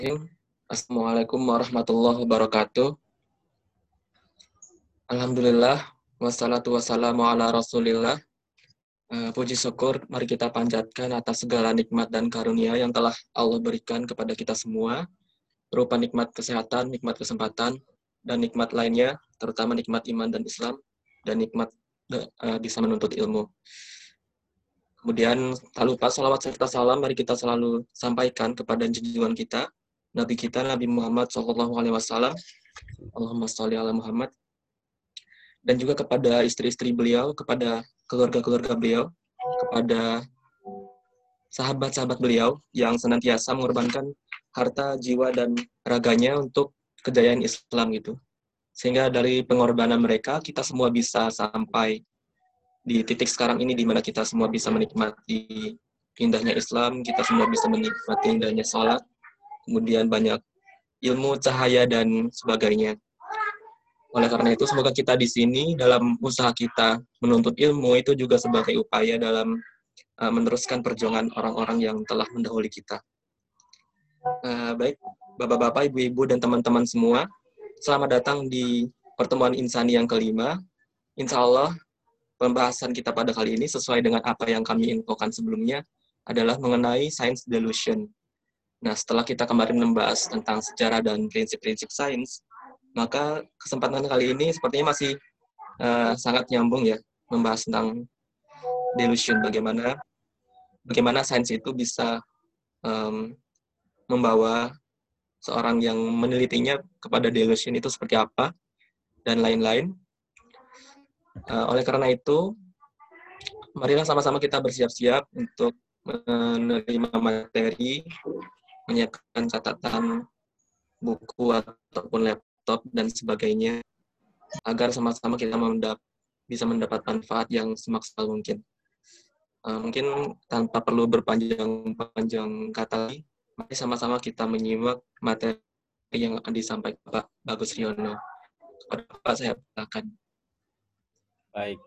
Assalamualaikum warahmatullahi wabarakatuh. Alhamdulillah, wassalatu wassalamu ala rasulillah. Puji syukur, mari kita panjatkan atas segala nikmat dan karunia yang telah Allah berikan kepada kita semua, berupa nikmat kesehatan, nikmat kesempatan, dan nikmat lainnya, terutama nikmat iman dan Islam, dan nikmat bisa menuntut ilmu. Kemudian, tak lupa salawat serta salam, mari kita selalu sampaikan kepada junjungan kita, Nabi kita, Nabi Muhammad SAW, Allahumma sholli ala Muhammad, dan juga kepada istri-istri beliau, kepada keluarga-keluarga beliau, kepada sahabat-sahabat beliau yang senantiasa mengorbankan harta, jiwa, dan raganya untuk kejayaan Islam gitu. Sehingga dari pengorbanan mereka, kita semua bisa sampai di titik sekarang ini di mana kita semua bisa menikmati indahnya Islam, kita semua bisa menikmati indahnya sholat, kemudian banyak ilmu, cahaya, dan sebagainya. Oleh karena itu, semoga kita di sini dalam usaha kita menuntut ilmu itu juga sebagai upaya dalam meneruskan perjuangan orang-orang yang telah mendahului kita. Baik, Bapak-bapak, Ibu-ibu, dan teman-teman semua, selamat datang di pertemuan Insani yang kelima. Insya Allah, pembahasan kita pada kali ini sesuai dengan apa yang kami infokan sebelumnya adalah mengenai science delusion. Nah, setelah kita kemarin membahas tentang sejarah dan prinsip-prinsip sains, maka kesempatan kali ini sepertinya masih sangat nyambung ya, membahas tentang delusion, bagaimana sains itu bisa membawa seorang yang menelitinya kepada delusion itu seperti apa, dan lain-lain. Oleh karena itu, marilah sama-sama kita bersiap-siap untuk menerima materi, menyiapkan catatan, buku, ataupun laptop, dan sebagainya, agar sama-sama kita bisa mendapat manfaat yang semaksimal mungkin. Mungkin tanpa perlu berpanjang-panjang kata lagi, mari sama-sama kita menyimak materi yang akan disampaikan Pak Bagus Riono. Kepada Pak, saya persilakan. Baik.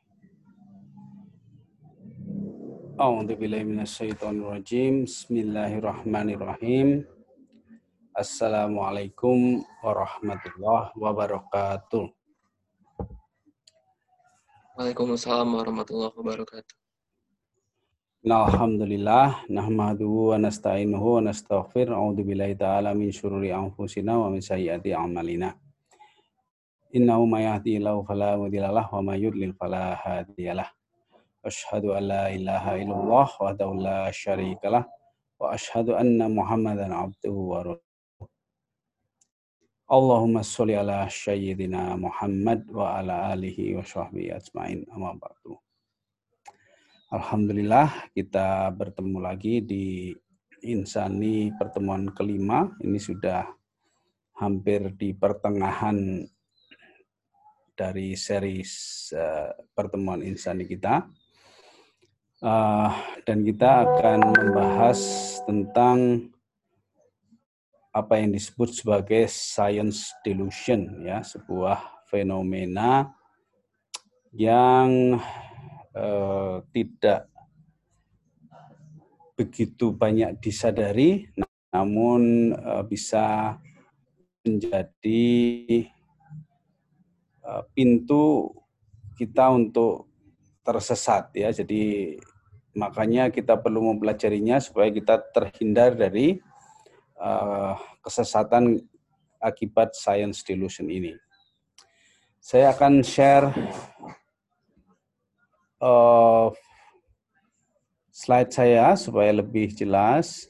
A'udzubillahi minasyaitonirrajim. Bismillahirrahmanirrahim. Assalamualaikum warahmatullahi wabarakatuh. Waalaikumsalam warahmatullahi wabarakatuh. Alhamdulillah, nahmaduhu wa nasta'inuhu wa nastaghfir. A'udzubillahi ta'ala min syururi anfusina wa min sayyiati a'malina. Innahu may yahdihillahu fala mudhillalah wa may yudlil fala hadiyalah. Asyhadu an la ilaha illallah wahdahu la syarikalah wa asyhadu anna Muhammadan abduhu wa rasuluh. Allahumma sholli ala sayyidina Muhammad wa ala alihi wa sahbihi ajmain. Amma ba'du. Alhamdulillah, kita bertemu lagi di Insani pertemuan kelima. Ini sudah hampir di pertengahan dari series pertemuan Insani kita. Dan kita akan membahas tentang apa yang disebut sebagai science delusion, ya, sebuah fenomena yang tidak begitu banyak disadari, namun bisa menjadi pintu kita untuk tersesat, ya. Jadi makanya kita perlu mempelajarinya supaya kita terhindar dari kesesatan akibat science delusion ini. Saya akan share slide saya supaya lebih jelas.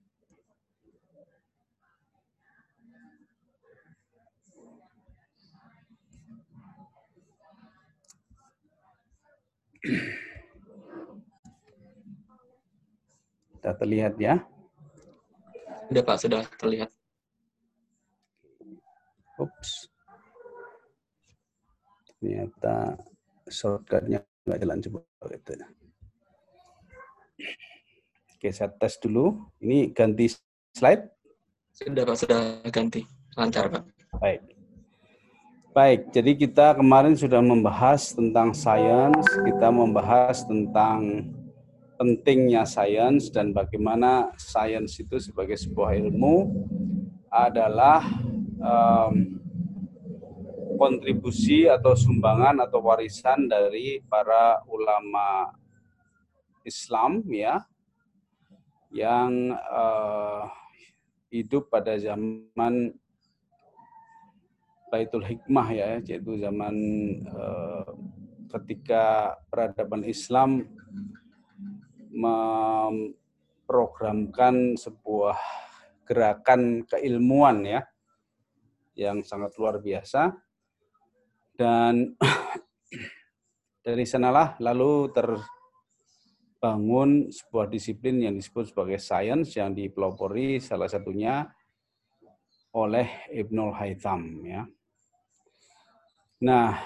Sudah terlihat ya? Sudah Pak, sudah terlihat. Ups. Ternyata shortcut-nya nggak jalan, coba gitu. Oke, saya tes dulu. Ini ganti slide? Sudah Pak, sudah ganti. Lancar Pak. Baik, jadi kita kemarin sudah membahas tentang sains, kita membahas tentang pentingnya sains dan bagaimana sains itu sebagai sebuah ilmu adalah kontribusi atau sumbangan atau warisan dari para ulama Islam ya yang hidup pada zaman Baitul Hikmah ya, yaitu zaman ketika peradaban Islam memprogramkan sebuah gerakan keilmuan ya yang sangat luar biasa, dan dari sanalah lalu terbangun sebuah disiplin yang disebut sebagai sains yang dipelopori salah satunya oleh Ibnul Haytham ya. Nah,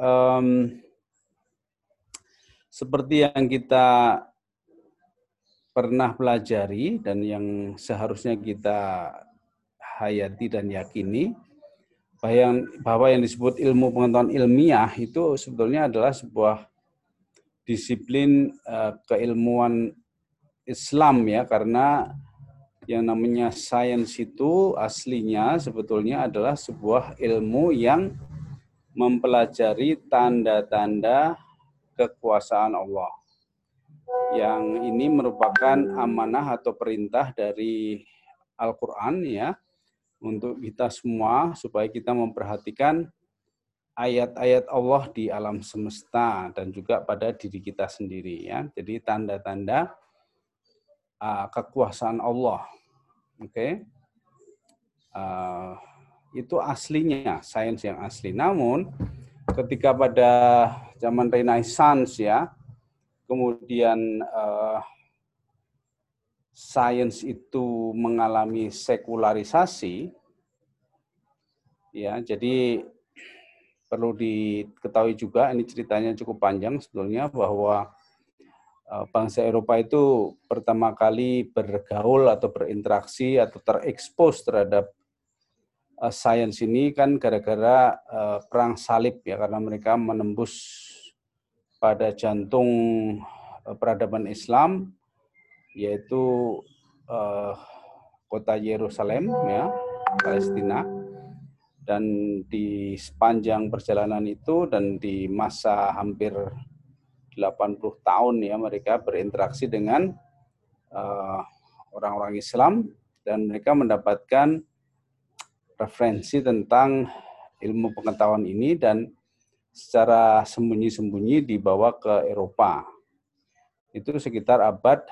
seperti yang kita pernah pelajari dan yang seharusnya kita hayati dan yakini, bahwa yang disebut ilmu pengetahuan ilmiah itu sebetulnya adalah sebuah disiplin keilmuan Islam ya, karena yang namanya sains itu aslinya sebetulnya adalah sebuah ilmu yang mempelajari tanda-tanda kekuasaan Allah. Yang ini merupakan amanah atau perintah dari Al-Quran ya, untuk kita semua supaya kita memperhatikan ayat-ayat Allah di alam semesta dan juga pada diri kita sendiri ya. Jadi tanda-tanda kekuasaan Allah. Oke. Itu aslinya, sains yang asli. Namun ketika pada zaman Renaissance ya, kemudian sains itu mengalami sekularisasi ya, jadi perlu diketahui juga, ini ceritanya cukup panjang sebetulnya, bahwa bangsa Eropa itu pertama kali bergaul atau berinteraksi atau terekspos terhadap sains ini kan gara-gara perang salib ya, karena mereka menembus pada jantung peradaban Islam, yaitu kota Yerusalem ya, Palestina. Dan di sepanjang perjalanan itu dan di masa hampir 80 tahun ya, mereka berinteraksi dengan orang-orang Islam dan mereka mendapatkan referensi tentang ilmu pengetahuan ini dan secara sembunyi-sembunyi dibawa ke Eropa. Itu sekitar abad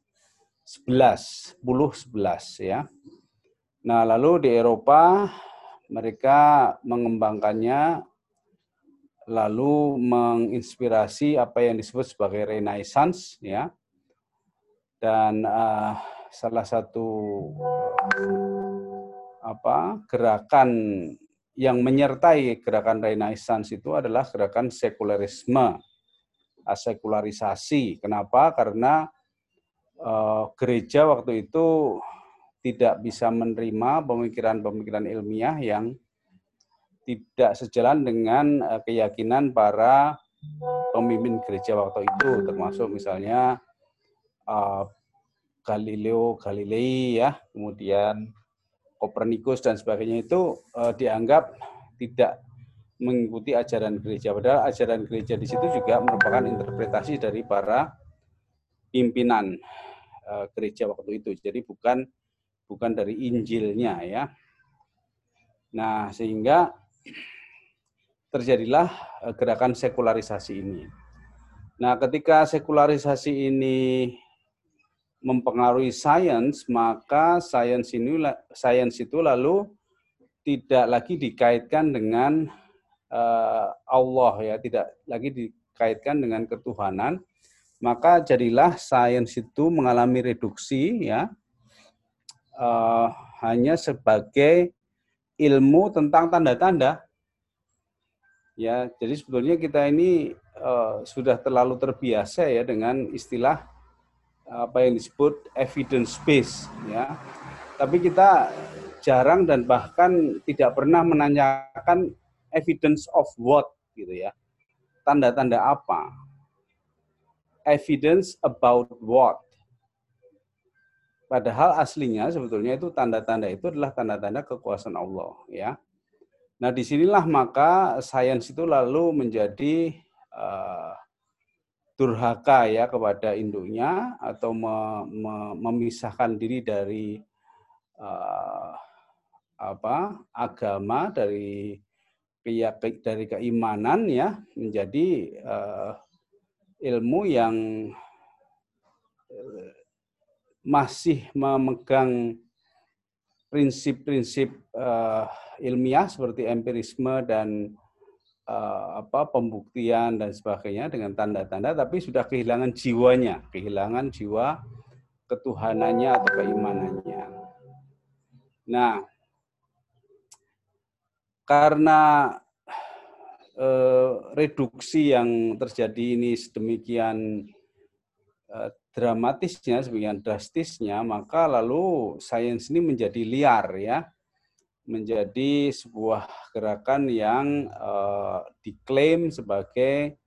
11 ya. Nah, lalu di Eropa mereka mengembangkannya, lalu menginspirasi apa yang disebut sebagai Renaissance ya. Dan salah satu gerakan yang menyertai gerakan Renaissance itu adalah gerakan sekularisme, sekularisasi. Kenapa? Karena gereja waktu itu tidak bisa menerima pemikiran-pemikiran ilmiah yang tidak sejalan dengan keyakinan para pemimpin gereja waktu itu, termasuk misalnya Galileo Galilei ya, kemudian Kopernikus dan sebagainya, itu dianggap tidak mengikuti ajaran gereja. Padahal ajaran gereja di situ juga merupakan interpretasi dari para pimpinan gereja waktu itu. Jadi bukan dari Injilnya ya. Nah, sehingga terjadilah gerakan sekularisasi ini. Nah, ketika sekularisasi ini mempengaruhi sains, maka sains itu lalu tidak lagi dikaitkan dengan Allah ya, tidak lagi dikaitkan dengan ketuhanan, maka jadilah sains itu mengalami reduksi ya, hanya sebagai ilmu tentang tanda-tanda. Ya, jadi sebetulnya kita ini sudah terlalu terbiasa ya dengan istilah apa yang disebut evidence based ya. Tapi kita jarang dan bahkan tidak pernah menanyakan evidence of what gitu ya. Tanda-tanda apa? evidence about what? Padahal aslinya sebetulnya itu tanda-tanda itu adalah tanda-tanda kekuasaan Allah, ya. Nah, disinilah maka sains itu lalu menjadi durhaka ya kepada induknya atau memisahkan diri dari agama, dari keimanan ya, menjadi ilmu yang masih memegang prinsip-prinsip ilmiah seperti empirisme dan pembuktian dan sebagainya dengan tanda-tanda, tapi sudah kehilangan jiwanya, kehilangan jiwa ketuhanannya atau keimanannya. Nah, karena reduksi yang terjadi ini sedemikian dramatisnya, sedemikian drastisnya, maka lalu sains ini menjadi liar ya, menjadi sebuah gerakan yang diklaim sebagai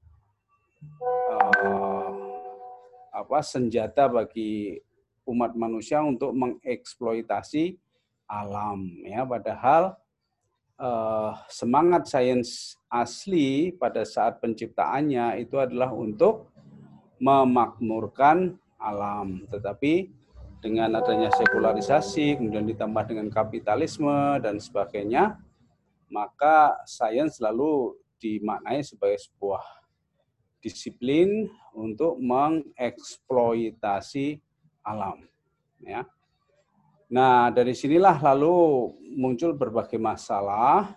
senjata bagi umat manusia untuk mengeksploitasi alam ya, padahal semangat sains asli pada saat penciptaannya itu adalah untuk memakmurkan alam, tetapi dengan adanya sekularisasi, kemudian ditambah dengan kapitalisme dan sebagainya, maka sains selalu dimaknai sebagai sebuah disiplin untuk mengeksploitasi alam. Ya. Nah, dari sinilah lalu muncul berbagai masalah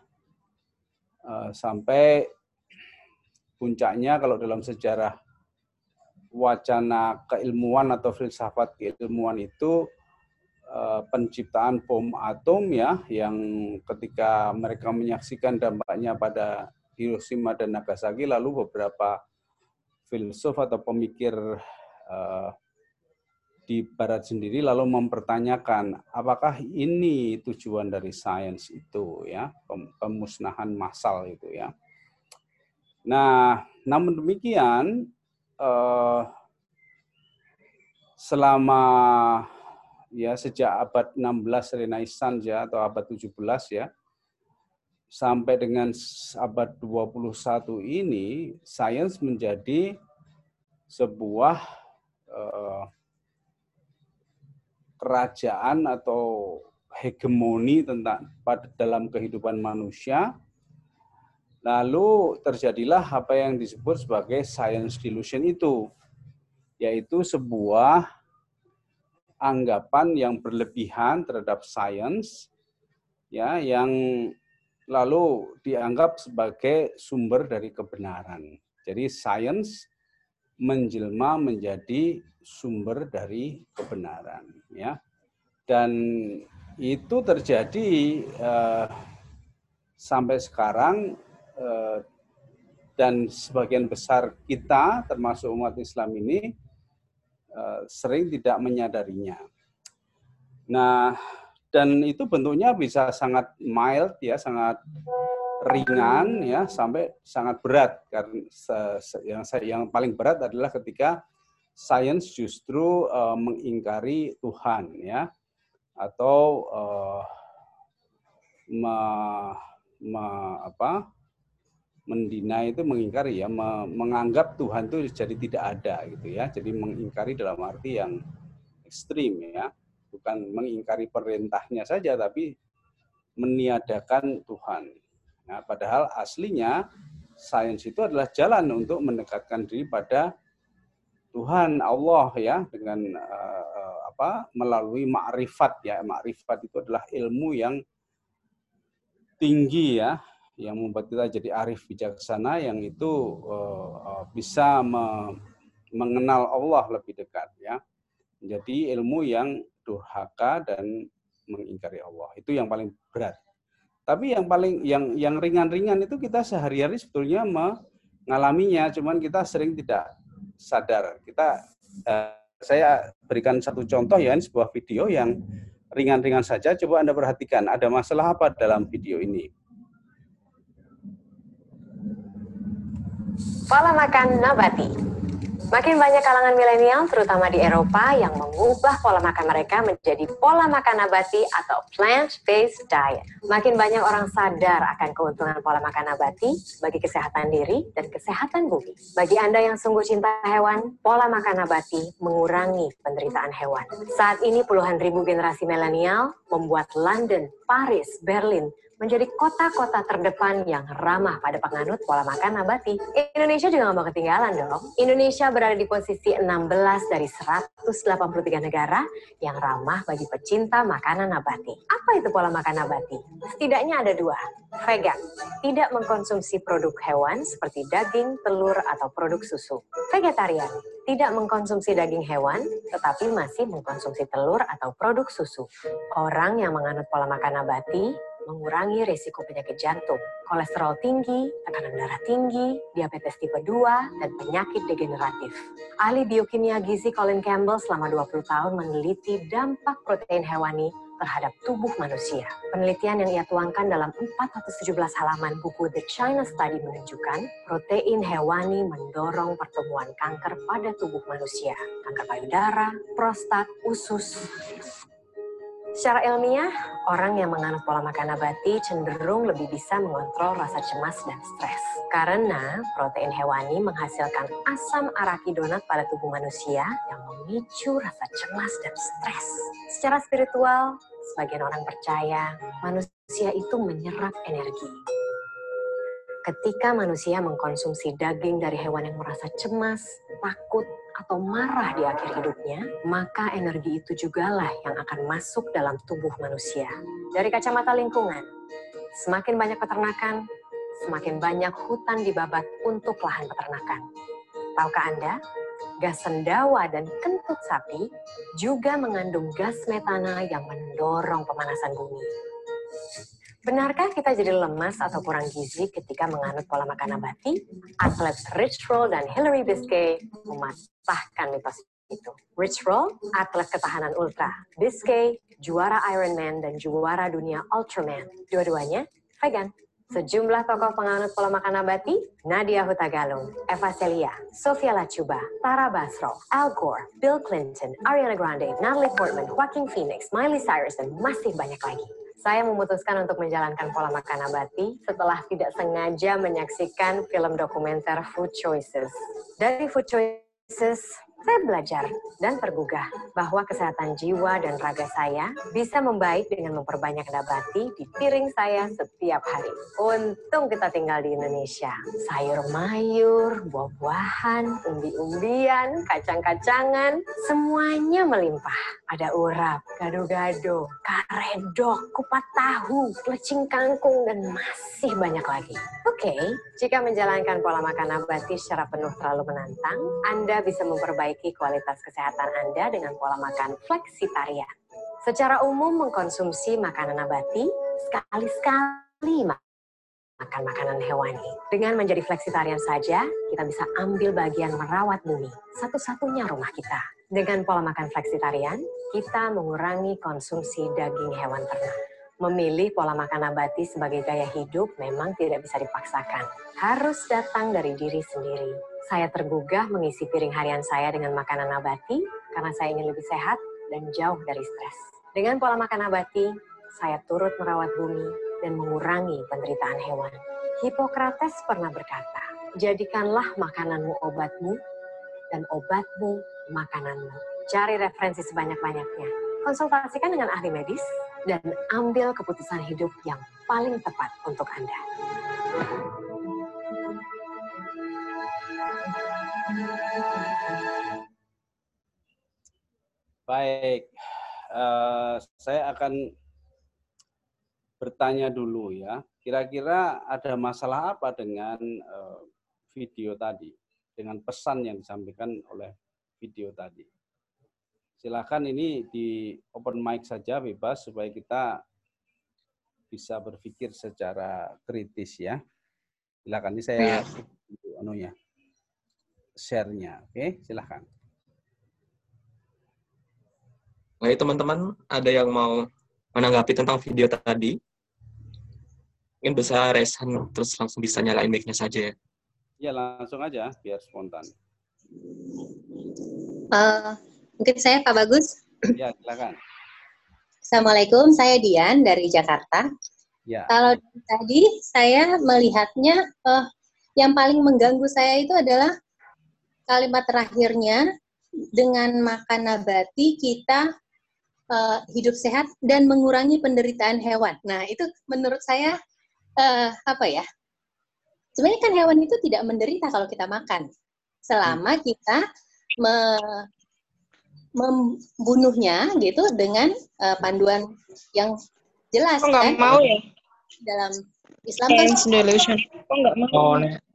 sampai puncaknya kalau dalam sejarah wacana keilmuan atau filsafat keilmuan itu penciptaan bom atom ya, yang ketika mereka menyaksikan dampaknya pada Hiroshima dan Nagasaki, lalu beberapa filsuf atau pemikir di barat sendiri lalu mempertanyakan apakah ini tujuan dari sains itu ya, pemusnahan massal itu ya. Nah, namun demikian selama ya sejak abad 16 Renaissance ya, atau abad 17 ya, sampai dengan abad 21 ini, sains menjadi sebuah kerajaan atau hegemoni dalam kehidupan manusia. Lalu terjadilah apa yang disebut sebagai science delusion itu, yaitu sebuah anggapan yang berlebihan terhadap sains ya, yang lalu dianggap sebagai sumber dari kebenaran. Jadi sains menjelma menjadi sumber dari kebenaran ya. Dan itu terjadi sampai sekarang, dan sebagian besar kita termasuk umat Islam ini sering tidak menyadarinya. Nah, dan itu bentuknya bisa sangat mild ya, sangat ringan ya, sampai sangat berat. Karena yang paling berat adalah ketika sains justru mengingkari Tuhan ya, atau mendinai itu mengingkari ya, menganggap Tuhan itu jadi tidak ada gitu ya. Jadi mengingkari dalam arti yang ekstrim ya, bukan mengingkari perintahnya saja, tapi meniadakan Tuhan. Nah, padahal aslinya sains itu adalah jalan untuk mendekatkan diri pada Tuhan Allah ya, dengan melalui makrifat ya. Makrifat itu adalah ilmu yang tinggi ya, yang membuat kita jadi arif bijaksana, yang itu bisa mengenal Allah lebih dekat ya. Jadi ilmu yang durhaka dan mengingkari Allah, itu yang paling berat. Tapi yang ringan-ringan itu kita sehari-hari sebetulnya mengalaminya, cuman kita sering tidak sadar. Saya berikan satu contoh ya, ini sebuah video yang ringan-ringan saja. Coba Anda perhatikan, ada masalah apa dalam video ini? Pola makan nabati. Makin banyak kalangan milenial, terutama di Eropa, yang mengubah pola makan mereka menjadi pola makan nabati atau plant-based diet. Makin banyak orang sadar akan keuntungan pola makan nabati bagi kesehatan diri dan kesehatan bumi. Bagi Anda yang sungguh cinta hewan, pola makan nabati mengurangi penderitaan hewan. Saat ini puluhan ribu generasi milenial membuat London, Paris, Berlin menjadi kota-kota terdepan yang ramah pada penganut pola makan nabati. Indonesia juga nggak mau ketinggalan dong. Indonesia berada di posisi 16 dari 183 negara yang ramah bagi pecinta makanan nabati. Apa itu pola makan nabati? Setidaknya ada 2. Vegan, tidak mengkonsumsi produk hewan seperti daging, telur, atau produk susu. Vegetarian, tidak mengkonsumsi daging hewan, tetapi masih mengkonsumsi telur atau produk susu. Orang yang menganut pola makan nabati mengurangi risiko penyakit jantung, kolesterol tinggi, tekanan darah tinggi, diabetes tipe 2, dan penyakit degeneratif. Ahli biokimia gizi Colin Campbell selama 20 tahun meneliti dampak protein hewani terhadap tubuh manusia. Penelitian yang ia tuangkan dalam 417 halaman buku The China Study menunjukkan protein hewani mendorong pertumbuhan kanker pada tubuh manusia, kanker payudara, prostat, usus. Secara ilmiah, orang yang menganut pola makan nabati cenderung lebih bisa mengontrol rasa cemas dan stres. Karena protein hewani menghasilkan asam arakidonat pada tubuh manusia yang memicu rasa cemas dan stres. Secara spiritual, sebagian orang percaya manusia itu menyerap energi. Ketika manusia mengkonsumsi daging dari hewan yang merasa cemas, takut, atau marah di akhir hidupnya, maka energi itu jugalah yang akan masuk dalam tubuh manusia. Dari kacamata lingkungan, semakin banyak peternakan, semakin banyak hutan dibabat untuk lahan peternakan. Tahukah Anda, gas sendawa dan kentut sapi juga mengandung gas metana yang mendorong pemanasan bumi. Benarkah kita jadi lemas atau kurang gizi ketika menganut pola makan nabati? Atlet Rich Roll dan Hillary Biscay mematahkan mitos itu. Rich Roll, atlet ketahanan ultra. Biscay, juara Ironman dan juara dunia Ultraman. Dua-duanya vegan. Sejumlah tokoh penganut pola makan nabati, Nadia Hutagalung, Eva Celia, Sofia Lachuba, Tara Basro, Al Gore, Bill Clinton, Ariana Grande, Natalie Portman, Joaquin Phoenix, Miley Cyrus, dan masih banyak lagi. Saya memutuskan untuk menjalankan pola makan nabati setelah tidak sengaja menyaksikan film dokumenter Food Choices. Dari Food Choices, saya belajar dan tergugah bahwa kesehatan jiwa dan raga saya bisa membaik dengan memperbanyak nabati di piring saya setiap hari. Untung kita tinggal di Indonesia. Sayur mayur, buah-buahan, umbi-umbian, kacang-kacangan, semuanya melimpah. Ada urap, gado-gado, karedok, kupat tahu, plecing kangkung, dan masih banyak lagi. Oke, jika menjalankan pola makan nabati secara penuh terlalu menantang, Anda bisa memperbaiki kualitas kesehatan Anda dengan pola makan fleksitarian. Secara umum mengkonsumsi makanan nabati, sekali-sekali makan makanan hewani. Dengan menjadi fleksitarian saja, kita bisa ambil bagian merawat bumi, satu-satunya rumah kita. Dengan pola makan fleksitarian, kita mengurangi konsumsi daging hewan ternak. Memilih pola makan nabati sebagai gaya hidup memang tidak bisa dipaksakan. Harus datang dari diri sendiri. Saya tergugah mengisi piring harian saya dengan makanan nabati karena saya ingin lebih sehat dan jauh dari stres. Dengan pola makan nabati, saya turut merawat bumi dan mengurangi penderitaan hewan. Hippocrates pernah berkata, jadikanlah makananmu obatmu dan obatmu makananmu. Cari referensi sebanyak-banyaknya. Konsultasikan dengan ahli medis dan ambil keputusan hidup yang paling tepat untuk Anda. Baik, saya akan bertanya dulu ya. Kira-kira ada masalah apa dengan video tadi, dengan pesan yang disampaikan oleh video tadi? Silakan ini di open mic saja bebas supaya kita bisa berpikir secara kritis ya. Silakan ini saya share-nya. Oke, silakan. Baik teman-teman, ada yang mau menanggapi tentang video tadi? Mungkin bisa raise hand terus langsung bisa nyalain mic-nya saja ya. Ya langsung aja biar spontan. Mungkin saya Pak Bagus. Ya, silakan. Assalamualaikum, saya Dian dari Jakarta. Ya. Kalau tadi saya melihatnya yang paling mengganggu saya itu adalah kalimat terakhirnya, dengan makan nabati kita hidup sehat dan mengurangi penderitaan hewan. Nah, itu menurut saya apa ya? Sebenarnya kan hewan itu tidak menderita kalau kita makan, selama kita membunuhnya gitu dengan panduan yang jelas. Kok nggak kan mau ya? Dalam Islam kan Delusion. Kok nggak mau?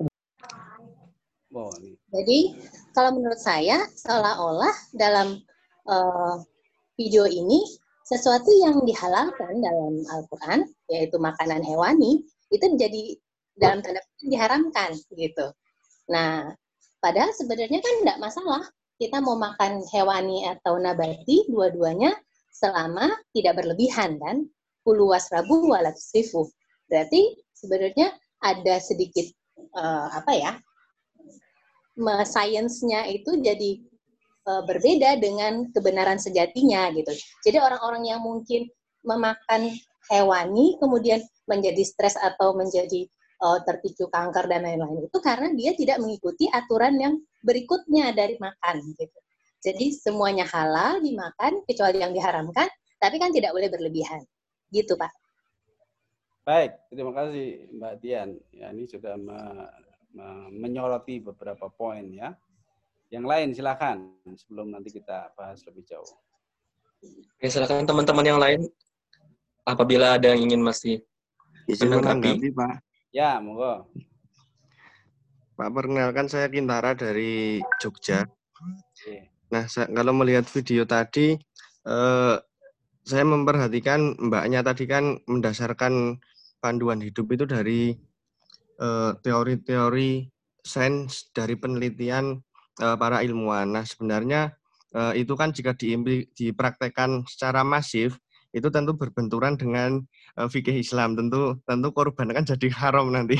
Jadi kalau menurut saya seolah-olah dalam video ini sesuatu yang dihalalkan dalam Al-Quran, yaitu makanan hewani, itu jadi dalam tanda kutip diharamkan gitu. Nah, padahal sebenarnya kan tidak masalah kita mau makan hewani atau nabati, dua-duanya selama tidak berlebihan kan. Kulu wasrabu wala tusrifu. Berarti sebenarnya ada sedikit sainsnya itu jadi berbeda dengan kebenaran sejatinya gitu. Jadi orang-orang yang mungkin memakan hewani kemudian menjadi stres atau menjadi terpicu kanker dan lain-lain itu karena dia tidak mengikuti aturan yang berikutnya dari makan gitu. Jadi semuanya halal dimakan kecuali yang diharamkan, tapi kan tidak boleh berlebihan. Gitu, Pak. Baik, terima kasih Mbak Dian. Ya, ini sudah menyoroti beberapa poin ya. Yang lain silakan sebelum nanti kita bahas lebih jauh. Oke, silakan teman-teman yang lain apabila ada yang ingin masih menanggapi, Pak. Ya, monggo. Pak, perkenalkan saya Kintara dari Jogja. Oke. Nah, kalau melihat video tadi, saya memperhatikan mbaknya tadi kan mendasarkan panduan hidup itu dari teori-teori sains dari penelitian para ilmuwan. Nah, sebenarnya itu kan jika dipraktekkan secara masif, itu tentu berbenturan dengan fikih Islam. Tentu korban kan jadi haram nanti.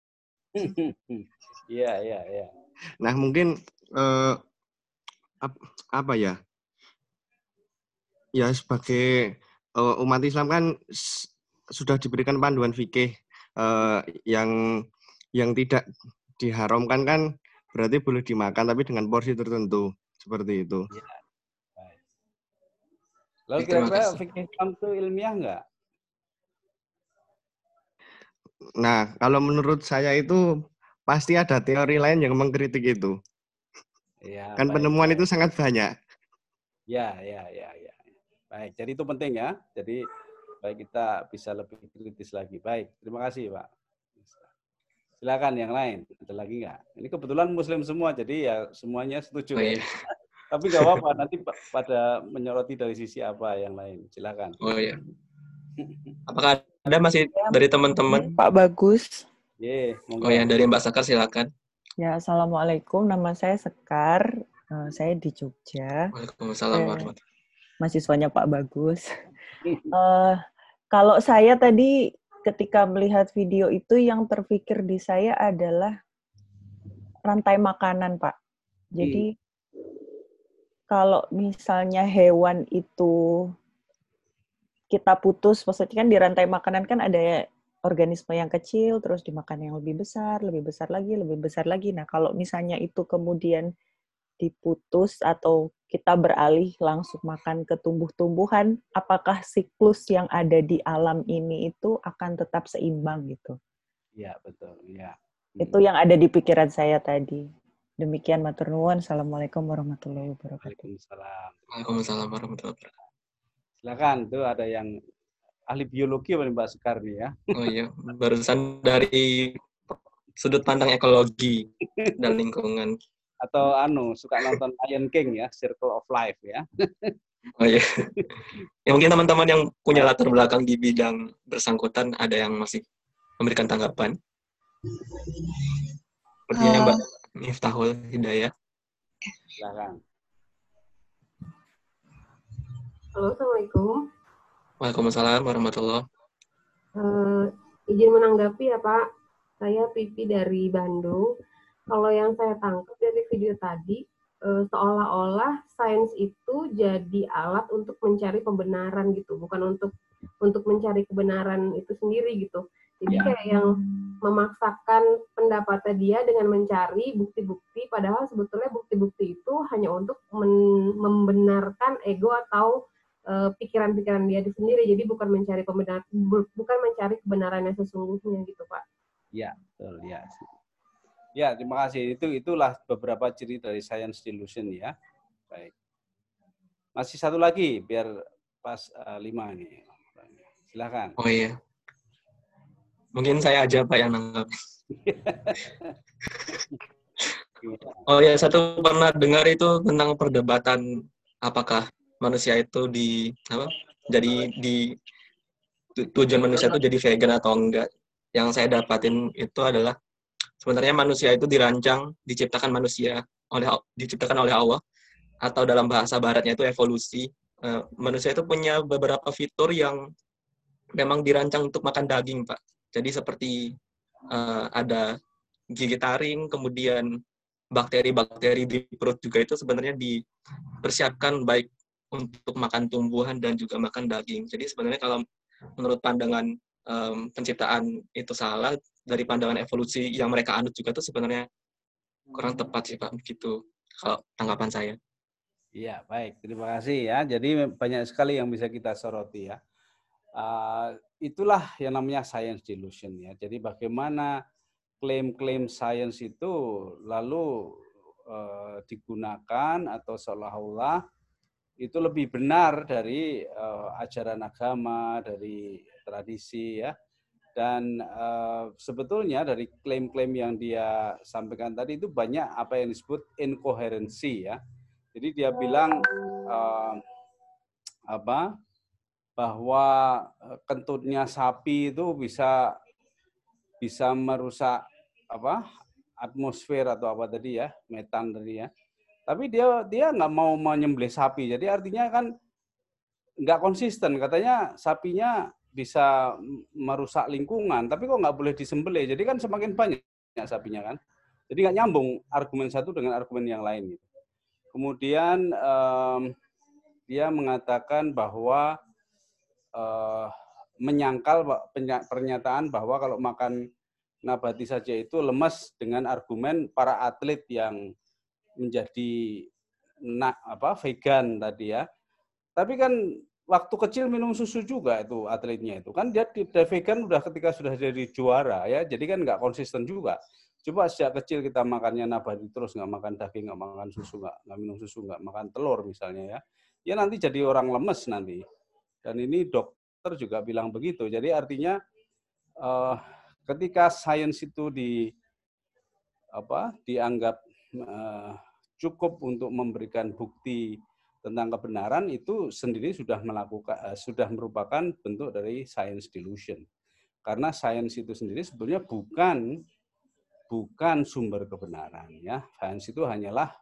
Iya. Nah, mungkin apa ya? Ya, sebagai umat Islam kan sudah diberikan panduan fikih yang tidak diharamkan kan berarti boleh dimakan tapi dengan porsi tertentu seperti itu. Ya. Lalu kira-kira fikih Islam itu ilmiah nggak? Nah, kalau menurut saya itu pasti ada teori lain yang mengkritik itu. Ya, kan penemuan itu sangat banyak. Ya. Baik, jadi itu penting ya. Jadi baik kita bisa lebih kritis lagi. Baik, terima kasih Pak. Silakan yang lain. Ada lagi nggak? Ini kebetulan Muslim semua, jadi ya semuanya setuju. Oh, iya. Tapi nggak apa-apa, nanti pada menyoroti dari sisi apa yang lain. Silakan. Oh iya. Apakah ada masih dari teman-teman? Pak Bagus. Oh ya, dari Mbak Sekar silakan. Ya, Assalamualaikum. Nama saya Sekar. Saya di Jogja. Waalaikumsalam warahmatullahi. Mahasiswanya Pak Bagus. Kalau saya tadi ketika melihat video itu yang terpikir di saya adalah rantai makanan, Pak. Jadi kalau misalnya hewan itu kita putus, maksudnya kan di rantai makanan kan ada organisme yang kecil, terus dimakan yang lebih besar lagi, lebih besar lagi. Nah, kalau misalnya itu kemudian diputus atau kita beralih langsung makan ke tumbuh-tumbuhan, apakah siklus yang ada di alam ini itu akan tetap seimbang gitu? Iya, betul. Ya. Itu yang ada di pikiran saya tadi. Demikian matur nuwun. Assalamualaikum warahmatullahi wabarakatuh. Waalaikumsalam warahmatullahi wabarakatuh. Silakan, tuh ada yang ahli biologi apa Mbak Sekar nih ya? Oh iya, barusan dari sudut pandang ekologi dan lingkungan. Atau suka nonton Lion King ya, Circle of Life ya. Oh iya. Ya mungkin teman-teman yang punya latar belakang di bidang bersangkutan ada yang masih memberikan tanggapan. Sepertinya Mbak Miftahul Hidayah. Silakan. Halo, Assalamualaikum. Waalaikumsalam warahmatullahi. Izin menanggapi ya Pak. Saya Pipi dari Bandung. kalau yang saya tangkap dari video tadi, seolah-olah sains itu jadi alat untuk mencari pembenaran gitu, bukan untuk mencari kebenaran itu sendiri gitu. Jadi kayak yang memaksakan pendapatnya dia dengan mencari bukti-bukti, padahal sebetulnya bukti-bukti itu hanya untuk membenarkan ego atau pikiran-pikiran dia sendiri. Jadi bukan mencari kebenaran yang sesungguhnya gitu, Pak. Ya, betul ya. Ya, terima kasih. Itulah beberapa ciri dari science delusion ya. Baik. Masih satu lagi biar pas 5 nih. Silakan. Oh iya. Mungkin saya aja Pak yang nanggap. Oh ya, satu pernah dengar itu tentang perdebatan apakah manusia itu tujuan manusia itu jadi vegan atau enggak. Yang saya dapatin itu adalah sebenarnya manusia itu diciptakan oleh Allah, atau dalam bahasa baratnya itu evolusi. Manusia itu punya beberapa fitur yang memang dirancang untuk makan daging, Pak. Jadi seperti ada gigi taring, kemudian bakteri-bakteri di perut juga itu sebenarnya dipersiapkan baik untuk makan tumbuhan dan juga makan daging. Jadi sebenarnya kalau menurut pandangan penciptaan itu salah, dari pandangan evolusi yang mereka anut juga itu sebenarnya kurang tepat sih Pak, begitu kalau tanggapan saya. Iya, baik. Terima kasih ya. Jadi banyak sekali yang bisa kita soroti ya. Itulah yang namanya science delusion ya. Jadi bagaimana klaim-klaim sains itu lalu digunakan atau seolah-olah itu lebih benar dari ajaran agama, dari tradisi ya. Dan sebetulnya dari klaim-klaim yang dia sampaikan tadi itu banyak apa yang disebut inkoherensi ya. Jadi dia bilang bahwa kentutnya sapi itu bisa merusak atmosfer atau apa tadi ya, metan tadi ya. Tapi dia nggak mau menyembelih sapi. Jadi artinya kan nggak konsisten. Katanya sapinya bisa merusak lingkungan, tapi kok nggak boleh disembelih. Jadi kan semakin banyak sapinya kan. Jadi nggak nyambung argumen satu dengan argumen yang lain. Gitu. Kemudian dia mengatakan bahwa menyangkal pernyataan bahwa kalau makan nabati saja itu lemas dengan argumen para atlet yang menjadi vegan tadi ya. Tapi kan waktu kecil minum susu juga itu atletnya itu. Kan dia vegan udah ketika sudah jadi juara ya. Jadi kan nggak konsisten juga. Coba sejak kecil kita makannya nabati terus, nggak makan daging, nggak makan susu, nggak minum susu, nggak makan telur misalnya ya. Ya nanti jadi orang lemes nanti. Dan ini dokter juga bilang begitu. Jadi artinya ketika sains itu dianggap cukup untuk memberikan bukti tentang kebenaran, itu sendiri sudah merupakan bentuk dari science delusion. Karena sains itu sendiri sebetulnya bukan sumber kebenaran ya. Sains itu hanyalah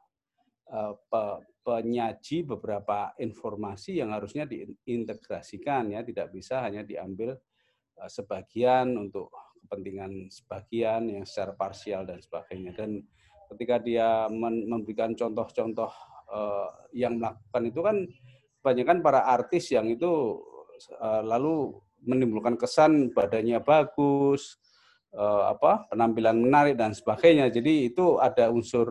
penyaji beberapa informasi yang harusnya diintegrasikan ya, tidak bisa hanya diambil sebagian untuk kepentingan sebagian yang secara parsial dan sebagainya. Dan ketika dia memberikan contoh-contoh yang melakukan itu kan kebanyakan para artis yang itu lalu menimbulkan kesan badannya bagus, penampilan menarik dan sebagainya. Jadi itu ada unsur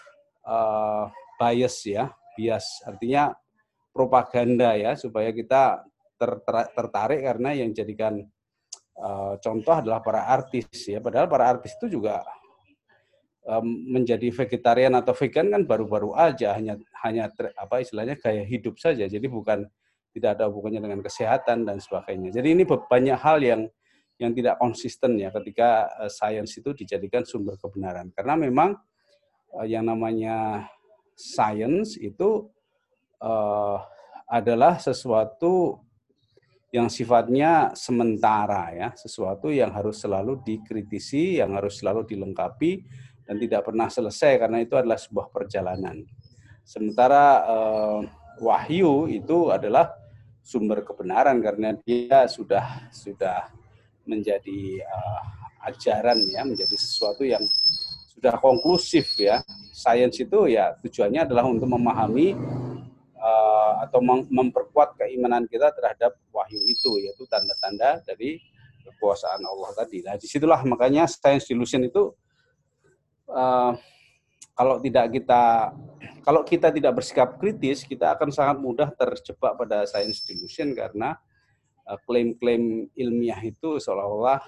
bias ya, artinya propaganda ya, supaya kita tertarik karena yang jadikan contoh adalah para artis ya. Padahal para artis itu juga menjadi vegetarian atau vegan kan baru-baru aja, hanya istilahnya gaya hidup saja. Jadi tidak ada hubungannya dengan kesehatan dan sebagainya. Jadi ini banyak hal yang tidak konsisten ya ketika sains itu dijadikan sumber kebenaran. Karena memang yang namanya sains itu adalah sesuatu yang sifatnya sementara ya, sesuatu yang harus selalu dikritisi, yang harus selalu dilengkapi dan tidak pernah selesai karena itu adalah sebuah perjalanan. Sementara wahyu itu adalah sumber kebenaran karena dia sudah menjadi ajaran ya, menjadi sesuatu yang sudah konklusif ya. Sains itu ya tujuannya adalah untuk memahami atau memperkuat keimanan kita terhadap wahyu itu, yaitu tanda-tanda dari kekuasaan Allah tadi. Nah, disitulah makanya science delusion itu kalau kita tidak bersikap kritis, kita akan sangat mudah terjebak pada science delusion karena klaim-klaim ilmiah itu seolah-olah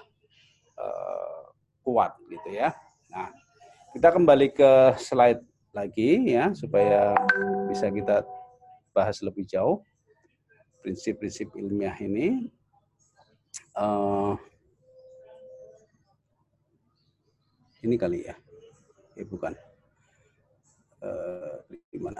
kuat gitu ya. Nah, kita kembali ke slide lagi ya supaya bisa kita bahas lebih jauh prinsip-prinsip ilmiah ini. Ini kali ya, bukan. Di mana?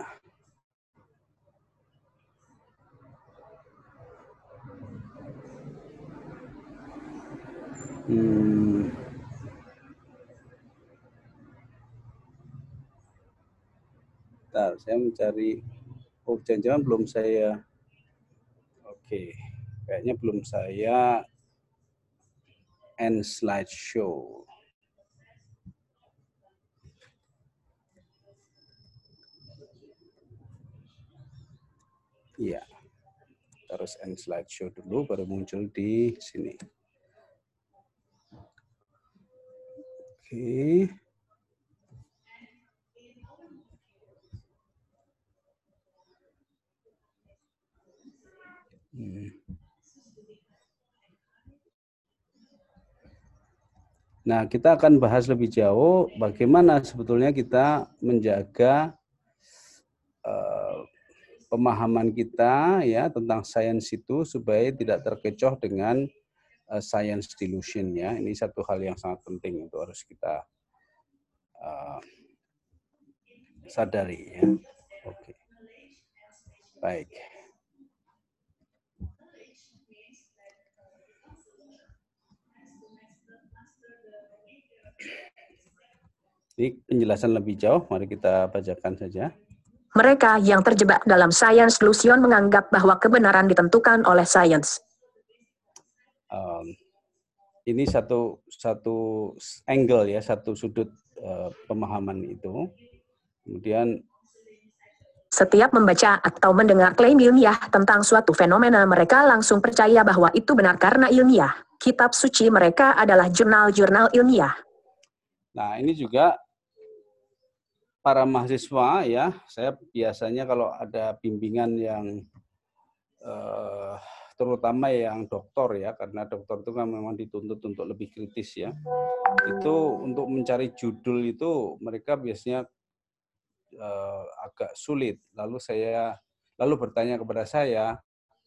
Bentar, saya mencari. Oh, jangan-jangan belum saya. Oke, kayaknya belum saya end slideshow. Iya, terus end slideshow dulu, baru muncul di sini. Oke. Nah, kita akan bahas lebih jauh bagaimana sebetulnya kita menjaga pemahaman kita ya tentang sains itu supaya tidak terkecoh dengan science delusion ya. Ini satu hal yang sangat penting untuk harus kita sadari ya. Oke. Baik. Ini penjelasan lebih jauh, mari kita bacakan saja. Mereka yang terjebak dalam science delusion menganggap bahwa kebenaran ditentukan oleh sains. Ini satu angle ya, satu sudut pemahaman itu. Kemudian setiap membaca atau mendengar klaim ilmiah tentang suatu fenomena, mereka langsung percaya bahwa itu benar karena ilmiah. Kitab suci mereka adalah jurnal-jurnal ilmiah. Nah, ini juga para mahasiswa ya, saya biasanya kalau ada bimbingan yang terutama yang doktor ya, karena doktor itu kan memang dituntut untuk lebih kritis ya. Itu untuk mencari judul itu mereka biasanya agak sulit. Lalu bertanya kepada saya,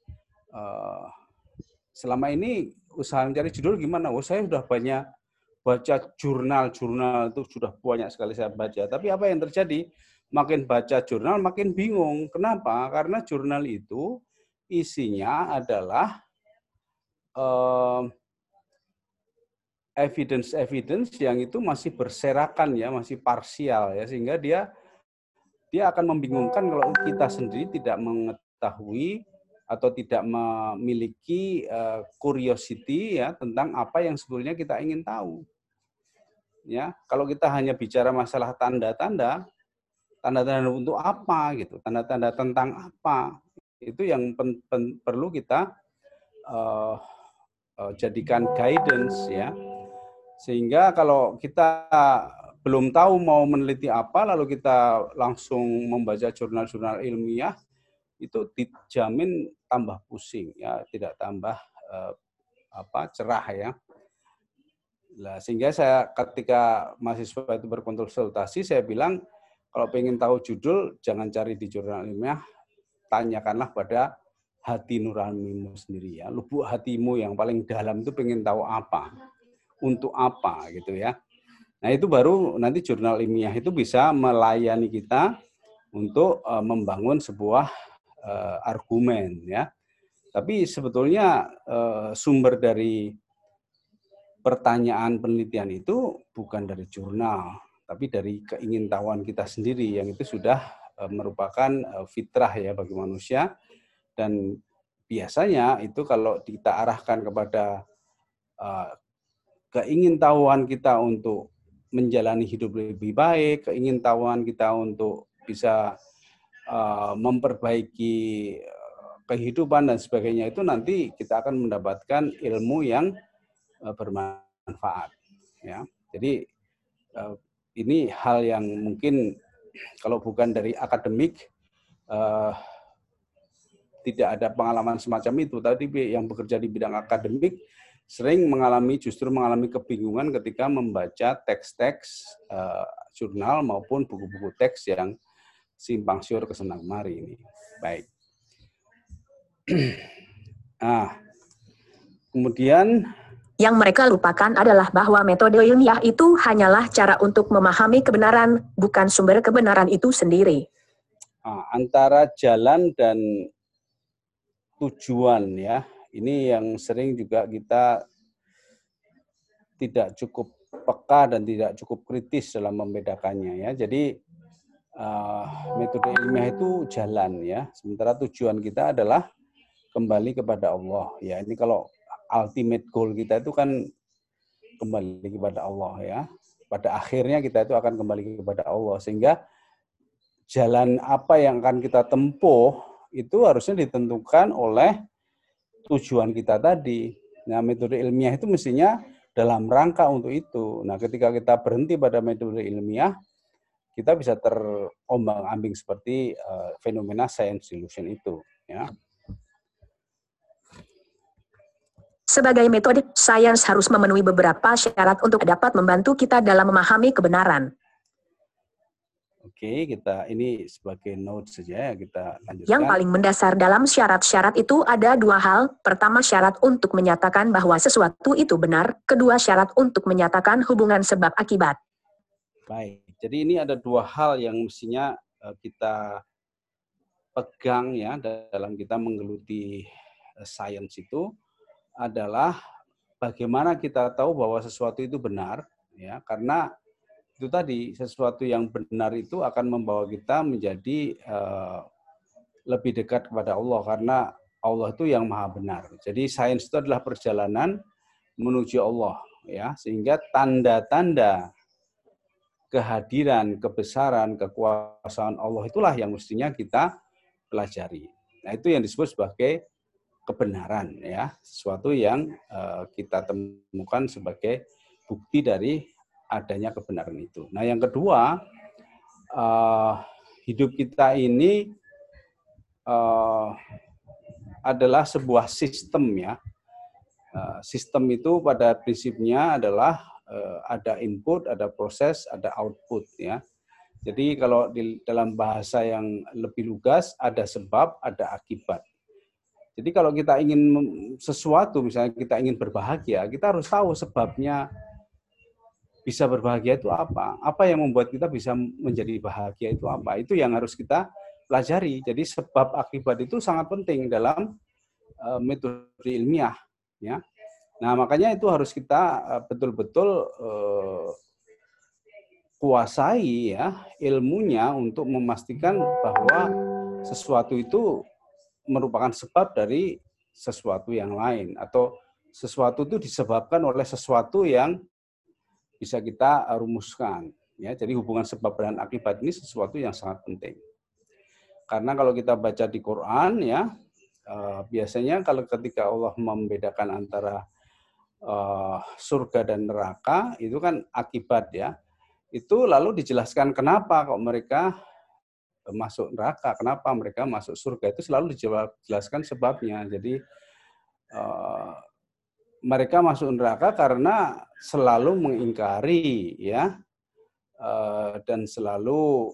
selama ini usaha mencari judul gimana? Oh, saya sudah banyak baca jurnal itu sudah banyak sekali saya baca. Tapi apa yang terjadi? Makin baca jurnal makin bingung. Kenapa? Karena jurnal itu isinya adalah evidence yang itu masih berserakan ya, masih parsial ya, sehingga dia akan membingungkan kalau kita sendiri tidak mengetahui atau tidak memiliki curiosity ya tentang apa yang sebetulnya kita ingin tahu. Ya, kalau kita hanya bicara masalah tanda-tanda untuk apa gitu, tanda-tanda tentang apa, itu yang perlu kita jadikan guidance ya. Sehingga kalau kita belum tahu mau meneliti apa, lalu kita langsung membaca jurnal-jurnal ilmiah, itu dijamin tambah pusing ya, tidak tambah cerah ya. Nah, sehingga saya ketika mahasiswa itu berkonsultasi, saya bilang kalau pengen tahu judul jangan cari di jurnal ilmiah, tanyakanlah pada hati nuranimu sendiri ya, lubuk hatimu yang paling dalam itu pengen tahu apa, untuk apa gitu ya. Nah, itu baru nanti jurnal ilmiah itu bisa melayani kita untuk membangun sebuah argumen ya. Tapi sebetulnya sumber dari pertanyaan penelitian itu bukan dari jurnal, tapi dari keingintahuan kita sendiri yang itu sudah merupakan fitrah ya bagi manusia. Dan biasanya itu kalau kita arahkan kepada keingintahuan kita untuk menjalani hidup lebih baik, keingintahuan kita untuk bisa memperbaiki kehidupan dan sebagainya, itu nanti kita akan mendapatkan ilmu yang bermanfaat. Ya, jadi ini hal yang mungkin kalau bukan dari akademik tidak ada pengalaman semacam itu. Tadi yang bekerja di bidang akademik justru mengalami kebingungan ketika membaca teks-teks jurnal maupun buku-buku teks yang simpang siur kesana kemari ini. Baik. Nah, kemudian yang mereka lupakan adalah bahwa metode ilmiah itu hanyalah cara untuk memahami kebenaran, bukan sumber kebenaran itu sendiri. Antara jalan dan tujuan, ya, ini yang sering juga kita tidak cukup peka dan tidak cukup kritis dalam membedakannya, ya. Jadi metode ilmiah itu jalan, ya, sementara tujuan kita adalah kembali kepada Allah. Ya, ini kalau ultimate goal kita itu kan kembali kepada Allah, ya. Pada akhirnya kita itu akan kembali kepada Allah, sehingga jalan apa yang akan kita tempuh itu harusnya ditentukan oleh tujuan kita tadi. Nah, metode ilmiah itu mestinya dalam rangka untuk itu. Nah, ketika kita berhenti pada metode ilmiah, kita bisa terombang-ambing seperti fenomena science delusion itu, ya. Sebagai metode, sains harus memenuhi beberapa syarat untuk dapat membantu kita dalam memahami kebenaran. Oke, ini sebagai note saja ya, kita lanjutkan. Yang paling mendasar dalam syarat-syarat itu ada dua hal. Pertama, syarat untuk menyatakan bahwa sesuatu itu benar. Kedua, syarat untuk menyatakan hubungan sebab akibat. Baik, jadi ini ada dua hal yang mestinya kita pegang ya dalam kita menggeluti sains itu, adalah bagaimana kita tahu bahwa sesuatu itu benar, ya, karena itu tadi, sesuatu yang benar itu akan membawa kita menjadi lebih dekat kepada Allah, karena Allah itu yang maha benar. Jadi sains itu adalah perjalanan menuju Allah, ya, sehingga tanda-tanda kehadiran, kebesaran, kekuasaan Allah itulah yang mestinya kita pelajari. Nah, itu yang disebut sebagai kebenaran, ya, sesuatu yang kita temukan sebagai bukti dari adanya kebenaran itu. Nah, yang kedua, hidup kita ini adalah sebuah sistem, ya. Sistem itu pada prinsipnya adalah ada input, ada proses, ada output, ya. Jadi kalau dalam bahasa yang lebih lugas, ada sebab, ada akibat. Jadi kalau kita ingin sesuatu, misalnya kita ingin berbahagia, kita harus tahu sebabnya bisa berbahagia itu apa. Apa yang membuat kita bisa menjadi bahagia itu apa. Itu yang harus kita pelajari. Jadi sebab akibat itu sangat penting dalam metode ilmiah, ya. Nah, makanya itu harus kita betul-betul kuasai, ya, ilmunya untuk memastikan bahwa sesuatu itu merupakan sebab dari sesuatu yang lain, atau sesuatu itu disebabkan oleh sesuatu yang bisa kita rumuskan, ya. Jadi hubungan sebab dan akibat ini sesuatu yang sangat penting. Karena kalau kita baca di Quran, ya, biasanya kalau ketika Allah membedakan antara surga dan neraka, itu kan akibat, ya. Itu lalu dijelaskan kenapa kok mereka masuk neraka, kenapa mereka masuk surga, itu selalu dijelaskan sebabnya. Jadi mereka masuk neraka karena selalu mengingkari, ya, dan selalu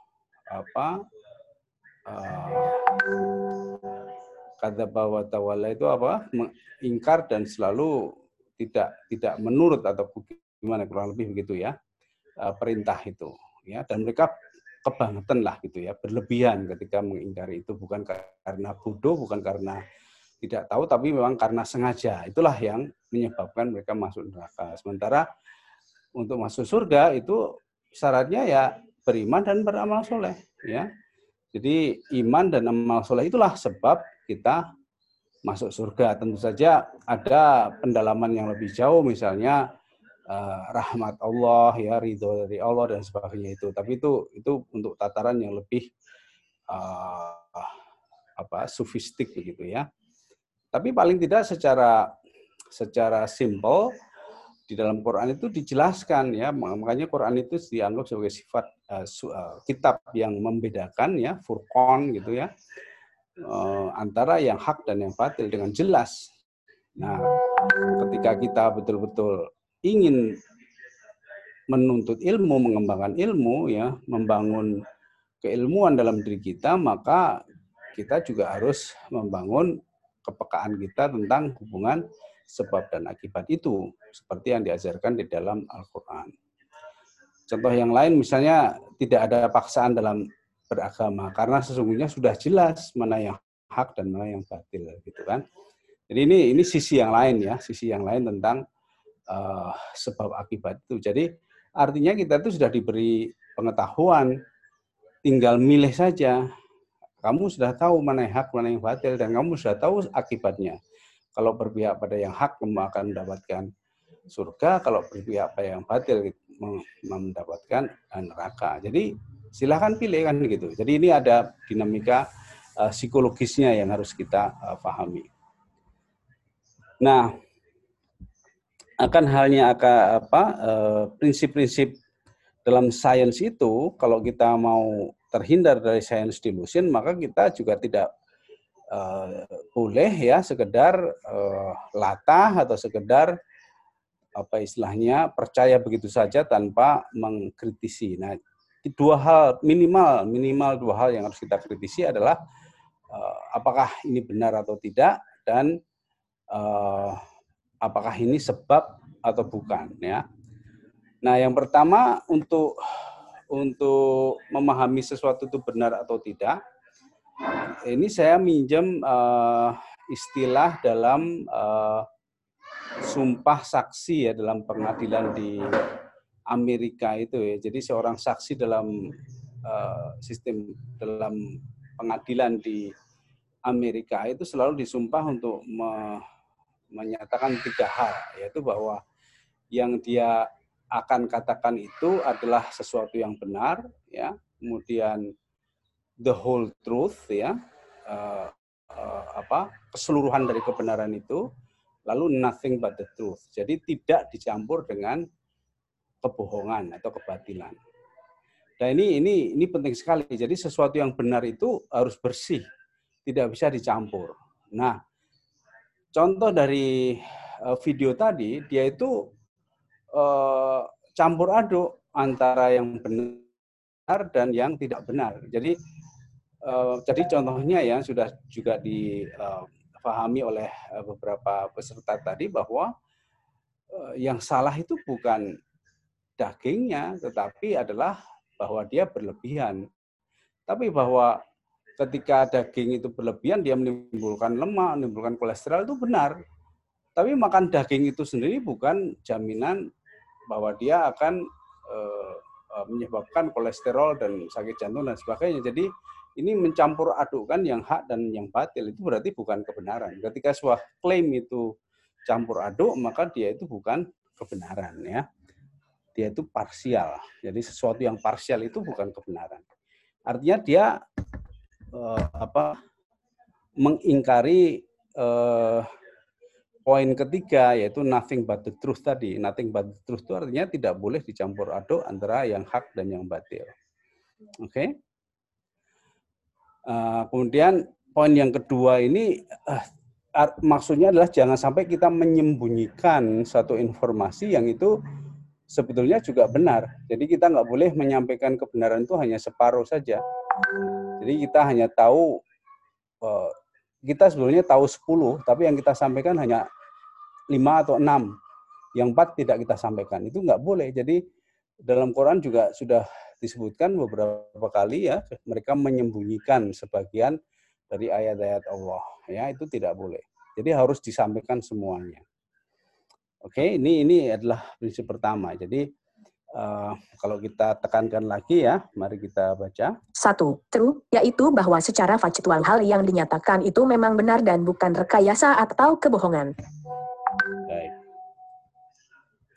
kata bahwa tawalla itu apa? Mengingkar dan selalu tidak menurut, atau gimana, kurang lebih begitu, ya, perintah itu, ya. Dan mereka kebangetan lah gitu, ya, berlebihan ketika mengingkari itu, bukan karena bodoh, bukan karena tidak tahu, tapi memang karena sengaja. Itulah yang menyebabkan mereka masuk neraka. Sementara untuk masuk surga itu syaratnya ya beriman dan beramal soleh, ya. Jadi iman dan amal soleh itulah sebab kita masuk surga. Tentu saja ada pendalaman yang lebih jauh, misalnya rahmat Allah, ya ridho dari Allah dan sebagainya itu. Tapi itu untuk tataran yang lebih sofistik begitu ya. Tapi paling tidak secara simpel di dalam Quran itu dijelaskan ya, makanya Quran itu dianggap sebagai sifat kitab yang membedakan ya, furqan gitu ya, antara yang hak dan yang batil dengan jelas. Nah, ketika kita betul-betul ingin menuntut ilmu, mengembangkan ilmu ya, membangun keilmuan dalam diri kita, maka kita juga harus membangun kepekaan kita tentang hubungan sebab dan akibat itu, seperti yang diajarkan di dalam Al-Quran. Contoh yang lain misalnya tidak ada paksaan dalam beragama, karena sesungguhnya sudah jelas mana yang hak dan mana yang batil, gitu kan. Jadi ini sisi yang lain ya, sisi yang lain tentang sebab akibat itu. Jadi artinya kita itu sudah diberi pengetahuan, tinggal milih saja. Kamu sudah tahu mana yang hak, mana yang batil, dan kamu sudah tahu akibatnya. Kalau berpihak pada yang hak, kamu akan mendapatkan surga. Kalau berpihak pada yang batil, mendapatkan neraka. Jadi silahkan pilih kan gitu. Jadi ini ada dinamika psikologisnya yang harus kita pahami. Nah, akan halnya prinsip-prinsip dalam sains itu, kalau kita mau terhindar dari science delusion, maka kita juga tidak boleh ya sekedar latah atau sekedar percaya begitu saja tanpa mengkritisi. Nah, minimal dua hal yang harus kita kritisi adalah apakah ini benar atau tidak, dan apakah ini sebab atau bukan ya. Nah, yang pertama untuk memahami sesuatu itu benar atau tidak, ini saya minjem istilah dalam sumpah saksi ya, dalam pengadilan di Amerika itu ya. Jadi seorang saksi dalam sistem dalam pengadilan di Amerika itu selalu disumpah untuk menyatakan 3 hal, yaitu bahwa yang dia akan katakan itu adalah sesuatu yang benar, ya. Kemudian the whole truth, ya, keseluruhan dari kebenaran itu, lalu nothing but the truth. Jadi tidak dicampur dengan kebohongan atau kebatilan. Dan ini penting sekali. Jadi sesuatu yang benar itu harus bersih, tidak bisa dicampur. Nah, contoh dari video tadi, dia itu campur aduk antara yang benar dan yang tidak benar. Jadi contohnya ya sudah juga dipahami oleh beberapa peserta tadi bahwa yang salah itu bukan dagingnya, tetapi adalah bahwa dia berlebihan. Tapi bahwa ketika daging itu berlebihan, dia menimbulkan lemak, menimbulkan kolesterol, itu benar. Tapi makan daging itu sendiri bukan jaminan bahwa dia akan menyebabkan kolesterol dan sakit jantung dan sebagainya. Jadi ini mencampur adukkan yang hak dan yang batil, itu berarti bukan kebenaran. Ketika sebuah klaim itu campur aduk, maka dia itu bukan kebenaran, ya. Dia itu parsial. Jadi sesuatu yang parsial itu bukan kebenaran. Artinya dia mengingkari poin ketiga, yaitu nothing but the truth tadi. Nothing but the truth itu artinya tidak boleh dicampur aduk antara yang hak dan yang batil. Oke? Kemudian poin yang kedua ini maksudnya adalah jangan sampai kita menyembunyikan satu informasi yang itu sebetulnya juga benar. Jadi kita nggak boleh menyampaikan kebenaran itu hanya separuh saja. Jadi kita hanya tahu, kita sebetulnya tahu 10, tapi yang kita sampaikan hanya 5 atau 6. Yang 4 tidak kita sampaikan. Itu nggak boleh. Jadi dalam Quran juga sudah disebutkan beberapa kali ya, mereka menyembunyikan sebagian dari ayat-ayat Allah. Ya, itu tidak boleh. Jadi harus disampaikan semuanya. Oke, ini adalah prinsip pertama. Jadi kalau kita tekankan lagi ya, mari kita baca. 1. True, yaitu bahwa secara faktual hal yang dinyatakan itu memang benar dan bukan rekayasa atau kebohongan. Baik.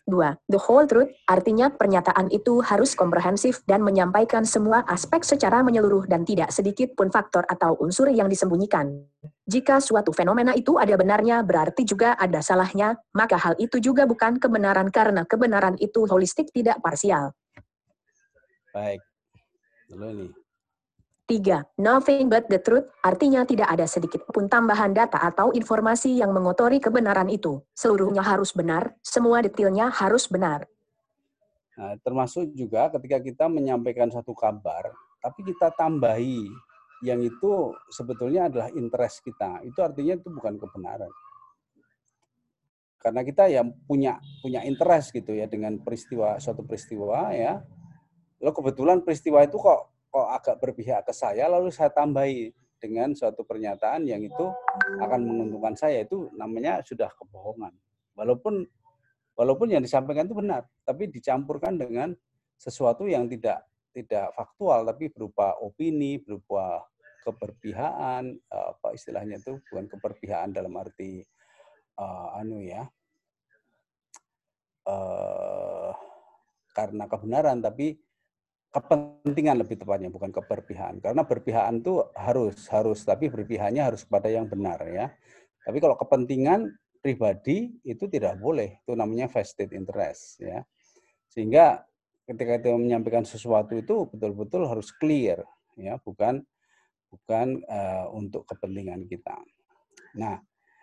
2. The whole truth, artinya pernyataan itu harus komprehensif dan menyampaikan semua aspek secara menyeluruh dan tidak sedikit pun faktor atau unsur yang disembunyikan. Jika suatu fenomena itu ada benarnya berarti juga ada salahnya, maka hal itu juga bukan kebenaran karena kebenaran itu holistik tidak parsial. Baik. Dulu ini. 3. Nothing but the truth, artinya tidak ada sedikit pun tambahan data atau informasi yang mengotori kebenaran itu. Seluruhnya harus benar, semua detailnya harus benar. Nah, termasuk juga ketika kita menyampaikan satu kabar, tapi kita tambahi yang itu sebetulnya adalah interest kita. Itu artinya itu bukan kebenaran. Karena kita yang punya interest gitu ya dengan suatu peristiwa ya. Lalu kebetulan peristiwa itu kok agak berpihak ke saya, lalu saya tambahi dengan suatu pernyataan yang itu akan menguntungkan saya, itu namanya sudah kebohongan. Walaupun yang disampaikan itu benar, tapi dicampurkan dengan sesuatu yang tidak faktual, tapi berupa opini, berupa keberpihakan, apa istilahnya itu bukan keberpihakan dalam arti karena kebenaran, tapi kepentingan lebih tepatnya, bukan keberpihakan. Karena berpihakan itu harus, tapi berpihaknya harus kepada yang benar ya. Tapi kalau kepentingan pribadi itu tidak boleh, itu namanya vested interest ya. Sehingga ketika kita menyampaikan sesuatu itu betul-betul harus clear ya, bukan untuk kepentingan kita. Nah,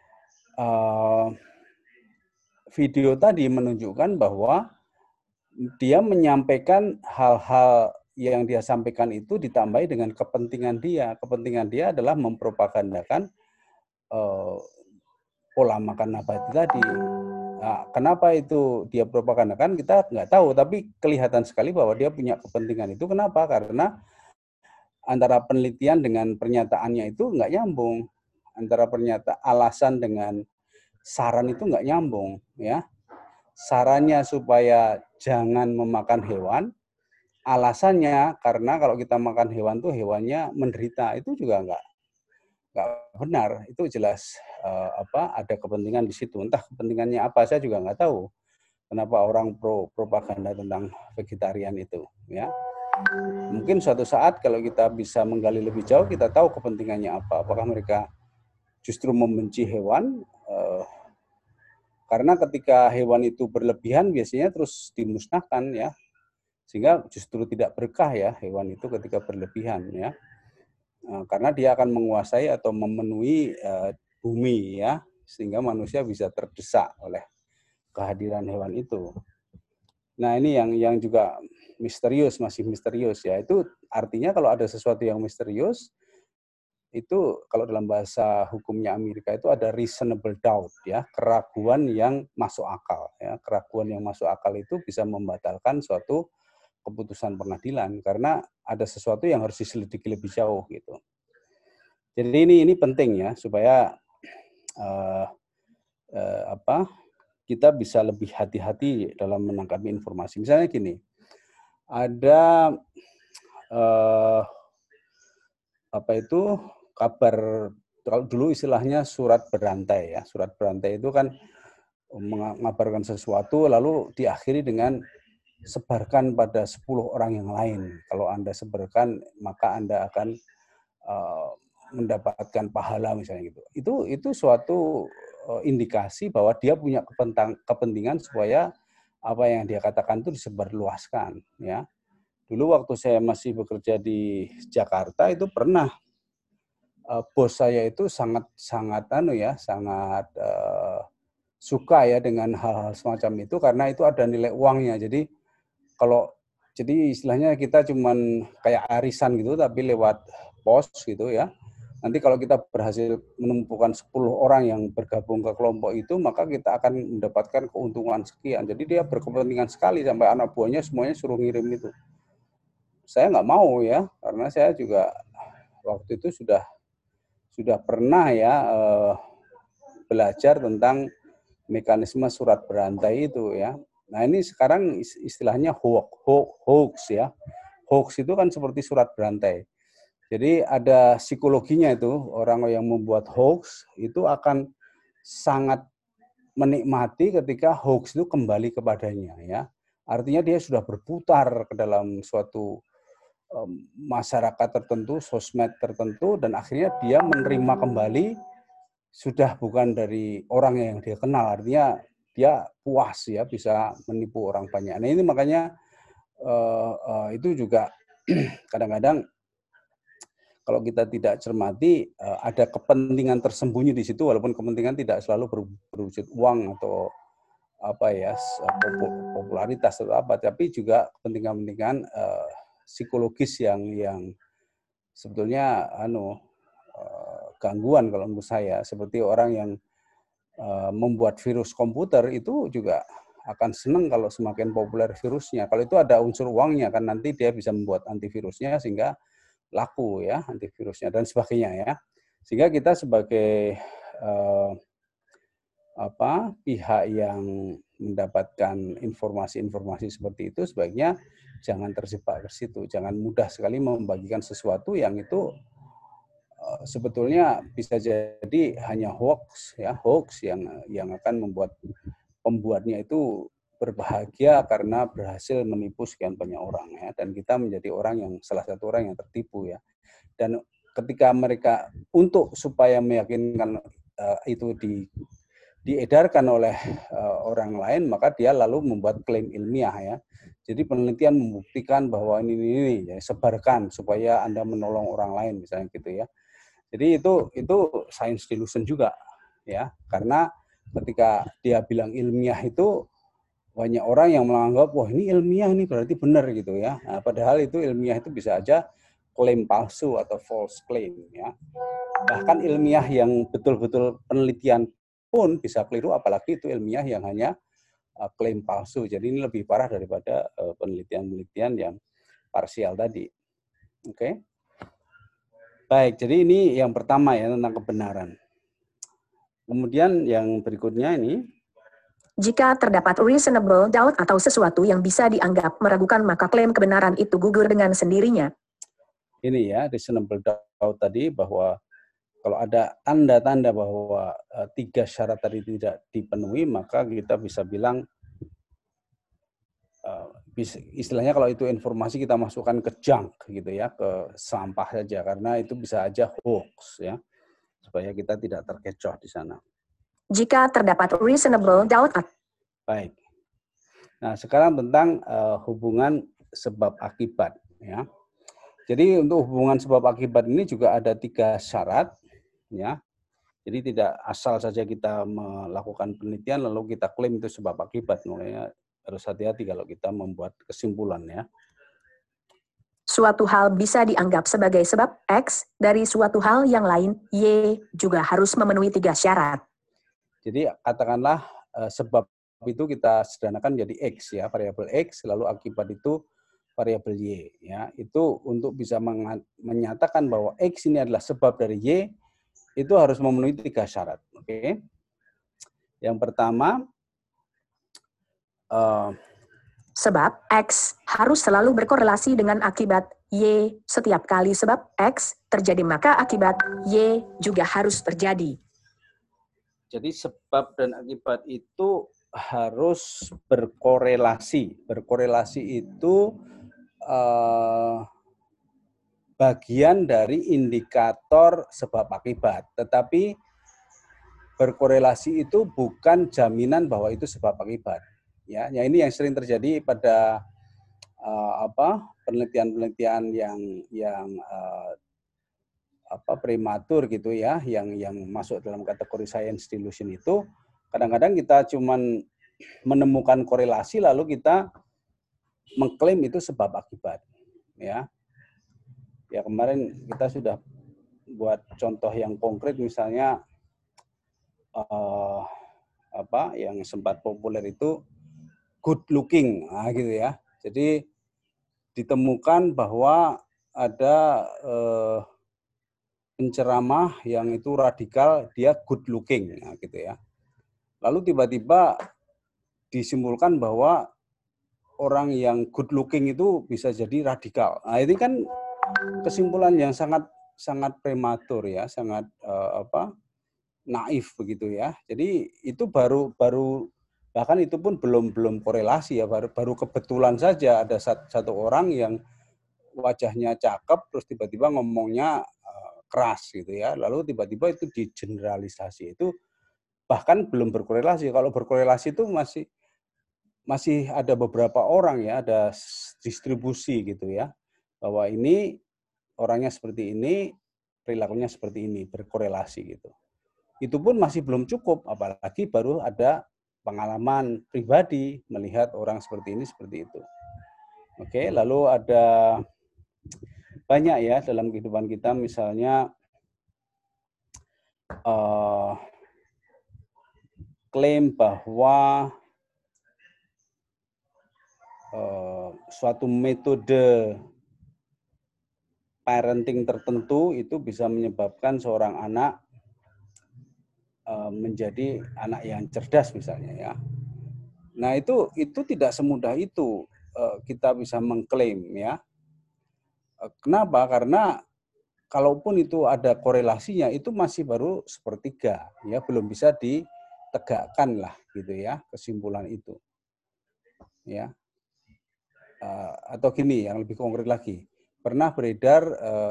video tadi menunjukkan bahwa dia menyampaikan hal-hal yang dia sampaikan itu ditambahi dengan kepentingan dia. Kepentingan dia adalah mempropagandakan pola makan nabati tadi. Nah, kenapa itu dia propagandakan kita nggak tahu, tapi kelihatan sekali bahwa dia punya kepentingan itu. Kenapa? Karena antara penelitian dengan pernyataannya itu nggak nyambung. Antara alasan dengan saran itu nggak nyambung, ya. Sarannya supaya jangan memakan hewan, alasannya karena kalau kita makan hewan tuh hewannya menderita, itu juga nggak benar. Itu jelas ada kepentingan di situ. Entah kepentingannya apa, saya juga nggak tahu. Kenapa orang propaganda tentang vegetarian itu, ya. Mungkin suatu saat kalau kita bisa menggali lebih jauh, kita tahu kepentingannya apa. Apakah mereka justru membenci hewan? Karena ketika hewan itu berlebihan biasanya terus dimusnahkan ya, sehingga justru tidak berkah ya hewan itu ketika berlebihan ya, karena dia akan menguasai atau memenuhi bumi ya, sehingga manusia bisa terdesak oleh kehadiran hewan itu. Nah ini yang juga masih misterius ya. Itu artinya kalau ada sesuatu yang misterius, itu kalau dalam bahasa hukumnya Amerika itu ada reasonable doubt ya, keraguan yang masuk akal ya. Keraguan yang masuk akal itu bisa membatalkan suatu keputusan pengadilan karena ada sesuatu yang harus diselidiki lebih jauh gitu. Jadi ini penting ya supaya kita bisa lebih hati-hati dalam menangkap informasi. Misalnya gini, ada kabar, kalau dulu istilahnya surat berantai ya. Surat berantai itu kan mengabarkan sesuatu lalu diakhiri dengan sebarkan pada 10 orang yang lain. Kalau Anda sebarkan maka Anda akan mendapatkan pahala misalnya gitu. Itu suatu indikasi bahwa dia punya kepentingan supaya apa yang dia katakan itu disebarluaskan ya. Dulu waktu saya masih bekerja di Jakarta itu pernah bos saya itu sangat suka ya dengan hal-hal semacam itu karena itu ada nilai uangnya. Jadi istilahnya kita cuman kayak arisan gitu tapi lewat pos gitu ya. Nanti kalau kita berhasil menumpukan 10 orang yang bergabung ke kelompok itu, maka kita akan mendapatkan keuntungan sekian. Jadi dia berkepentingan sekali sampai anak buahnya semuanya suruh ngirim itu. Saya nggak mau ya, karena saya juga waktu itu sudah pernah ya belajar tentang mekanisme surat berantai itu ya. Nah ini sekarang istilahnya hoax ya. Hoax itu kan seperti surat berantai. Jadi ada psikologinya itu, orang yang membuat hoax itu akan sangat menikmati ketika hoax itu kembali kepadanya, ya. Artinya dia sudah berputar ke dalam suatu masyarakat tertentu, sosmed tertentu, dan akhirnya dia menerima kembali sudah bukan dari orang yang dia kenal. Artinya dia puas ya bisa menipu orang banyak. Nah ini makanya itu juga kadang-kadang kalau kita tidak cermati ada kepentingan tersembunyi di situ, walaupun kepentingan tidak selalu berwujud uang atau apa ya popularitas atau apa, tapi juga kepentingan-kepentingan psikologis yang sebetulnya gangguan kalau menurut saya, seperti orang yang membuat virus komputer itu juga akan senang kalau semakin populer virusnya. Kalau itu ada unsur uangnya kan nanti dia bisa membuat antivirusnya sehingga laku ya antivirusnya dan sebagainya ya. Sehingga kita sebagai pihak yang mendapatkan informasi-informasi seperti itu sebaiknya jangan terjebak ke situ, jangan mudah sekali membagikan sesuatu yang itu sebetulnya bisa jadi hanya hoax ya, hoax yang akan membuat pembuatnya itu berbahagia karena berhasil menipu sekian banyak orang ya, dan kita menjadi orang yang salah satu orang yang tertipu ya. Dan ketika mereka untuk supaya meyakinkan itu diedarkan oleh orang lain, maka dia lalu membuat klaim ilmiah ya. Jadi penelitian membuktikan bahwa ini ya, sebarkan supaya Anda menolong orang lain misalnya gitu ya. Jadi itu science delusion juga ya, karena ketika dia bilang ilmiah itu banyak orang yang menganggap wah ini ilmiah ini berarti benar gitu ya. Nah, padahal itu ilmiah itu bisa aja klaim palsu atau false claim ya. Bahkan ilmiah yang betul-betul penelitian pun bisa keliru, apalagi itu ilmiah yang hanya klaim palsu. Jadi ini lebih parah daripada penelitian-penelitian yang parsial tadi. Oke. Baik, jadi ini yang pertama ya tentang kebenaran. Kemudian yang berikutnya ini. Jika terdapat reasonable doubt atau sesuatu yang bisa dianggap meragukan, maka klaim kebenaran itu gugur dengan sendirinya. Ini ya, reasonable doubt tadi bahwa kalau ada tanda-tanda bahwa 3 syarat tadi tidak dipenuhi, maka kita bisa bilang, istilahnya kalau itu informasi kita masukkan ke junk gitu ya, ke sampah saja, karena itu bisa aja hoax ya, supaya kita tidak terkecoh di sana. Jika terdapat reasonable doubt. Baik. Nah, sekarang tentang hubungan sebab akibat ya. Jadi untuk hubungan sebab akibat ini juga ada 3 syarat ya. Jadi tidak asal saja kita melakukan penelitian lalu kita klaim itu sebab akibat. Makanya harus hati-hati kalau kita membuat kesimpulan ya. Suatu hal bisa dianggap sebagai sebab X dari suatu hal yang lain Y juga harus memenuhi 3 syarat. Jadi katakanlah sebab itu kita sederhanakan menjadi X ya, variabel X, lalu akibat itu variabel Y ya. Itu untuk bisa menyatakan bahwa X ini adalah sebab dari Y, itu harus memenuhi 3 syarat. Oke. Yang pertama, sebab X harus selalu berkorelasi dengan akibat Y. Setiap kali sebab X terjadi, maka akibat Y juga harus terjadi. Jadi sebab dan akibat itu harus berkorelasi. Berkorelasi itu bagian dari indikator sebab akibat. Tetapi berkorelasi itu bukan jaminan bahwa itu sebab akibat. Ya, ini yang sering terjadi pada penelitian-penelitian yang prematur gitu ya, yang masuk dalam kategori science delusion itu, kadang-kadang kita cuman menemukan korelasi lalu kita mengklaim itu sebab akibat ya. Ya kemarin kita sudah buat contoh yang konkret, misalnya yang sempat populer itu good looking, gitu ya. Jadi ditemukan bahwa ada penceramah yang itu radikal, dia good looking, gitu ya. Lalu tiba-tiba disimpulkan bahwa orang yang good looking itu bisa jadi radikal. Nah, ini kan kesimpulan yang sangat prematur ya, sangat naif begitu ya. Jadi itu baru bahkan itu pun belum korelasi ya, baru kebetulan saja ada satu orang yang wajahnya cakep terus tiba-tiba ngomongnya keras gitu ya. Lalu tiba-tiba itu digeneralisasi. Itu bahkan belum berkorelasi. Kalau berkorelasi itu masih ada beberapa orang ya, ada distribusi gitu ya, bahwa ini orangnya seperti ini, perilakunya seperti ini, berkorelasi gitu. Itu pun masih belum cukup, apalagi baru ada pengalaman pribadi melihat orang seperti ini, seperti itu. Oke, lalu ada banyak ya dalam kehidupan kita, misalnya klaim bahwa suatu metode parenting tertentu itu bisa menyebabkan seorang anak menjadi anak yang cerdas misalnya ya. Nah itu tidak semudah itu kita bisa mengklaim ya. Kenapa? Karena kalaupun itu ada korelasinya itu masih baru sepertiga ya, belum bisa ditegakkan lah gitu ya kesimpulan itu ya. Atau gini yang lebih konkret lagi, pernah beredar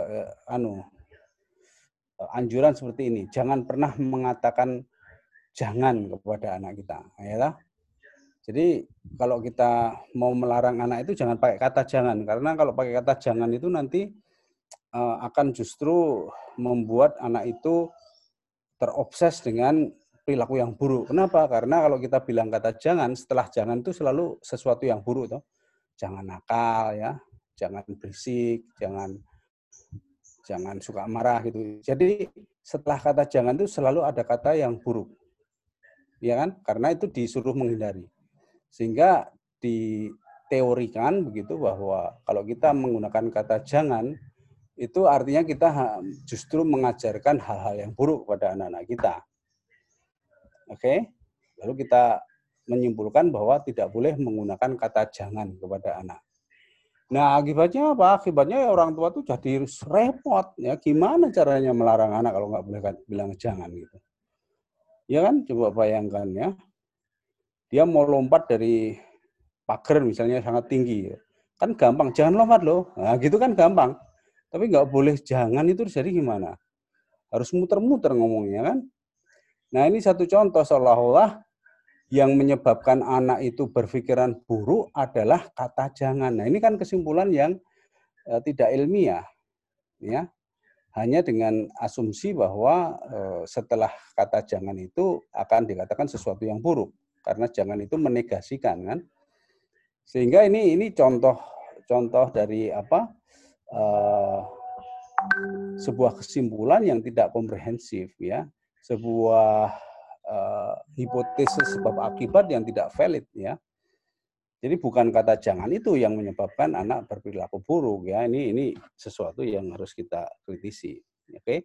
anjuran seperti ini, jangan pernah mengatakan jangan kepada anak kita ya. Jadi kalau kita mau melarang anak itu jangan pakai kata jangan, karena kalau pakai kata jangan itu nanti akan justru membuat anak itu terobses dengan perilaku yang buruk. Kenapa? Karena kalau kita bilang kata jangan, setelah jangan itu selalu sesuatu yang buruk toh. Jangan nakal ya, jangan berisik, jangan suka marah gitu. Jadi setelah kata jangan itu selalu ada kata yang buruk. Ya kan? Karena itu disuruh menghindari. Sehingga diteorikan begitu bahwa kalau kita menggunakan kata jangan itu artinya kita justru mengajarkan hal-hal yang buruk kepada anak-anak kita. Oke? Lalu kita menyimpulkan bahwa tidak boleh menggunakan kata jangan kepada anak. Nah, akibatnya apa? Akibatnya ya orang tua tuh jadi repot ya. Gimana caranya melarang anak kalau nggak boleh bilang jangan gitu? Ya kan? Coba bayangkan ya. Dia mau lompat dari pagar misalnya sangat tinggi. Kan gampang, jangan lompat loh. Nah, gitu kan gampang. Tapi nggak boleh jangan itu jadi gimana? Harus muter-muter ngomongnya kan? Nah, ini satu contoh seolah-olah yang menyebabkan anak itu berpikiran buruk adalah kata jangan. Nah, ini kan kesimpulan yang tidak ilmiah, ya. Hanya dengan asumsi bahwa setelah kata jangan itu akan dikatakan sesuatu yang buruk, karena jangan itu menegasikan kan. Sehingga ini contoh dari apa? Sebuah kesimpulan yang tidak komprehensif, ya. Sebuah hipotesis sebab akibat yang tidak valid ya. Jadi bukan kata jangan itu yang menyebabkan anak berperilaku buruk ya. Ini sesuatu yang harus kita kritisi. Oke.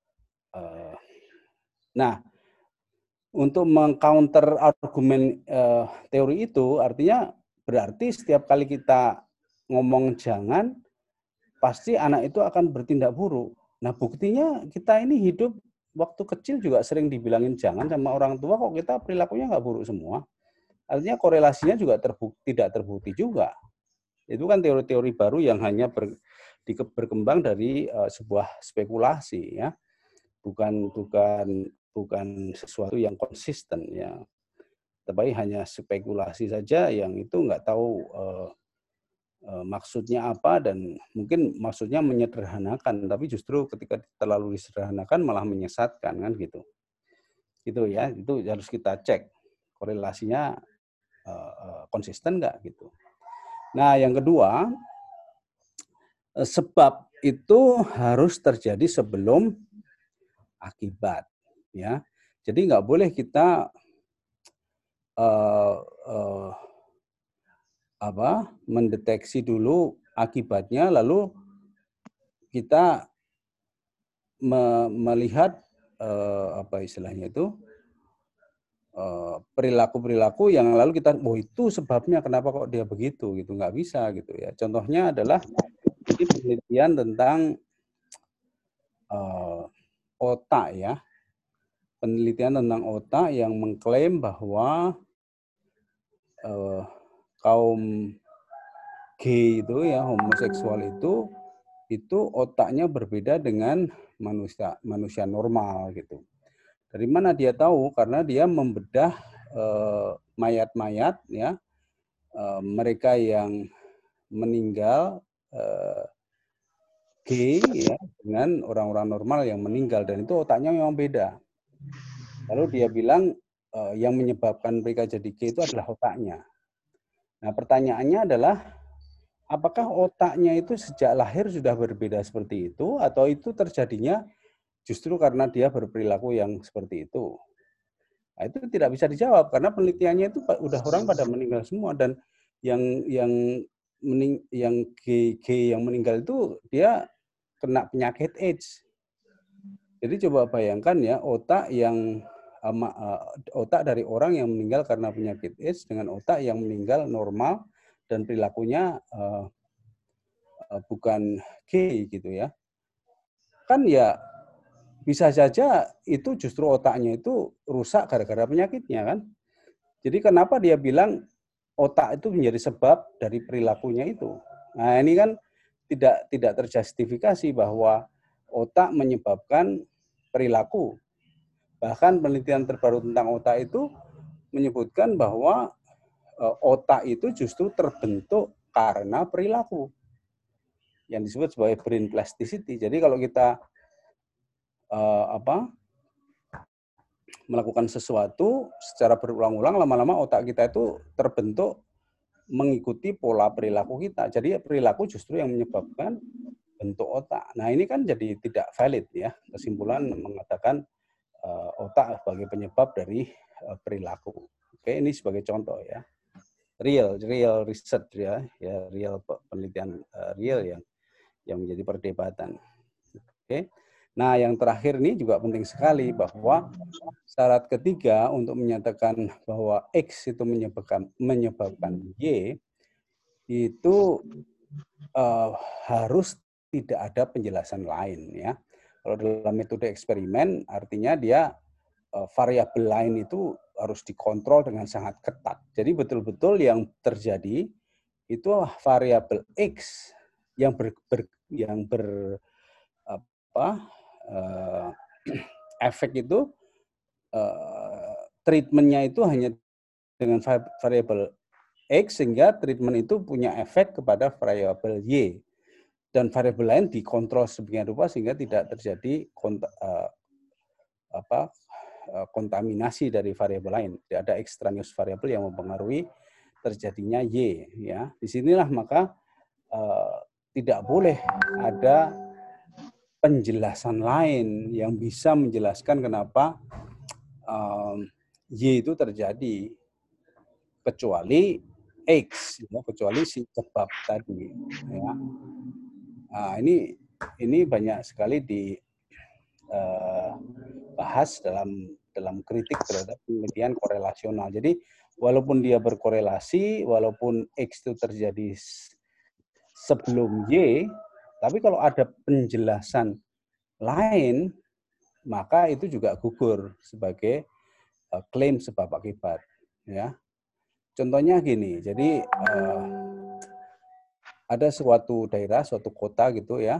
Nah, untuk mengcounter argumen teori itu artinya berarti setiap kali kita ngomong jangan pasti anak itu akan bertindak buruk. Nah, buktinya kita ini hidup waktu kecil juga sering dibilangin jangan sama orang tua, kok kita perilakunya nggak buruk semua. Artinya korelasinya juga tidak terbukti juga. Itu kan teori-teori baru yang hanya berkembang dari sebuah spekulasi ya. Bukan sesuatu yang konsisten ya. Tapi hanya spekulasi saja yang itu nggak tahu maksudnya apa, dan mungkin maksudnya menyederhanakan, tapi justru ketika terlalu disederhanakan malah menyesatkan kan gitu. Gitu ya, itu harus kita cek korelasinya konsisten nggak gitu. Nah, yang kedua, sebab itu harus terjadi sebelum akibat ya. Jadi nggak boleh kita mendeteksi dulu akibatnya lalu kita melihat apa istilahnya itu perilaku yang lalu kita itu sebabnya kenapa kok dia begitu gitu, nggak bisa gitu ya. Contohnya adalah ini penelitian tentang otak ya. penelitian tentang otak yang mengklaim bahwa kaum gay itu ya, homoseksual itu otaknya berbeda dengan manusia normal gitu. Dari mana dia tahu? Karena dia membedah mayat-mayat ya, mereka yang meninggal gay ya dengan orang-orang normal yang meninggal, dan itu otaknya memang beda. Lalu dia bilang yang menyebabkan mereka jadi gay itu adalah otaknya. Nah, pertanyaannya adalah apakah otaknya itu sejak lahir sudah berbeda seperti itu, atau itu terjadinya justru karena dia berperilaku yang seperti itu? Nah, itu tidak bisa dijawab karena penelitiannya itu udah orang pada meninggal semua, dan yang gay yang meninggal itu dia kena penyakit AIDS. Jadi coba bayangkan ya, otak dari orang yang meninggal karena penyakit AIDS dengan otak yang meninggal normal dan perilakunya bukan gay gitu ya. Kan ya bisa saja itu justru otaknya itu rusak gara-gara penyakitnya kan. Jadi kenapa dia bilang otak itu menjadi sebab dari perilakunya itu? Nah, ini kan tidak terjustifikasi bahwa otak menyebabkan perilaku. Bahkan penelitian terbaru tentang otak itu menyebutkan bahwa otak itu justru terbentuk karena perilaku yang disebut sebagai brain plasticity. Jadi kalau kita melakukan sesuatu secara berulang-ulang, lama-lama otak kita itu terbentuk mengikuti pola perilaku kita. Jadi perilaku justru yang menyebabkan bentuk otak. Nah, ini kan jadi tidak valid ya. Kesimpulan mengatakan otak sebagai penyebab dari perilaku. Oke, ini sebagai contoh ya. Real research ya, real penelitian real yang menjadi perdebatan. Oke. Nah, yang terakhir ini juga penting sekali bahwa syarat ketiga untuk menyatakan bahwa X itu menyebabkan Y itu harus tidak ada penjelasan lain ya. Kalau dalam metode eksperimen artinya dia variabel lain itu harus dikontrol dengan sangat ketat. Jadi betul-betul yang terjadi itu variabel X yang efek itu treatmentnya itu hanya dengan variabel X, sehingga treatment itu punya efek kepada variabel Y. Dan variabel lain dikontrol sedemikian rupa sehingga tidak terjadi kontaminasi dari variabel lain. Tidak ada extraneous variabel yang mempengaruhi terjadinya Y. Ya, disinilah maka tidak boleh ada penjelasan lain yang bisa menjelaskan kenapa Y itu terjadi kecuali X, ya, kecuali si sebab tadi. Ya. Nah, ini banyak sekali dibahas dalam kritik terhadap penelitian korelasional. Jadi walaupun dia berkorelasi, walaupun X itu terjadi sebelum Y, tapi kalau ada penjelasan lain, maka itu juga gugur sebagai klaim sebab akibat. Ya. Contohnya gini, jadi ada suatu daerah, suatu kota gitu ya.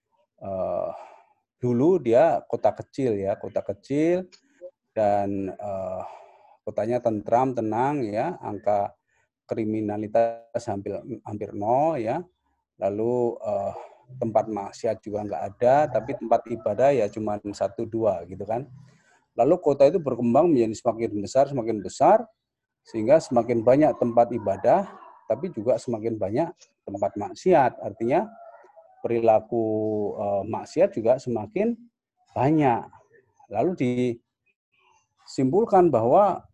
Dulu dia kota kecil ya, dan kotanya tentram, tenang ya, angka kriminalitas hampir nol ya. Lalu tempat maksiat juga nggak ada, tapi tempat ibadah ya cuma 1-2 gitu kan. Lalu kota itu berkembang menjadi semakin besar, sehingga semakin banyak tempat ibadah, tapi juga semakin banyak tempat maksiat. Artinya perilaku maksiat juga semakin banyak. Lalu disimpulkan bahwa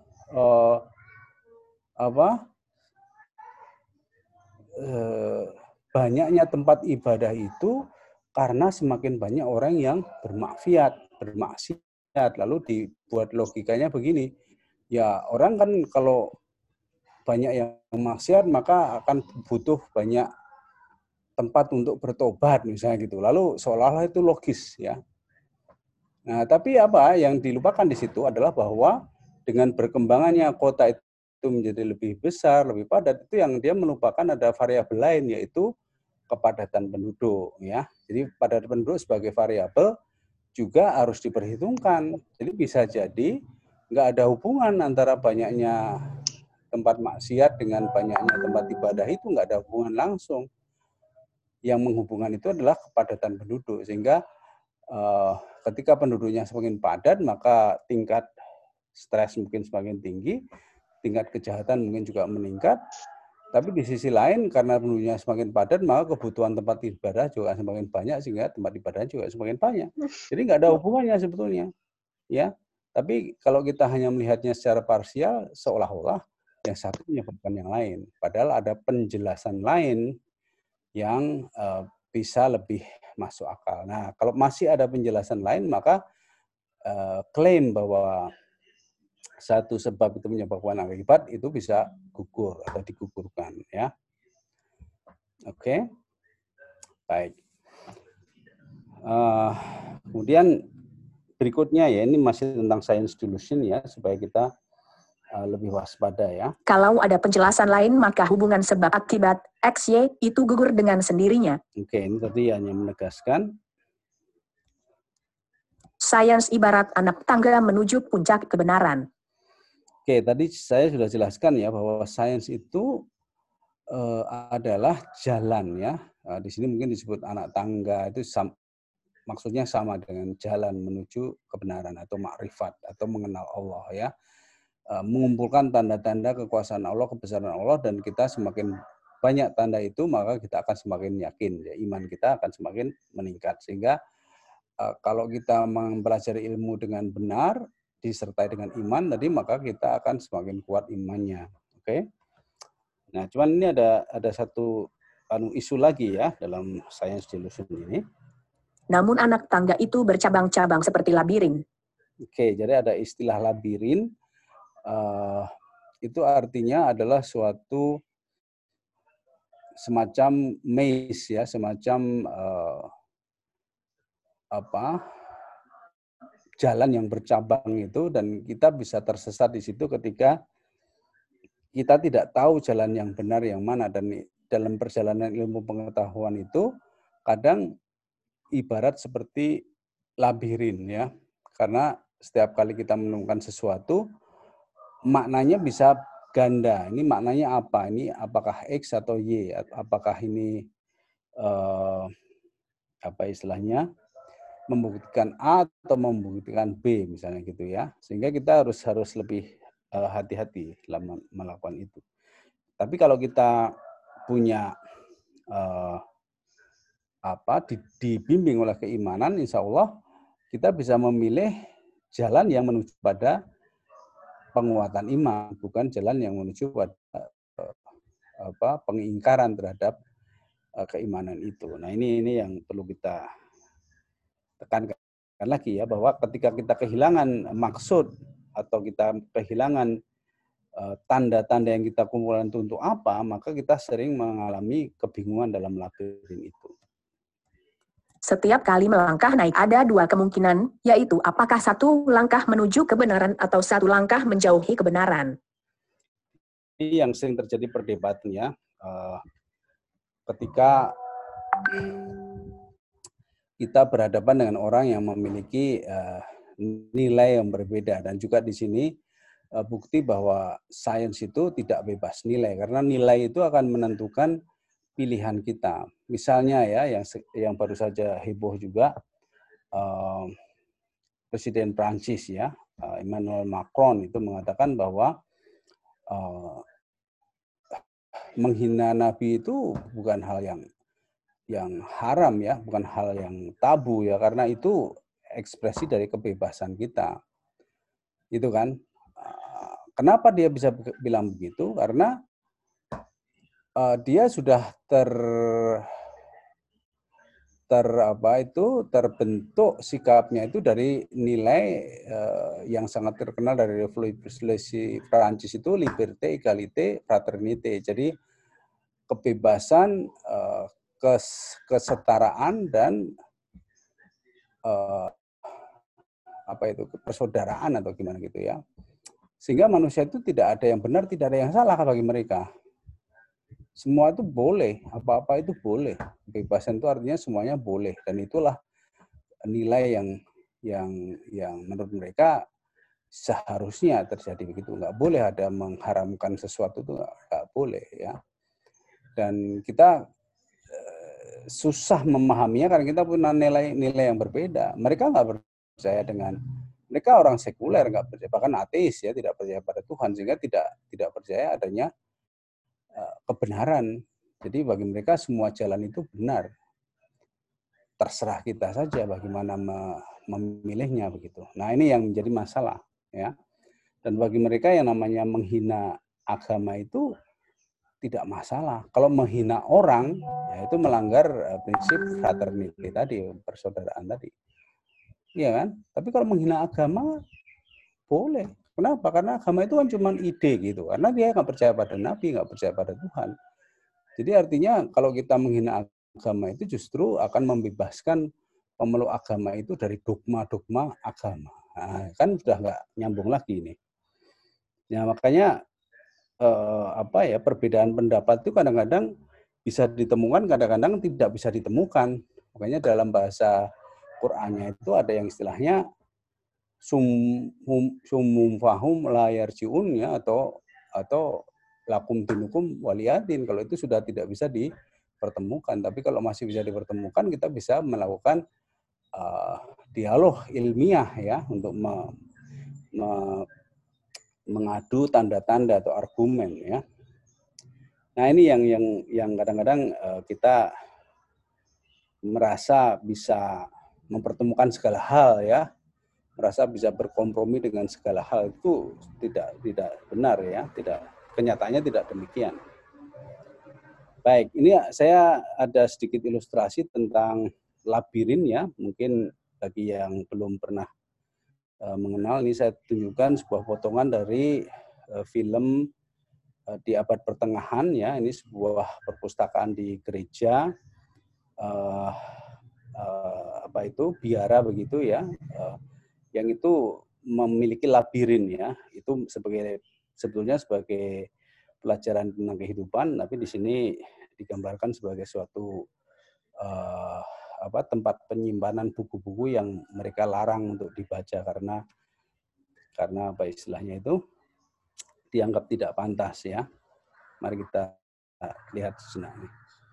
banyaknya tempat ibadah itu karena semakin banyak orang yang bermaksiat. Lalu dibuat logikanya begini, ya orang kan kalau banyak yang maksiat maka akan butuh banyak tempat untuk bertobat misalnya gitu. Lalu seolah-olah itu logis ya. Nah, tapi apa yang dilupakan di situ adalah bahwa dengan berkembangannya kota itu menjadi lebih besar, lebih padat, itu yang dia melupakan ada variabel lain, yaitu kepadatan penduduk, ya. Jadi kepadatan penduduk sebagai variabel juga harus diperhitungkan. Jadi bisa jadi nggak ada hubungan antara banyaknya tempat maksiat dengan banyaknya tempat ibadah, itu nggak ada hubungan langsung. Yang menghubungkan itu adalah kepadatan penduduk, sehingga ketika penduduknya semakin padat, maka tingkat stres mungkin semakin tinggi, tingkat kejahatan mungkin juga meningkat. Tapi di sisi lain, karena penduduknya semakin padat, maka kebutuhan tempat ibadah juga semakin banyak, sehingga tempat ibadah juga semakin banyak. Jadi nggak ada hubungannya sebetulnya, ya. Tapi kalau kita hanya melihatnya secara parsial, seolah-olah yang satu menyebabkan yang lain. Padahal ada penjelasan lain yang bisa lebih masuk akal. Nah, kalau masih ada penjelasan lain, maka klaim bahwa satu sebab itu menyebabkan akibat itu bisa gugur atau digugurkan, ya. Oke, baik. Kemudian berikutnya ya, ini masih tentang science delusion ya, supaya kita lebih waspada ya. Kalau ada penjelasan lain, maka hubungan sebab akibat XY itu gugur dengan sendirinya. Oke, ini tadi hanya menegaskan. Sains ibarat anak tangga menuju puncak kebenaran. Oke, tadi saya sudah jelaskan ya bahwa sains itu adalah jalan ya. Di sini mungkin disebut anak tangga, itu maksudnya sama dengan jalan menuju kebenaran atau makrifat atau mengenal Allah ya. Mengumpulkan tanda-tanda kekuasaan Allah, kebesaran Allah, dan kita semakin banyak tanda itu, maka kita akan semakin yakin ya, iman kita akan semakin meningkat. Sehingga kalau kita mempelajari ilmu dengan benar disertai dengan iman tadi, maka kita akan semakin kuat imannya. Oke. Nah, cuman ini ada satu isu lagi ya dalam science delusion ini. Namun anak tangga itu bercabang-cabang seperti labirin. Oke, jadi ada istilah labirin. Itu artinya adalah suatu semacam maze ya, semacam jalan yang bercabang itu, dan kita bisa tersesat di situ ketika kita tidak tahu jalan yang benar yang mana. Dan dalam perjalanan ilmu pengetahuan itu kadang ibarat seperti labirin ya, karena setiap kali kita menemukan sesuatu maknanya bisa ganda. Ini maknanya apa? Ini apakah X atau Y? Apakah ini apa istilahnya? Membuktikan A atau membuktikan B misalnya gitu ya. Sehingga kita harus lebih hati-hati dalam melakukan itu. Tapi kalau kita punya dibimbing oleh keimanan, insya Allah kita bisa memilih jalan yang menuju pada penguatan iman, bukan jalan yang menuju pada pengingkaran terhadap keimanan itu. Nah, ini yang perlu kita tekankan lagi ya, bahwa ketika kita kehilangan maksud atau kita kehilangan tanda-tanda yang kita kumpulkan itu untuk apa, maka kita sering mengalami kebingungan dalam labirin itu. Setiap kali melangkah naik ada dua kemungkinan, yaitu apakah satu langkah menuju kebenaran atau satu langkah menjauhi kebenaran. Ini yang sering terjadi perdebatan ya, ketika kita berhadapan dengan orang yang memiliki nilai yang berbeda. Dan juga di sini bukti bahwa sains itu tidak bebas nilai, karena nilai itu akan menentukan pilihan kita. Misalnya ya, yang baru saja heboh juga, Presiden Prancis ya, Emmanuel Macron itu mengatakan bahwa menghina Nabi itu bukan hal yang haram ya, bukan hal yang tabu ya, karena itu ekspresi dari kebebasan kita. Itu kan. Kenapa dia bisa bilang begitu? Karena dia sudah terbentuk sikapnya itu dari nilai yang sangat terkenal dari revolusi Prancis itu, liberté, égalité, fraternité. Jadi kebebasan, kesetaraan, dan persaudaraan atau gimana gitu ya. Sehingga manusia itu tidak ada yang benar, tidak ada yang salah bagi mereka. Semua itu boleh, apa-apa itu boleh. Kebebasan itu artinya semuanya boleh, dan itulah nilai yang menurut mereka seharusnya terjadi begitu. Nggak boleh ada mengharamkan sesuatu, itu nggak boleh ya. Dan kita susah memahaminya karena kita punya nilai yang berbeda. Mereka nggak percaya mereka orang sekuler, nggak percaya, bahkan ateis ya, tidak percaya pada Tuhan, sehingga tidak percaya adanya kebenaran. Jadi bagi mereka semua jalan itu benar. Terserah kita saja bagaimana memilihnya begitu. Nah, ini yang menjadi masalah ya. Dan bagi mereka yang namanya menghina agama itu tidak masalah. Kalau menghina orang, ya itu melanggar prinsip fraternity tadi, persaudaraan tadi. Iya kan? Tapi kalau menghina agama, boleh. Kenapa? Karena agama itu kan cuma ide gitu. Karena dia nggak percaya pada Nabi, nggak percaya pada Tuhan. Jadi artinya kalau kita menghina agama itu justru akan membebaskan pemeluk agama itu dari dogma-dogma agama. Nah, kan sudah nggak nyambung lagi ini. Ya makanya perbedaan pendapat itu kadang-kadang bisa ditemukan, kadang-kadang tidak bisa ditemukan. Makanya dalam bahasa Qur'annya itu ada yang istilahnya sumum fahum la yarji'un ya, atau lakum dinukum waliyadin. Kalau itu sudah tidak bisa dipertemukan, tapi kalau masih bisa dipertemukan, kita bisa melakukan dialog ilmiah ya untuk mengadu tanda-tanda atau argumen ya. Nah, ini yang kadang-kadang kita merasa bisa mempertemukan segala hal ya, merasa bisa berkompromi dengan segala hal, itu tidak benar ya, kenyataannya tidak demikian. Baik, ini saya ada sedikit ilustrasi tentang labirin ya, mungkin bagi yang belum pernah mengenal, ini saya tunjukkan sebuah potongan dari film di abad pertengahan ya. Ini sebuah perpustakaan di gereja biara begitu ya, yang itu memiliki labirin ya. Itu sebetulnya sebagai pelajaran tentang kehidupan, tapi di sini digambarkan sebagai suatu tempat penyimpanan buku-buku yang mereka larang untuk dibaca karena apa istilahnya itu dianggap tidak pantas ya. Mari kita lihat sejenak ini.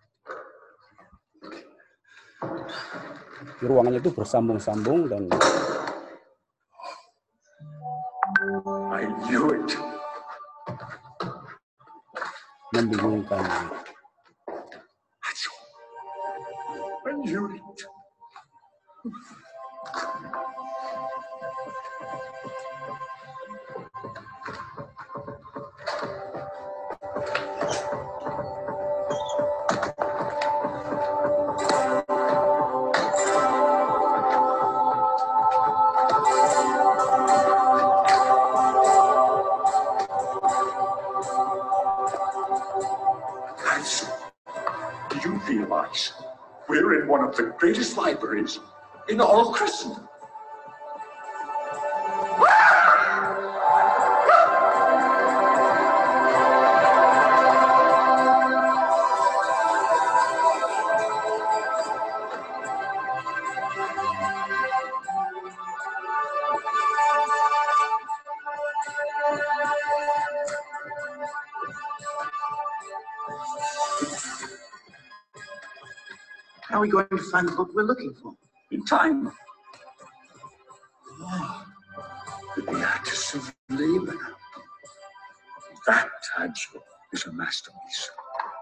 Ruangannya itu bersambung-sambung dan I knew it. Membingungkan. I knew it. Do you realize we're in one of the greatest libraries in all Christendom? How are we going to find the book we're looking for? In time. Oh, the Beatus of Laban. That, I'm sure, is a masterpiece.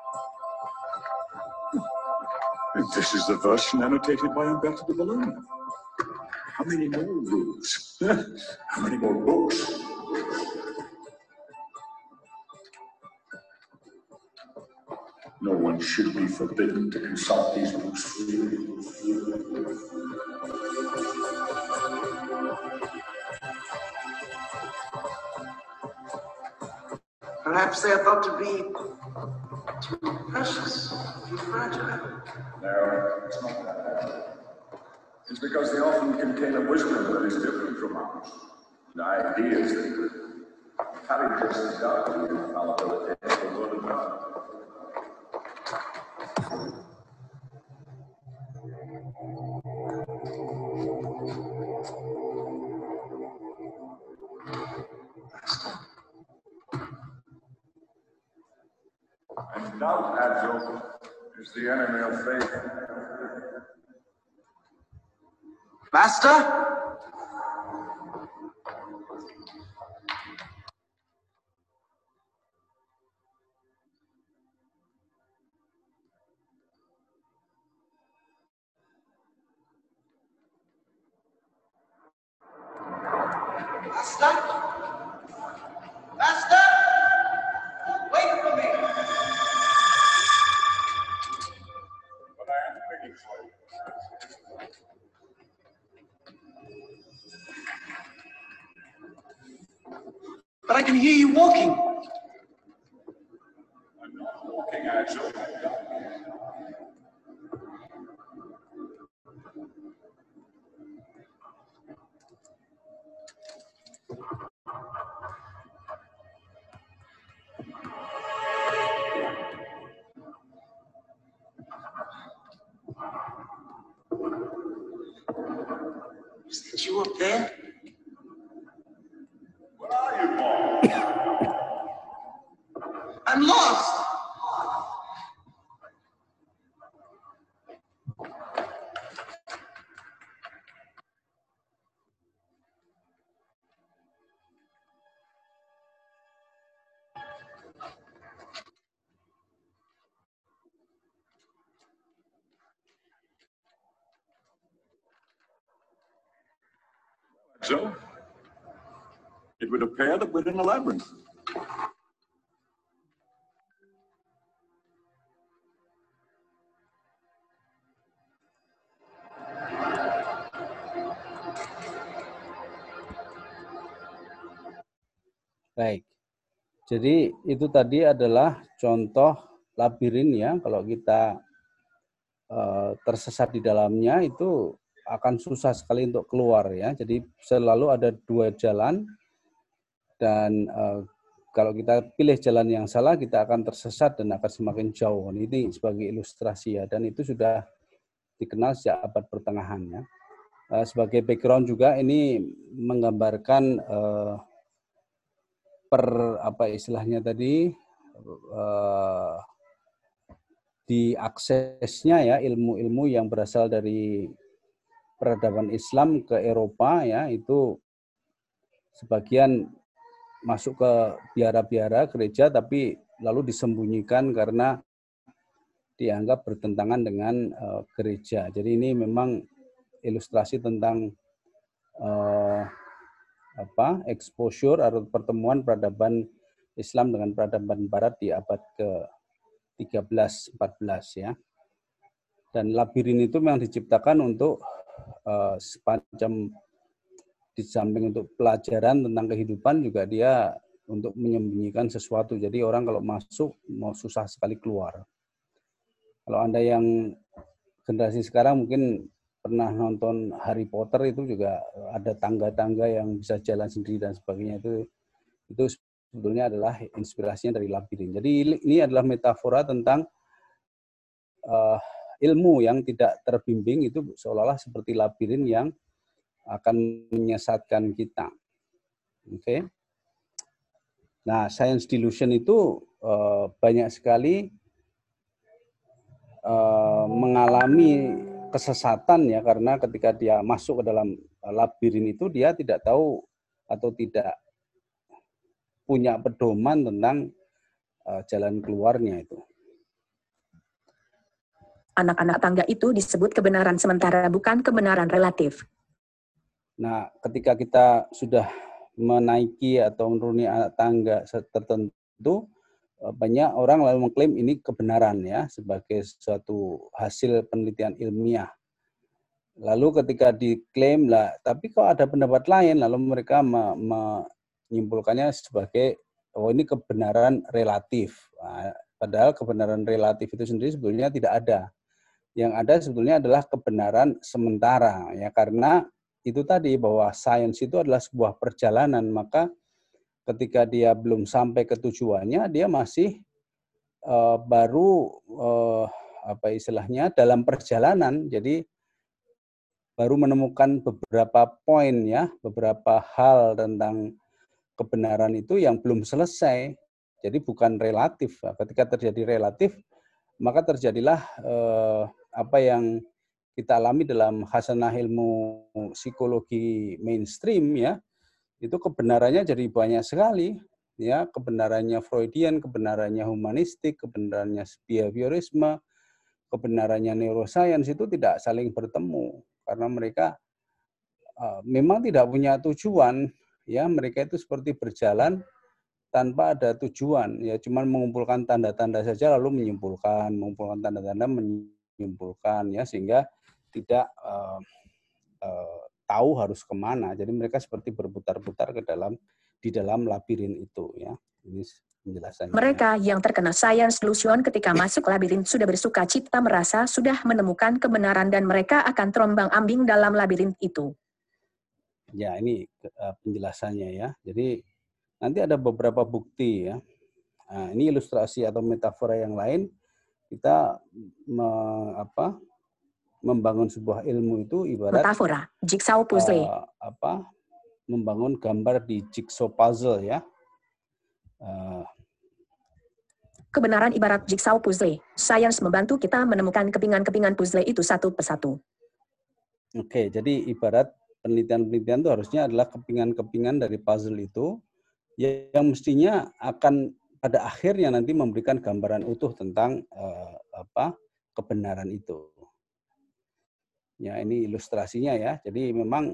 And this is the version annotated by Umberto de Bologna. How many more rules? How many more books? No one should be forbidden to consult these books freely. Perhaps they are thought to be too precious, too fragile. No, it's not that. It's because they often contain a wisdom that is different from ours, and ideas that carry just the doubt of the infallibility of the Word of God. And doubt, Agile, is the enemy of faith. Master? Master? Master? Wait for me. But I am waiting for you. But I can hear you walking. I'm not walking, Agile. Is that you up there? Where are you, Paul? I'm lost. So, it would appear that we're in a labyrinth. Baik. Jadi itu tadi adalah contoh labirin ya. Kalau kita tersesat di dalamnya itu akan susah sekali untuk keluar ya. Jadi selalu ada dua jalan dan kalau kita pilih jalan yang salah kita akan tersesat dan akan semakin jauh. Ini sebagai ilustrasi ya dan itu sudah dikenal sejak abad pertengahan ya. Sebagai background juga ini menggambarkan apa istilahnya tadi diaksesnya ya ilmu-ilmu yang berasal dari peradaban Islam ke Eropa ya itu sebagian masuk ke biara-biara gereja tapi lalu disembunyikan karena dianggap bertentangan dengan gereja. Jadi ini memang ilustrasi tentang exposure atau pertemuan peradaban Islam dengan peradaban Barat di abad ke-13-14 ya. Dan labirin itu memang diciptakan untuk semacam di samping untuk pelajaran tentang kehidupan juga dia untuk menyembunyikan sesuatu. Jadi orang kalau masuk mau susah sekali keluar. Kalau Anda yang generasi sekarang mungkin pernah nonton Harry Potter itu juga ada tangga-tangga yang bisa jalan sendiri dan sebagainya itu sebetulnya adalah inspirasinya dari labirin. Jadi ini adalah metafora tentang ilmu yang tidak terbimbing itu seolah-olah seperti labirin yang akan menyesatkan kita. Oke. Nah, science delusion itu banyak sekali mengalami kesesatan ya karena ketika dia masuk ke dalam labirin itu dia tidak tahu atau tidak punya pedoman tentang jalan keluarnya itu. Anak-anak tangga itu disebut kebenaran sementara, bukan kebenaran relatif. Nah, ketika kita sudah menaiki atau menuruni anak tangga tertentu, banyak orang lalu mengklaim ini kebenaran ya sebagai suatu hasil penelitian ilmiah. Lalu ketika diklaim lah, tapi kok ada pendapat lain, lalu mereka menyimpulkannya sebagai oh ini kebenaran relatif. Nah, padahal kebenaran relatif itu sendiri sebetulnya tidak ada. Yang ada sebetulnya adalah kebenaran sementara, ya, karena itu tadi bahwa sains itu adalah sebuah perjalanan, maka ketika dia belum sampai ke tujuannya, dia masih baru apa istilahnya dalam perjalanan. Jadi baru menemukan beberapa poin, ya, beberapa hal tentang kebenaran itu yang belum selesai. Jadi bukan relatif. Ketika terjadi relatif, maka terjadilah apa yang kita alami dalam khasanah ilmu psikologi mainstream, ya, itu kebenarannya jadi banyak sekali, ya, kebenarannya Freudian, kebenarannya humanistik, kebenarannya behaviorisme, kebenarannya neuroscience itu tidak saling bertemu karena mereka memang tidak punya tujuan, ya, mereka itu seperti berjalan tanpa ada tujuan, ya, cuma mengumpulkan tanda-tanda saja lalu menyimpulkan, mengumpulkan tanda-tanda menyimpulkan, ya, sehingga tidak tahu harus kemana. Jadi mereka seperti berputar-putar di dalam labirin itu, ya. Ini penjelasannya. Mereka yang terkena science delusion ketika masuk labirin sudah bersuka cita merasa sudah menemukan kebenaran dan mereka akan terombang-ambing dalam labirin itu. Ya, ini penjelasannya, ya. Jadi nanti ada beberapa bukti, ya. Nah, ini ilustrasi atau metafora yang lain. Kita membangun sebuah ilmu itu ibarat metafora, jigsaw puzzle. Membangun gambar di jigsaw puzzle, ya. Kebenaran ibarat jigsaw puzzle. Sains membantu kita menemukan kepingan-kepingan puzzle itu satu persatu. Oke, jadi ibarat penelitian-penelitian itu harusnya adalah kepingan-kepingan dari puzzle itu yang mestinya akan pada akhirnya nanti memberikan gambaran utuh tentang kebenaran itu. Ya, ini ilustrasinya, ya. Jadi memang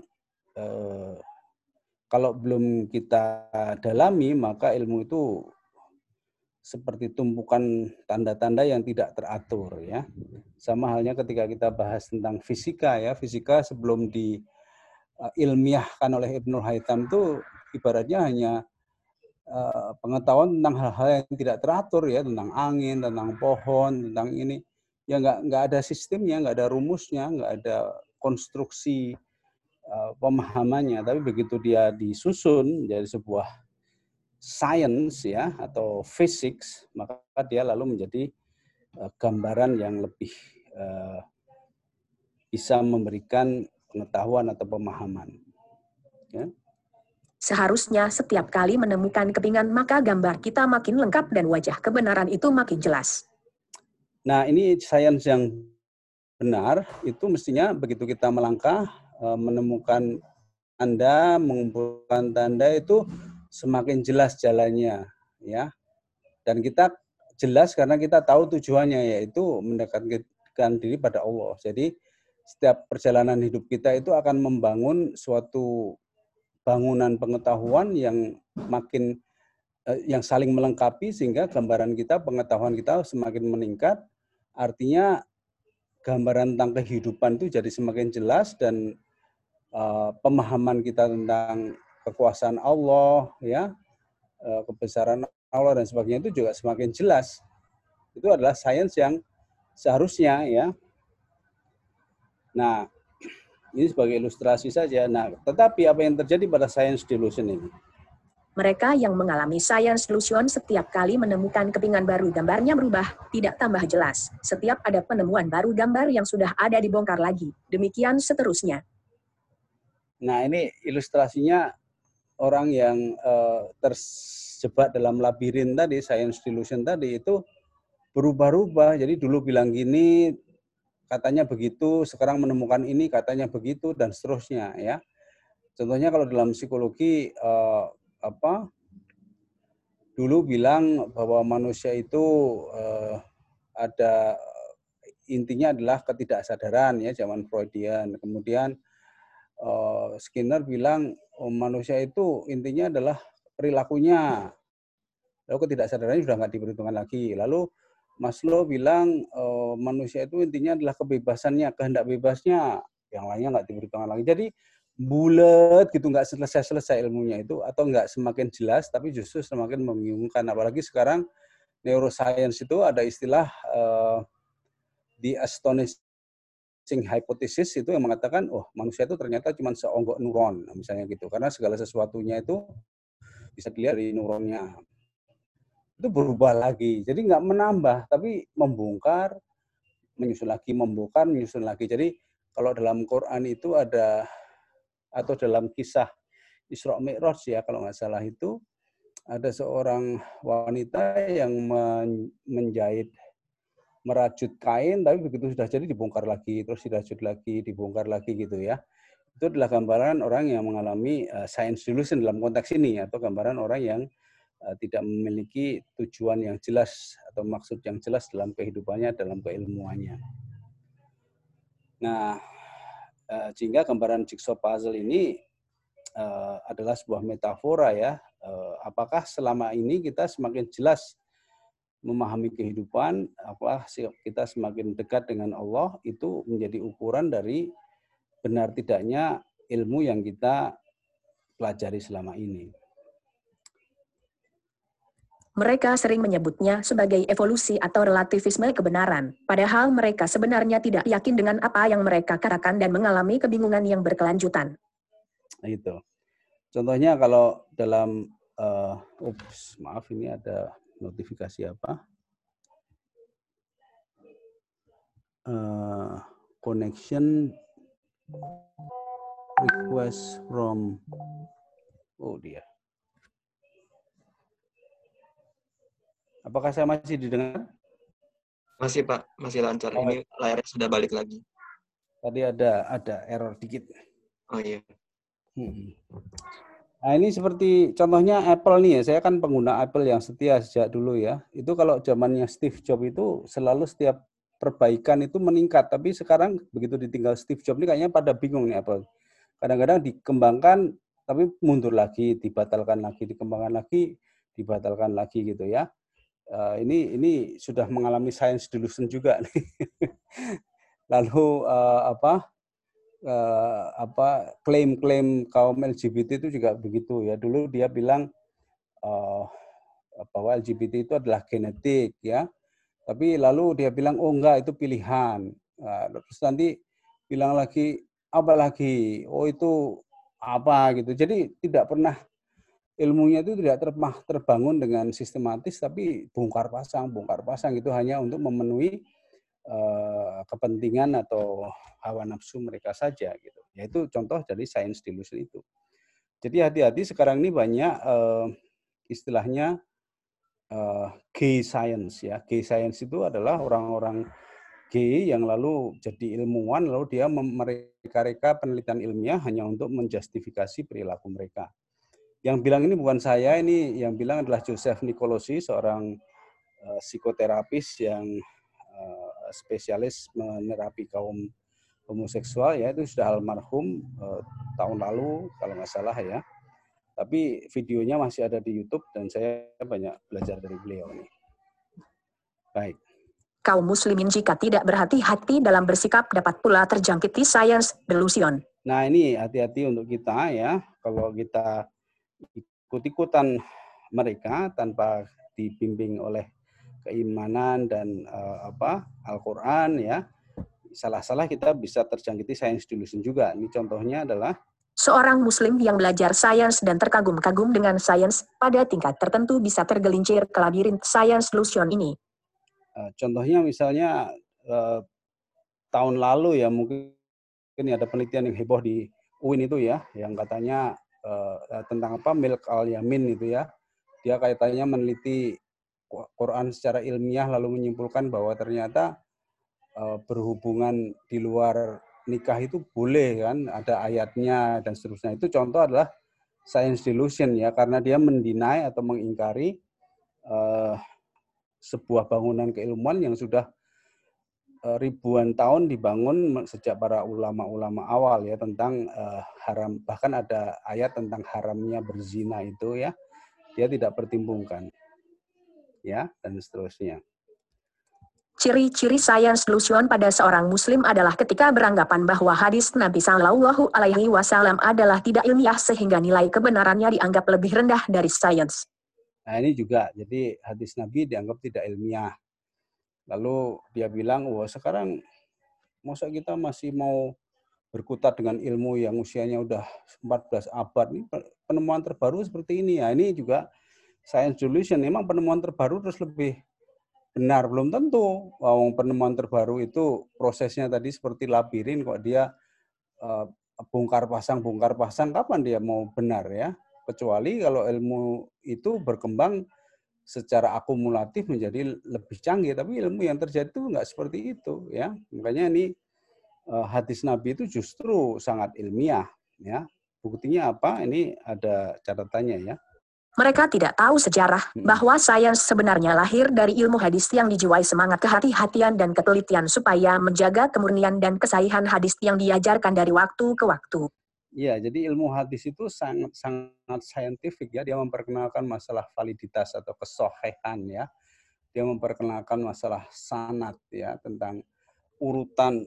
kalau belum kita dalami maka ilmu itu seperti tumpukan tanda-tanda yang tidak teratur, ya. Sama halnya ketika kita bahas tentang fisika, ya. Fisika sebelum diilmiahkan oleh Ibnul Haytham itu ibaratnya hanya pengetahuan tentang hal-hal yang tidak teratur, ya, tentang angin, tentang pohon, tentang ini. Ya nggak ada sistemnya, nggak ada rumusnya, nggak ada konstruksi pemahamannya. Tapi begitu dia disusun menjadi sebuah science, ya, atau physics, maka dia lalu menjadi gambaran yang lebih bisa memberikan pengetahuan atau pemahaman. Ya. Seharusnya setiap kali menemukan kepingan maka gambar kita makin lengkap dan wajah kebenaran itu makin jelas. Nah, ini sains yang benar itu mestinya begitu kita melangkah, menemukan tanda, mengumpulkan tanda itu semakin jelas jalannya, ya. Dan kita jelas karena kita tahu tujuannya, yaitu mendekatkan diri pada Allah. Jadi setiap perjalanan hidup kita itu akan membangun suatu bangunan pengetahuan yang makin yang saling melengkapi sehingga gambaran kita, pengetahuan kita semakin meningkat. Artinya gambaran tentang kehidupan itu jadi semakin jelas dan pemahaman kita tentang kekuasaan Allah, ya, kebesaran Allah dan sebagainya itu juga semakin jelas. Itu adalah sains yang seharusnya, ya. Nah, ini sebagai ilustrasi saja. Nah, tetapi apa yang terjadi pada science delusion ini? Mereka yang mengalami science delusion setiap kali menemukan kepingan baru gambarnya berubah, tidak tambah jelas. Setiap ada penemuan baru gambar yang sudah ada dibongkar lagi. Demikian seterusnya. Nah, ini ilustrasinya orang yang terjebak dalam labirin tadi, science delusion tadi, itu berubah-ubah. Jadi dulu bilang gini, katanya begitu, sekarang menemukan ini, katanya begitu, dan seterusnya, ya. Contohnya kalau dalam psikologi, dulu bilang bahwa manusia itu ada intinya adalah ketidaksadaran, ya, zaman Freudian. Kemudian Skinner bilang manusia itu intinya adalah perilakunya. Lalu ketidaksadarannya sudah nggak diperhitungkan lagi. Lalu Maslow bilang manusia itu intinya adalah kebebasannya, kehendak bebasnya, yang lainnya nggak diperhitungkan lagi. Jadi bulat gitu, nggak selesai-selesai ilmunya itu, atau nggak semakin jelas, tapi justru semakin membingungkan. Apalagi sekarang neuroscience itu ada istilah the astonishing Balancing hypothesis itu yang mengatakan, oh manusia itu ternyata cuma seonggok neuron, misalnya gitu. Karena segala sesuatunya itu bisa dilihat dari neuronnya. Itu berubah lagi. Jadi nggak menambah, tapi membongkar, menyusun lagi, membongkar, menyusun lagi. Jadi kalau dalam Quran itu ada, atau dalam kisah Isra Mi'raj ya kalau nggak salah itu, ada seorang wanita yang menjahit, merajut kain, tapi begitu sudah jadi dibongkar lagi, terus dirajut lagi, dibongkar lagi gitu ya. Itu adalah gambaran orang yang mengalami science delusion dalam konteks ini, atau gambaran orang yang tidak memiliki tujuan yang jelas atau maksud yang jelas dalam kehidupannya, dalam keilmuannya. Nah, sehingga gambaran jigsaw puzzle ini adalah sebuah metafora ya. Apakah selama ini kita semakin jelas memahami kehidupan, apakah kita semakin dekat dengan Allah, itu menjadi ukuran dari benar tidaknya ilmu yang kita pelajari selama ini. Mereka sering menyebutnya sebagai evolusi atau relativisme kebenaran, padahal mereka sebenarnya tidak yakin dengan apa yang mereka katakan dan mengalami kebingungan yang berkelanjutan. Itu. Contohnya kalau dalam, maaf ini ada notifikasi apa? Connection request from, oh dia. Apakah saya masih didengar? Masih Pak, masih lancar. Ini layarnya sudah balik lagi. Tadi ada error dikit. Oh iya. Nah ini seperti contohnya Apple nih ya, saya kan pengguna Apple yang setia sejak dulu ya. Itu kalau zamannya Steve Jobs itu selalu setiap perbaikan itu meningkat, tapi sekarang begitu ditinggal Steve Jobs ini kayaknya pada bingung nih Apple. Kadang-kadang dikembangkan tapi mundur lagi, dibatalkan lagi, dikembangkan lagi, dibatalkan lagi gitu ya. Ini sudah mengalami science delusion juga nih. Lalu klaim-klaim kaum LGBT itu juga begitu ya. Dulu dia bilang bahwa LGBT itu adalah genetik ya. Tapi lalu dia bilang oh enggak, itu pilihan. Terus nanti bilang lagi apa lagi? Oh itu apa gitu. Jadi tidak pernah, ilmunya itu tidak terbangun dengan sistematis, tapi bongkar pasang gitu hanya untuk memenuhi kepentingan atau hawa nafsu mereka saja gitu. Yaitu contoh dari science delusion itu. Jadi hati-hati sekarang ini banyak istilahnya gay science ya. Gay science itu adalah orang-orang gay yang lalu jadi ilmuwan, lalu dia mereka penelitian ilmiah hanya untuk menjustifikasi perilaku mereka. Yang bilang ini bukan saya, ini yang bilang adalah Joseph Nicolosi, seorang psikoterapis yang spesialis menerapi kaum homoseksual ya, itu sudah almarhum tahun lalu kalau nggak salah ya. Tapi videonya masih ada di YouTube dan saya banyak belajar dari beliau nih. Baik. Kaum muslimin jika tidak berhati-hati dalam bersikap dapat pula terjangkiti science delusion. Nah ini hati-hati untuk kita ya, kalau kita ikut-ikutan mereka tanpa dibimbing oleh keimanan dan Al-Quran ya, salah-salah kita bisa terjangkiti science delusion juga. Ini contohnya adalah seorang muslim yang belajar sains dan terkagum-kagum dengan sains pada tingkat tertentu bisa tergelincir ke labirin science delusion ini. Contohnya misalnya tahun lalu ya, mungkin ada penelitian yang heboh di UIN itu ya, yang katanya tentang milk al-yamin itu ya. Dia kaitannya meneliti Quran secara ilmiah lalu menyimpulkan bahwa ternyata berhubungan di luar nikah itu boleh kan, ada ayatnya dan seterusnya. Itu contoh adalah science delusion ya, karena dia mendinai atau mengingkari sebuah bangunan keilmuan yang sudah ribuan tahun dibangun sejak para ulama-ulama awal ya, tentang haram, bahkan ada ayat tentang haramnya berzina itu ya, dia tidak pertimbungkan ya, dan seterusnya. Ciri-ciri science delusion pada seorang muslim adalah ketika beranggapan bahwa hadis Nabi Shallallahu Alaihi Wasallam adalah tidak ilmiah sehingga nilai kebenarannya dianggap lebih rendah dari sains. Nah ini juga, jadi hadis Nabi dianggap tidak ilmiah. Lalu dia bilang, wah sekarang Masa kita masih mau berkutat dengan ilmu yang usianya udah 14 abad. Ini penemuan terbaru seperti ini ya. Ini juga science solution. Memang penemuan terbaru terus lebih benar, belum tentu. Penemuan terbaru itu prosesnya tadi seperti labirin, kok dia bongkar pasang, kapan dia mau benar ya? Kecuali kalau ilmu itu berkembang secara akumulatif menjadi lebih canggih. Tapi ilmu yang terjadi itu nggak seperti itu ya. Makanya ini hadis Nabi itu justru sangat ilmiah ya. Buktinya apa? Ini ada catatannya ya. Mereka tidak tahu sejarah bahwa sains sebenarnya lahir dari ilmu hadis yang dijiwai semangat kehati-hatian dan ketelitian supaya menjaga kemurnian dan kesahihan hadis yang diajarkan dari waktu ke waktu. Ya, jadi ilmu hadis itu sangat saintifik ya. Dia memperkenalkan masalah validitas atau kesohihan ya. Dia memperkenalkan masalah sanad ya, tentang urutan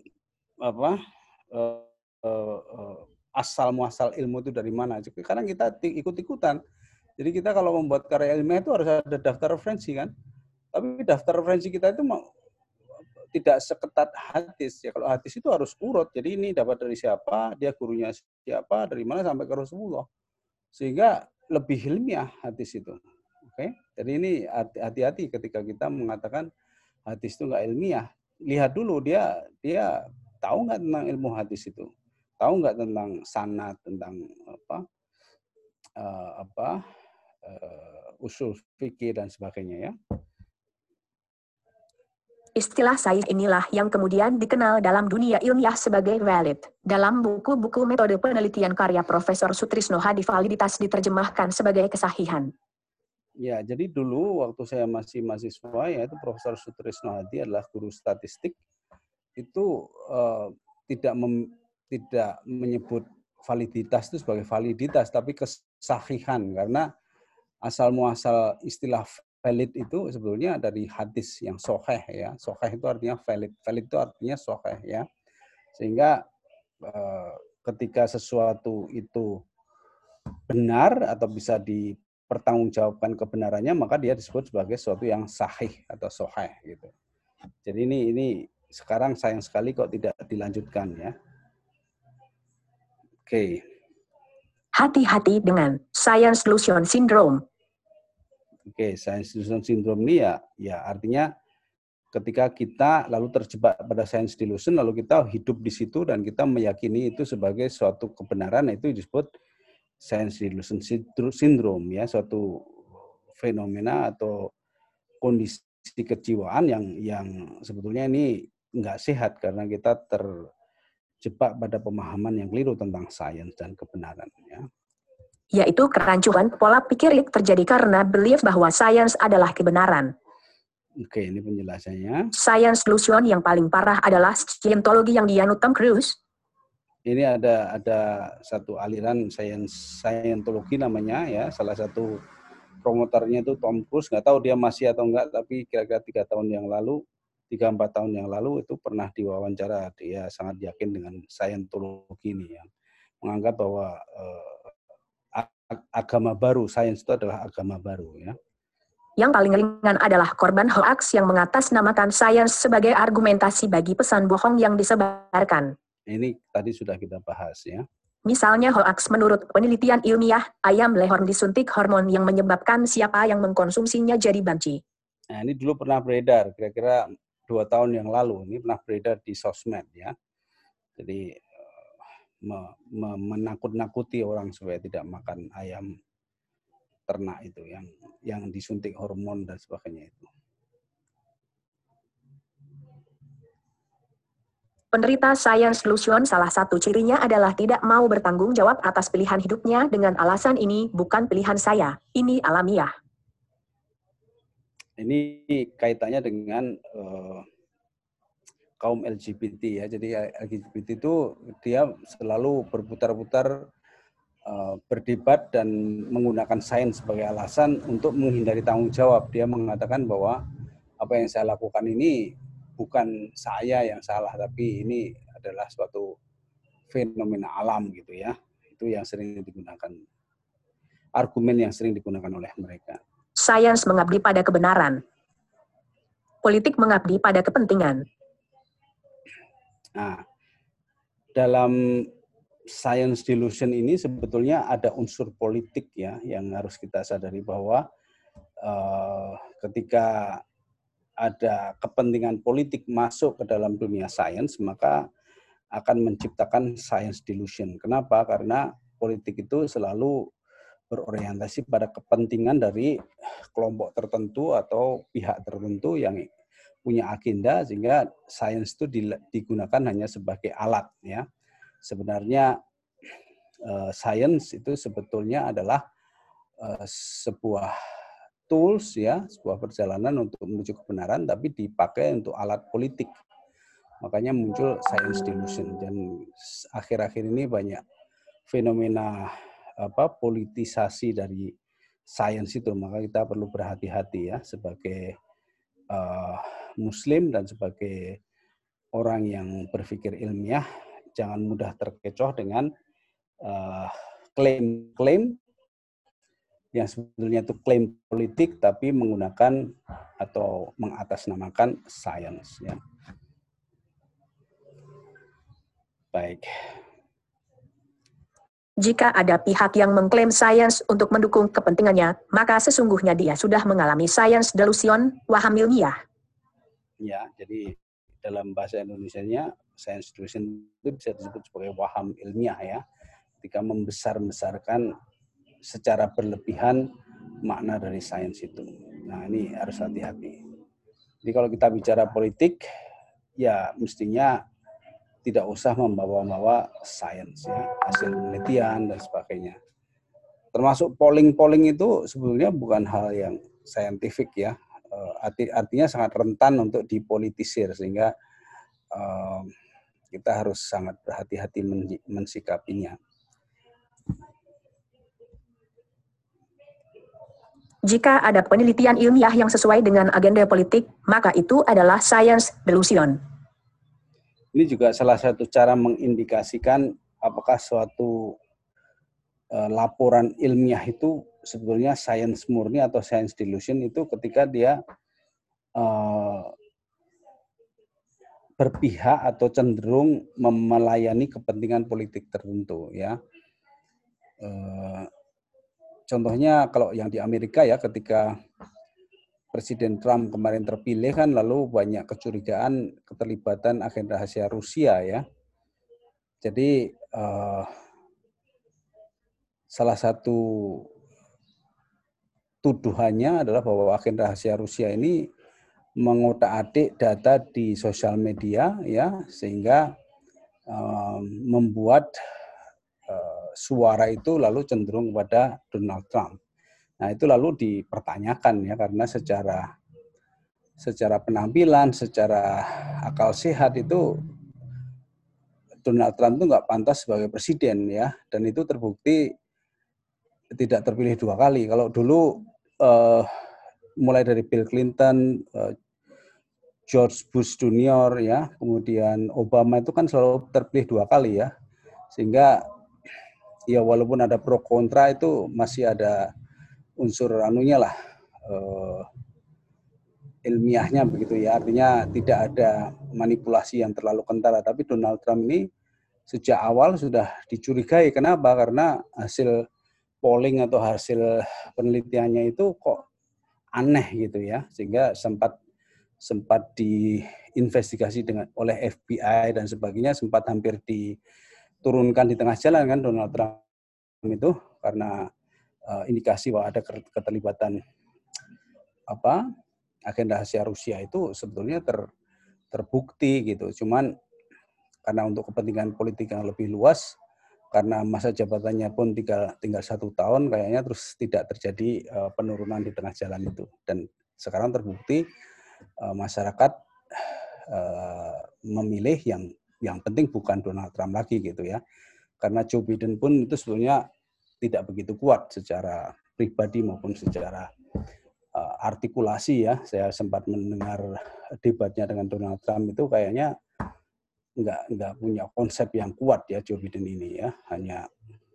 asal muasal ilmu itu dari mana. Kadang kita ikut-ikutan. Jadi kita kalau membuat karya ilmiah itu harus ada daftar referensi kan. Tapi daftar referensi kita itu tidak seketat hadis ya. Kalau hadis itu harus urut. Jadi ini dapat dari siapa, dia gurunya siapa, dari mana sampai ke Rasulullah. Sehingga lebih ilmiah hadis itu. Oke. Jadi ini hati-hati ketika kita mengatakan hadis itu nggak ilmiah. Lihat dulu dia tahu nggak tentang ilmu hadis itu, tahu nggak tentang sanad, tentang usul fikih dan sebagainya ya. Istilah sains inilah yang kemudian dikenal dalam dunia ilmiah sebagai valid. Dalam buku-buku metode penelitian karya Profesor Sutrisno Hadi, validitas diterjemahkan sebagai kesahihan. Ya, jadi dulu waktu saya masih mahasiswa ya, itu Profesor Sutrisno Hadi adalah guru statistik. Itu tidak menyebut validitas itu sebagai validitas, tapi kesahihan, karena asal muasal istilah valid itu sebetulnya dari hadis yang sahih ya. Sahih itu artinya valid, valid itu artinya sahih ya. Sehingga ketika sesuatu itu benar atau bisa dipertanggungjawabkan kebenarannya, maka dia disebut sebagai sesuatu yang sahih atau sahih gitu. Jadi ini sekarang sayang sekali kok tidak dilanjutkan ya. Oke. Hati-hati dengan science delusion syndrome. Oke, science delusion syndrome ini ya artinya ketika kita lalu terjebak pada science delusion, lalu kita hidup di situ dan kita meyakini itu sebagai suatu kebenaran, itu disebut science delusion syndrome ya, suatu fenomena atau kondisi kejiwaan yang sebetulnya ini nggak sehat karena kita terjebak pada pemahaman yang keliru tentang sains dan kebenaran ya. Yaitu kerancuan pola pikir yang terjadi karena belief bahwa sains adalah kebenaran. Oke, ini penjelasannya. Science delusion yang paling parah adalah Scientology yang dianut Tom Cruise. Ini ada satu aliran Scientology namanya ya, salah satu promotornya itu Tom Cruise. Nggak tahu dia masih atau enggak, tapi kira-kira 3-4 tahun yang lalu itu pernah diwawancara. Dia sangat yakin dengan Scientology ini yang menganggap bahwa agama baru, sains itu adalah agama baru ya. Yang paling ringan adalah korban hoax yang mengatasnamakan sains sebagai argumentasi bagi pesan bohong yang disebarkan. Ini tadi sudah kita bahas ya. Misalnya hoax menurut penelitian ilmiah, ayam lehorn disuntik hormon yang menyebabkan siapa yang mengkonsumsinya jadi banci. Nah, ini dulu pernah beredar, kira-kira 2 tahun yang lalu, ini pernah beredar di sosmed ya. Jadi menakut-nakuti orang supaya tidak makan ayam ternak itu yang disuntik hormon dan sebagainya itu. Penderita science delusion salah satu cirinya adalah tidak mau bertanggung jawab atas pilihan hidupnya dengan alasan ini bukan pilihan saya, ini alamiah. Ini kaitannya dengan kaum LGBT ya. Jadi LGBT itu dia selalu berputar-putar berdebat dan menggunakan sains sebagai alasan untuk menghindari tanggung jawab. Dia mengatakan bahwa apa yang saya lakukan ini bukan saya yang salah, tapi ini adalah suatu fenomena alam gitu ya. Itu yang sering digunakan, argumen yang sering digunakan oleh mereka. Sains mengabdi pada kebenaran. Politik mengabdi pada kepentingan. Nah, dalam science delusion ini sebetulnya ada unsur politik ya yang harus kita sadari bahwa ketika ada kepentingan politik masuk ke dalam dunia sains, maka akan menciptakan science delusion. Kenapa? Karena politik itu selalu berorientasi pada kepentingan dari kelompok tertentu atau pihak tertentu yang punya agenda, sehingga sains itu digunakan hanya sebagai alat ya. Sebenarnya sains itu sebetulnya adalah sebuah tools ya, sebuah perjalanan untuk menuju kebenaran, tapi dipakai untuk alat politik. Makanya muncul science delusion, dan akhir-akhir ini banyak fenomena politisasi dari sains itu. Maka kita perlu berhati-hati ya sebagai Muslim dan sebagai orang yang berpikir ilmiah, jangan mudah terkecoh dengan klaim-klaim yang sebetulnya itu klaim politik tapi menggunakan atau mengatasnamakan sains ya. Baik. Jika ada pihak yang mengklaim sains untuk mendukung kepentingannya, maka sesungguhnya dia sudah mengalami science delusion, waham ilmiah. Ya, jadi dalam bahasa Indonesianya science delusion itu bisa disebut sebagai waham ilmiah ya. Ketika membesar-besarkan secara berlebihan makna dari sains itu. Nah, ini harus hati-hati. Jadi kalau kita bicara politik, ya mestinya tidak usah membawa-bawa sains, ya, hasil penelitian dan sebagainya. Termasuk polling-polling itu sebetulnya bukan hal yang saintifik ya. Artinya sangat rentan untuk dipolitisir, sehingga kita harus sangat berhati-hati mensikapinya. Jika ada penelitian ilmiah yang sesuai dengan agenda politik, maka itu adalah science delusion. Ini juga salah satu cara mengindikasikan apakah suatu laporan ilmiah itu sebetulnya science murni atau science delusion, itu ketika dia berpihak atau cenderung melayani kepentingan politik tertentu ya. Contohnya kalau yang di Amerika ya, ketika Presiden Trump kemarin terpilih kan lalu banyak kecurigaan keterlibatan agen rahasia Rusia ya. Jadi salah satu tuduhannya adalah bahwa agen rahasia Rusia ini mengotak-atik data di sosial media ya, sehingga membuat suara itu lalu cenderung kepada Donald Trump. Nah, itu lalu dipertanyakan ya, karena secara penampilan, secara akal sehat itu Donald Trump itu nggak pantas sebagai presiden ya, dan itu terbukti tidak terpilih 2 kali. Kalau dulu mulai dari Bill Clinton, George Bush Junior ya, kemudian Obama itu kan selalu terpilih 2 kali ya, sehingga ya walaupun ada pro kontra itu masih ada unsur anunya lah, ilmiahnya begitu ya, artinya tidak ada manipulasi yang terlalu kentara. Tapi Donald Trump ini sejak awal sudah dicurigai. Kenapa? Karena hasil polling atau hasil penelitiannya itu kok aneh gitu ya, sehingga sempat diinvestigasi oleh FBI dan sebagainya, sempat hampir diturunkan di tengah jalan kan Donald Trump itu karena indikasi bahwa ada keterlibatan agen rahasia Rusia itu sebetulnya terbukti gitu. Cuman karena untuk kepentingan politik yang lebih luas, karena masa jabatannya pun tinggal 1 tahun, kayaknya terus tidak terjadi penurunan di tengah jalan itu. Dan sekarang terbukti masyarakat memilih yang penting bukan Donald Trump lagi gitu ya. Karena Joe Biden pun itu sebetulnya tidak begitu kuat secara pribadi maupun secara artikulasi ya. Saya sempat mendengar debatnya dengan Donald Trump, itu kayaknya nggak punya konsep yang kuat ya Joe Biden ini ya. Hanya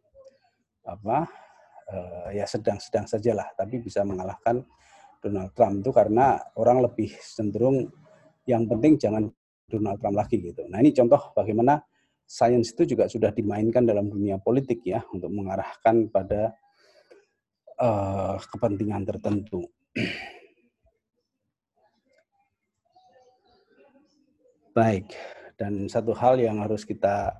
ya sedang-sedang sajalah, tapi bisa mengalahkan Donald Trump itu karena orang lebih cenderung yang penting jangan Donald Trump lagi gitu. Nah ini contoh bagaimana sains itu juga sudah dimainkan dalam dunia politik ya untuk mengarahkan pada kepentingan tertentu. Baik, dan satu hal yang harus kita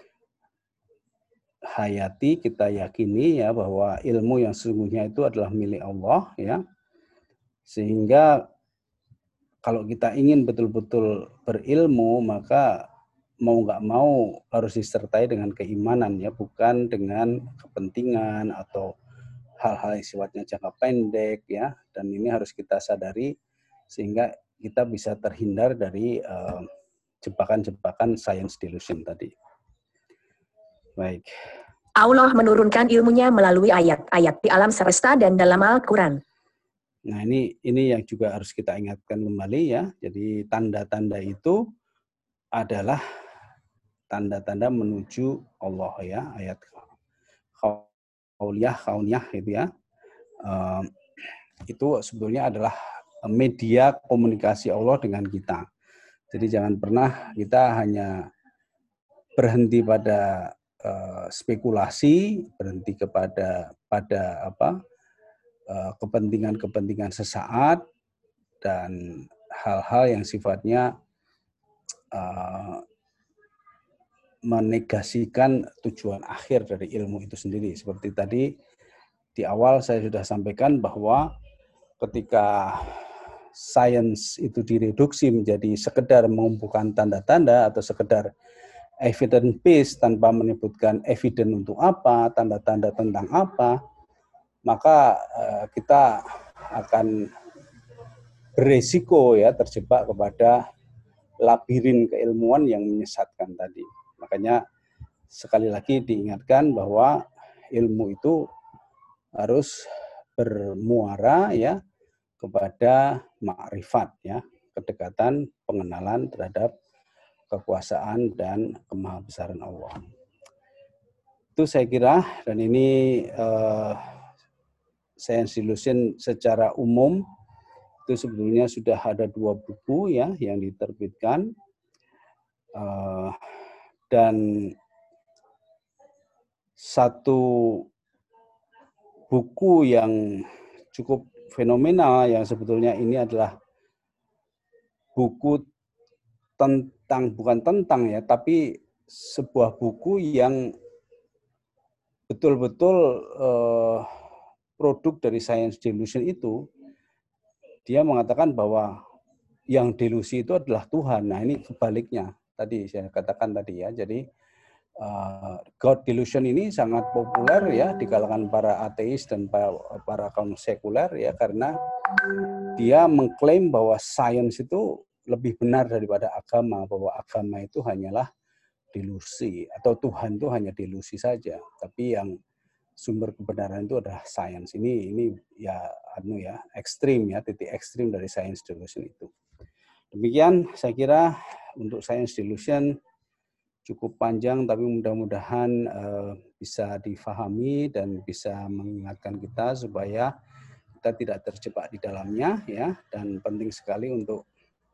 hayati, kita yakini ya bahwa ilmu yang sesungguhnya itu adalah milik Allah ya. Sehingga kalau kita ingin betul-betul berilmu, maka mau nggak mau harus disertai dengan keimanan ya, bukan dengan kepentingan atau hal-hal yang sifatnya jangka pendek ya. Dan ini harus kita sadari sehingga kita bisa terhindar dari jebakan-jebakan science delusion tadi. Baik. Allah menurunkan ilmunya melalui ayat-ayat di alam semesta dan dalam Al-Quran. Nah ini yang juga harus kita ingatkan kembali ya. Jadi tanda-tanda itu adalah tanda-tanda menuju Allah ya. Ayat kauniyah gitu ya. Itu sebetulnya adalah media komunikasi Allah dengan kita. Jadi jangan pernah kita hanya berhenti pada spekulasi, berhenti pada kepentingan sesaat dan hal-hal yang sifatnya menegasikan tujuan akhir dari ilmu itu sendiri. Seperti tadi di awal saya sudah sampaikan bahwa ketika sains itu direduksi menjadi sekedar mengumpulkan tanda-tanda atau sekedar evidence based tanpa menyebutkan evidence untuk apa, tanda-tanda tentang apa, maka kita akan beresiko ya terjebak kepada labirin keilmuan yang menyesatkan tadi. Makanya sekali lagi diingatkan bahwa ilmu itu harus bermuara ya kepada makrifat ya, kedekatan, pengenalan terhadap kekuasaan dan kemahabesaran Allah. Itu saya kira, dan ini science delusion secara umum itu sebetulnya sudah ada 2 buku ya yang diterbitkan dan satu buku yang cukup fenomenal yang sebetulnya ini adalah buku bukan tentang ya, tapi sebuah buku yang betul-betul produk dari science delusion itu. Dia mengatakan bahwa yang delusi itu adalah Tuhan. Nah ini kebaliknya. Tadi saya katakan tadi ya. Jadi God delusion ini sangat populer ya di kalangan para ateis dan para kaum sekuler ya, karena dia mengklaim bahwa sains itu lebih benar daripada agama, bahwa agama itu hanyalah delusi atau Tuhan itu hanya delusi saja. Tapi yang sumber kebenaran itu adalah sains. Ini ya ekstrim ya, titik ekstrim dari science delusion itu. Demikian saya kira untuk science delusion cukup panjang, tapi mudah-mudahan bisa difahami dan bisa mengingatkan kita supaya kita tidak terjebak di dalamnya ya, dan penting sekali untuk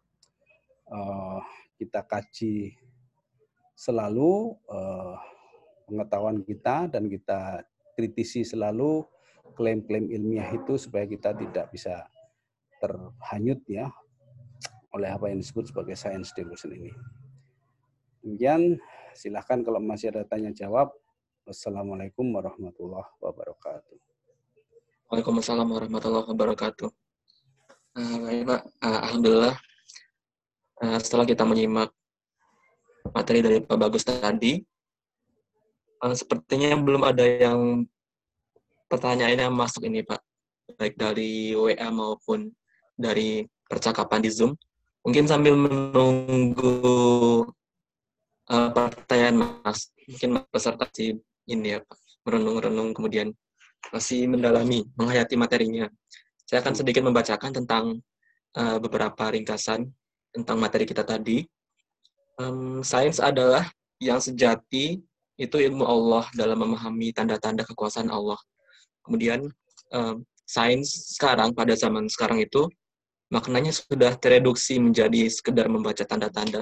kita kaji selalu pengetahuan kita dan kita kritisi selalu klaim-klaim ilmiah itu supaya kita tidak bisa terhanyut ya oleh apa yang disebut sebagai science delusion ini. Demikian, silahkan kalau masih ada tanya jawab. Wassalamualaikum warahmatullahi wabarakatuh. Waalaikumsalam warahmatullahi wabarakatuh. Baik Pak, alhamdulillah setelah kita menyimak materi dari Pak Bagus tadi, sepertinya belum ada yang pertanyaannya masuk ini Pak, baik dari WA maupun dari percakapan di Zoom. Mungkin sambil menunggu pertanyaan Mas, mungkin peserta si ini ya Pak, merenung-renung kemudian masih mendalami, menghayati materinya. Saya akan sedikit membacakan tentang beberapa ringkasan tentang materi kita tadi. Sains adalah yang sejati itu ilmu Allah dalam memahami tanda-tanda kekuasaan Allah. Kemudian sains sekarang, pada zaman sekarang itu, maknanya sudah tereduksi menjadi sekedar membaca tanda-tanda.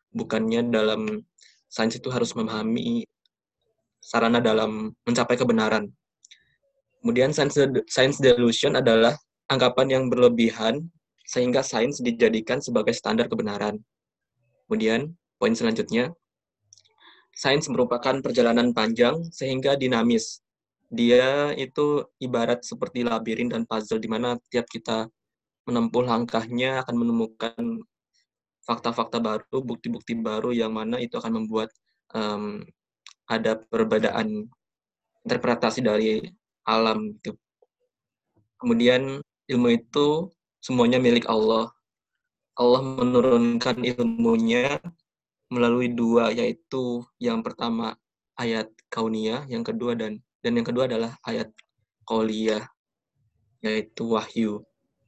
Bukannya dalam sains itu harus memahami sarana dalam mencapai kebenaran. Kemudian science delusion adalah anggapan yang berlebihan sehingga sains dijadikan sebagai standar kebenaran. Kemudian, poin selanjutnya, sains merupakan perjalanan panjang sehingga dinamis. Dia itu ibarat seperti labirin dan puzzle di mana tiap kita menempuh langkahnya akan menemukan fakta-fakta baru, bukti-bukti baru yang mana itu akan membuat ada perbedaan interpretasi dari alam itu. Kemudian ilmu itu semuanya milik Allah. Allah menurunkan ilmunya melalui dua, yaitu yang pertama ayat kauniyah, yang kedua dan yang kedua adalah ayat qauliyah, yaitu wahyu.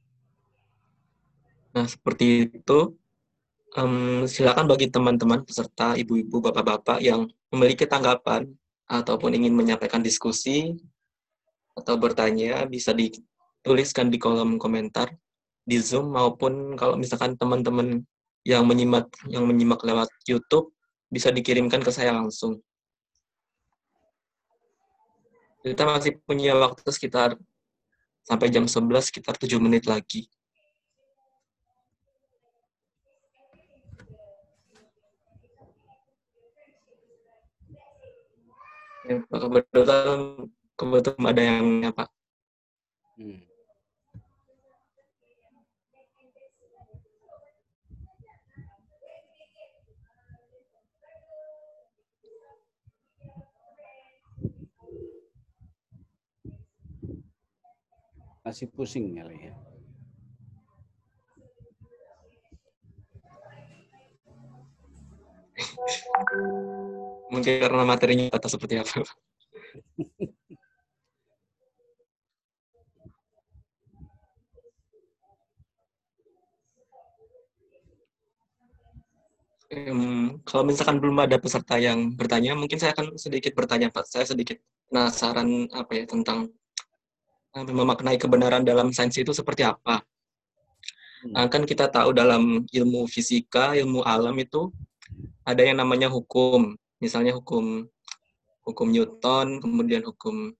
Nah, seperti itu. Silakan bagi teman-teman peserta, ibu-ibu, bapak-bapak yang memiliki tanggapan ataupun ingin menyampaikan diskusi atau bertanya, bisa dituliskan di kolom komentar di Zoom, maupun kalau misalkan teman-teman yang menyimak lewat YouTube bisa dikirimkan ke saya langsung. Kita masih punya waktu sekitar sampai jam 11, sekitar 7 menit lagi. Ya, kebetulan ada yang apa? Masih pusing kali ya. Mungkin karena materinya atau seperti apa? Kalau misalkan belum ada peserta yang bertanya, mungkin saya akan sedikit bertanya, Pak. Saya sedikit penasaran tentang memaknai kebenaran dalam sains itu seperti apa. Kan kita tahu dalam ilmu fisika, ilmu alam itu ada yang namanya hukum. Misalnya hukum Newton, kemudian hukum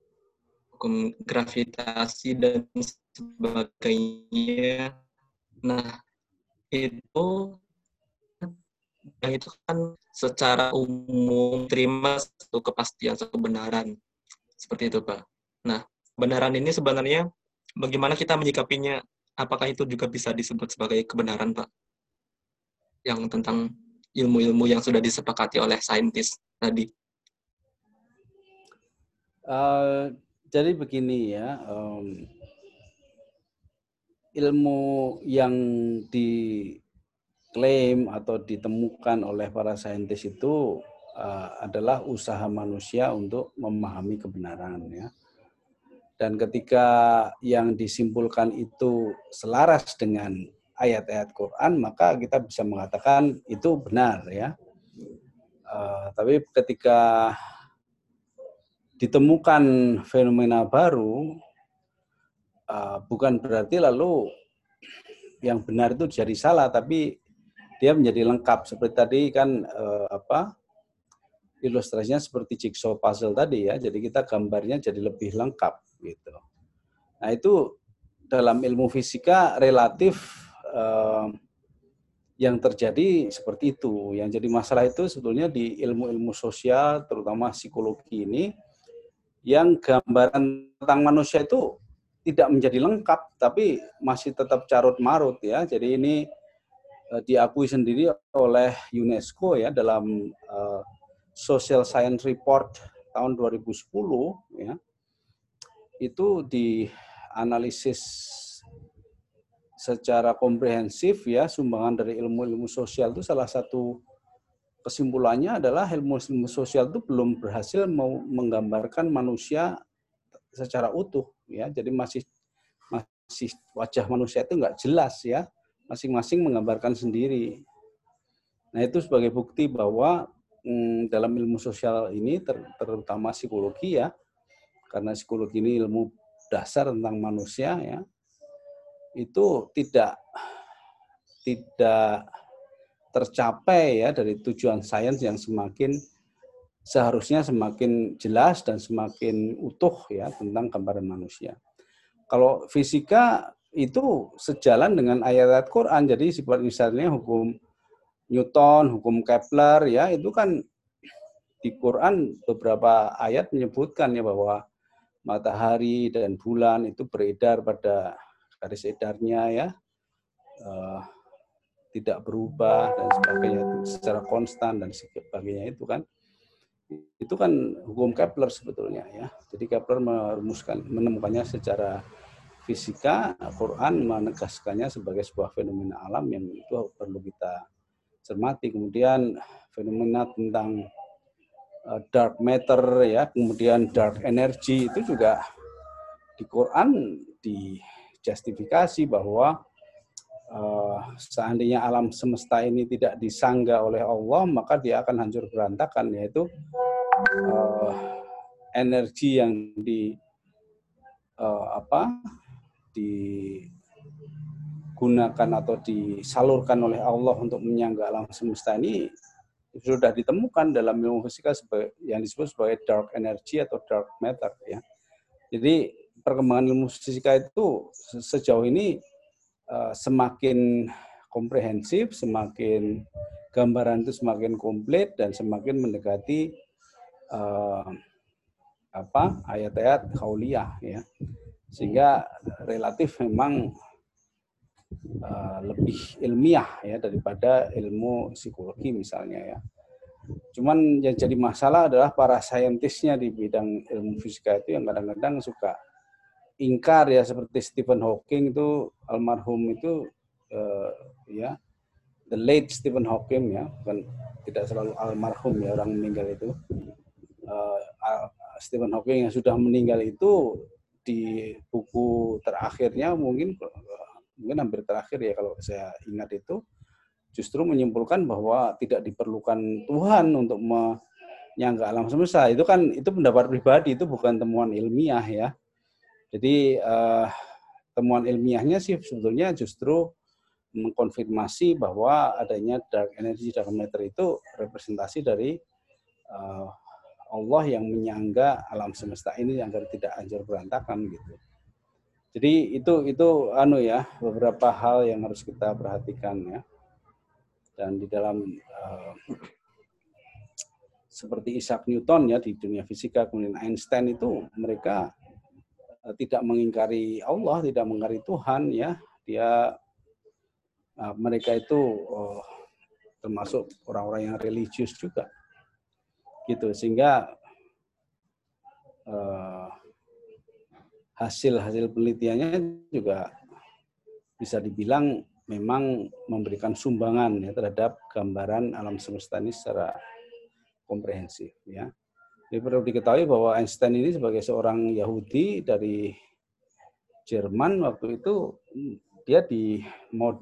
gravitasi dan sebagainya. Nah, itu kan secara umum terima satu kepastian, satu kebenaran. Seperti itu, Pak. Nah, kebenaran ini sebenarnya bagaimana kita menyikapinya? Apakah itu juga bisa disebut sebagai kebenaran, Pak? Yang tentang ilmu-ilmu yang sudah disepakati oleh saintis tadi. Jadi begini ya, ilmu yang diklaim atau ditemukan oleh para saintis itu adalah usaha manusia untuk memahami kebenaran ya. Dan ketika yang disimpulkan itu selaras dengan ayat-ayat Quran, maka kita bisa mengatakan itu benar ya. Tapi ketika ditemukan fenomena baru, bukan berarti lalu yang benar itu jadi salah, tapi dia menjadi lengkap. Seperti tadi kan ilustrasinya seperti jigsaw puzzle tadi ya. Jadi kita gambarnya jadi lebih lengkap gitu. Nah itu dalam ilmu fisika relatif yang terjadi seperti itu. Yang jadi masalah itu sebetulnya di ilmu-ilmu sosial, terutama psikologi ini, yang gambaran tentang manusia itu tidak menjadi lengkap, tapi masih tetap carut-marut ya. Jadi ini diakui sendiri oleh UNESCO ya dalam Social Science Report tahun 2010 ya. Itu dianalisis secara komprehensif ya, sumbangan dari ilmu-ilmu sosial itu salah satu kesimpulannya adalah ilmu sosial itu belum berhasil menggambarkan manusia secara utuh ya. Jadi masih wajah manusia itu nggak jelas ya. Masing-masing menggambarkan sendiri. Nah, itu sebagai bukti bahwa dalam ilmu sosial ini terutama psikologi ya. Karena psikologi ini ilmu dasar tentang manusia ya. Itu tidak tercapai ya dari tujuan sains yang seharusnya semakin jelas dan semakin utuh ya tentang gambaran manusia. Kalau fisika itu sejalan dengan ayat-ayat Quran, jadi seperti misalnya hukum Newton, hukum Kepler ya itu kan di Quran beberapa ayat menyebutkan ya bahwa matahari dan bulan itu beredar pada garis edarnya ya, tidak berubah dan sebagainya secara konstan dan sebagainya itu kan hukum Kepler sebetulnya ya. Jadi Kepler menemukannya secara fisika, Quran menegaskannya sebagai sebuah fenomena alam yang itu perlu kita cermati. Kemudian fenomena tentang dark matter ya, kemudian dark energy itu juga di Quran dijustifikasi bahwa seandainya alam semesta ini tidak disangga oleh Allah maka dia akan hancur berantakan, yaitu energi yang digunakan atau disalurkan oleh Allah untuk menyangga alam semesta ini sudah ditemukan dalam ilmu fisika yang disebut sebagai dark energy atau dark matter ya. Jadi perkembangan ilmu fisika itu sejauh ini semakin komprehensif, semakin gambaran itu semakin komplit dan semakin mendekati ayat-ayat qauliyah ya. Sehingga relatif memang lebih ilmiah ya daripada ilmu psikologi misalnya ya. Cuman yang jadi masalah adalah para saintisnya di bidang ilmu fisika itu yang kadang-kadang suka ingkar ya, seperti Stephen Hawking itu almarhum itu ya the late Stephen Hawking ya, bukan tidak selalu almarhum ya orang meninggal itu. Stephen Hawking yang sudah meninggal itu di buku terakhirnya mungkin hampir terakhir ya kalau saya ingat itu justru menyimpulkan bahwa tidak diperlukan Tuhan untuk menyangga alam semesta. Itu pendapat pribadi, itu bukan temuan ilmiah ya. Jadi temuan ilmiahnya sih sebetulnya justru mengkonfirmasi bahwa adanya dark energy, dark matter itu representasi dari Allah yang menyangga alam semesta ini agar tidak hancur berantakan gitu. Jadi itu beberapa hal yang harus kita perhatikan ya. Dan di dalam seperti Isaac Newton ya di dunia fisika, kemudian Einstein itu mereka tidak mengingkari Allah, tidak mengingkari Tuhan ya. Mereka itu termasuk orang-orang yang religius juga. Gitu, sehingga hasil penelitiannya juga bisa dibilang memang memberikan sumbangan ya terhadap gambaran alam semesta ini secara komprehensif ya. Jadi perlu diketahui bahwa Einstein ini sebagai seorang Yahudi dari Jerman waktu itu dia mau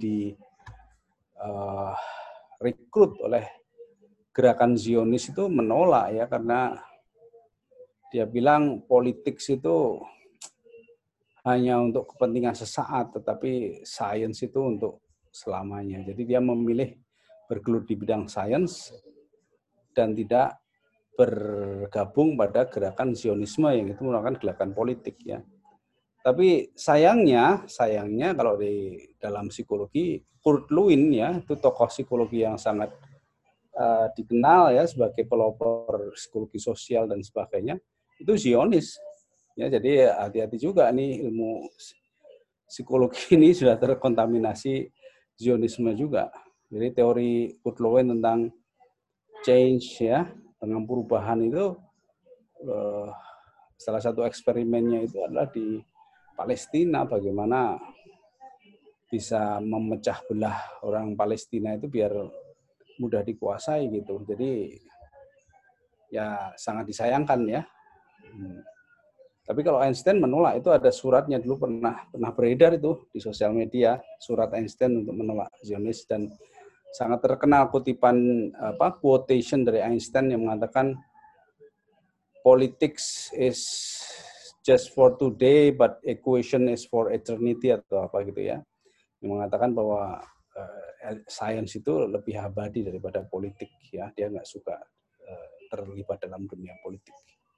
rekrut oleh gerakan Zionis itu menolak ya, karena dia bilang politik itu hanya untuk kepentingan sesaat, tetapi sains itu untuk selamanya. Jadi dia memilih bergelut di bidang sains dan tidak bergabung pada gerakan Zionisme yang itu merupakan gerakan politik ya. Tapi sayangnya kalau di dalam psikologi, Kurt Lewin ya, itu tokoh psikologi yang sangat dikenal ya sebagai pelopor psikologi sosial dan sebagainya, itu Zionis. Ya, jadi hati-hati juga nih ilmu psikologi ini sudah terkontaminasi Zionisme juga. Jadi teori Kurt Lewin tentang change ya, tentang perubahan itu salah satu eksperimennya itu adalah di Palestina, bagaimana bisa memecah belah orang Palestina itu biar mudah dikuasai gitu. Jadi ya sangat disayangkan ya. Tapi kalau Einstein menolak, itu ada suratnya dulu pernah beredar itu di sosial media, surat Einstein untuk menolak Zionis, dan sangat terkenal kutipan quotation dari Einstein yang mengatakan politics is just for today but equation is for eternity atau apa gitu ya. Yang mengatakan bahwa sains itu lebih abadi daripada politik ya. Dia nggak suka terlibat dalam dunia politik.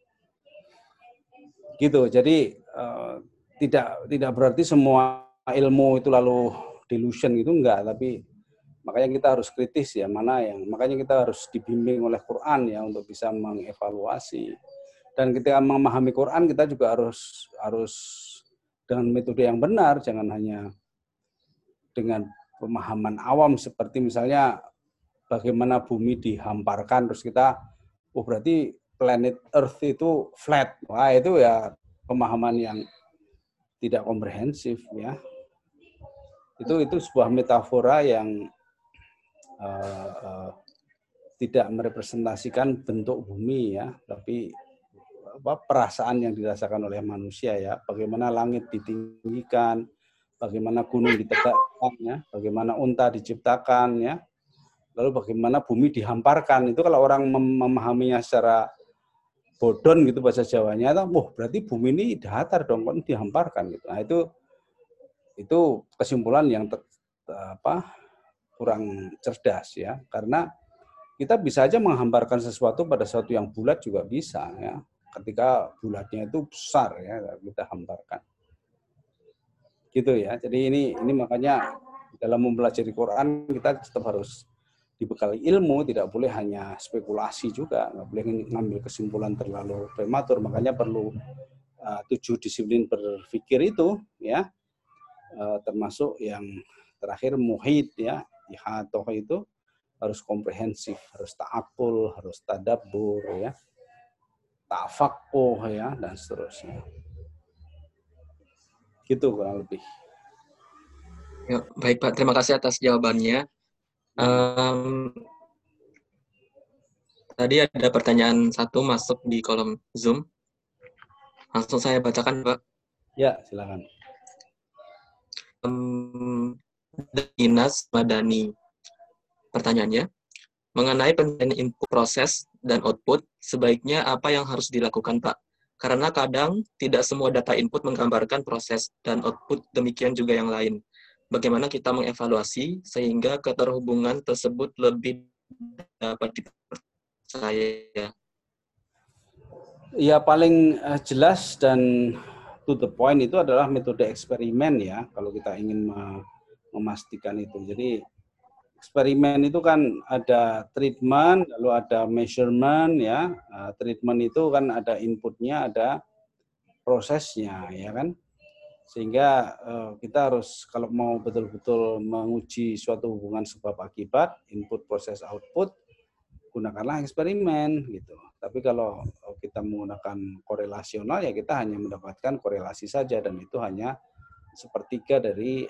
Gitu. Jadi tidak berarti semua ilmu itu lalu delusion gitu enggak, tapi makanya kita harus kritis ya, makanya kita harus dibimbing oleh Quran ya untuk bisa mengevaluasi. Dan ketika memahami Quran kita juga harus dengan metode yang benar, jangan hanya dengan pemahaman awam seperti misalnya bagaimana bumi dihamparkan terus kita berarti planet Earth itu flat. Wah, itu ya pemahaman yang tidak komprehensif ya. Itu sebuah metafora yang tidak merepresentasikan bentuk bumi ya, tapi perasaan yang dirasakan oleh manusia ya. Bagaimana langit ditinggikan, bagaimana gunung ditegakkan ya, bagaimana unta diciptakan ya. Lalu bagaimana bumi dihamparkan. Itu kalau orang memahaminya secara bodon gitu bahasa Jawanya, berarti bumi ini datar dong, kok dihamparkan gitu. Nah, itu kesimpulan yang kurang cerdas ya, karena kita bisa aja menghamparkan sesuatu pada sesuatu yang bulat juga bisa ya. Ketika bulatnya itu besar ya, kita hamparkan. Gitu ya. Jadi ini makanya dalam mempelajari Quran kita tetap harus dibekali ilmu, tidak boleh hanya spekulasi juga, nggak boleh ngambil kesimpulan terlalu prematur. Makanya perlu 7 disiplin berpikir itu ya, termasuk yang terakhir muhid ya, ihatoh itu harus komprehensif, harus ta'akul, harus tadabbur ya, ta'faquh ya, dan seterusnya. Gitu kurang lebih. Ya, baik Pak, terima kasih atas jawabannya. Tadi ada pertanyaan satu masuk di kolom Zoom. Langsung saya bacakan, Pak. Ya, silakan. Dinas Madani. Pertanyaannya, mengenai penilaian input proses dan output, sebaiknya apa yang harus dilakukan, Pak? Karena kadang tidak semua data input menggambarkan proses dan output, demikian juga yang lain. Bagaimana kita mengevaluasi sehingga keterhubungan tersebut lebih dapat dipercaya? Ya, paling jelas dan to the point itu adalah metode eksperimen ya, kalau kita ingin memastikan itu. Jadi eksperimen itu kan ada treatment, lalu ada measurement ya. Treatment itu kan ada inputnya, ada prosesnya ya kan. Sehingga kita harus kalau mau betul-betul menguji suatu hubungan sebab akibat, input, proses, output, gunakanlah eksperimen gitu. Tapi kalau kita menggunakan korelasional ya kita hanya mendapatkan korelasi saja, dan itu hanya sepertiga dari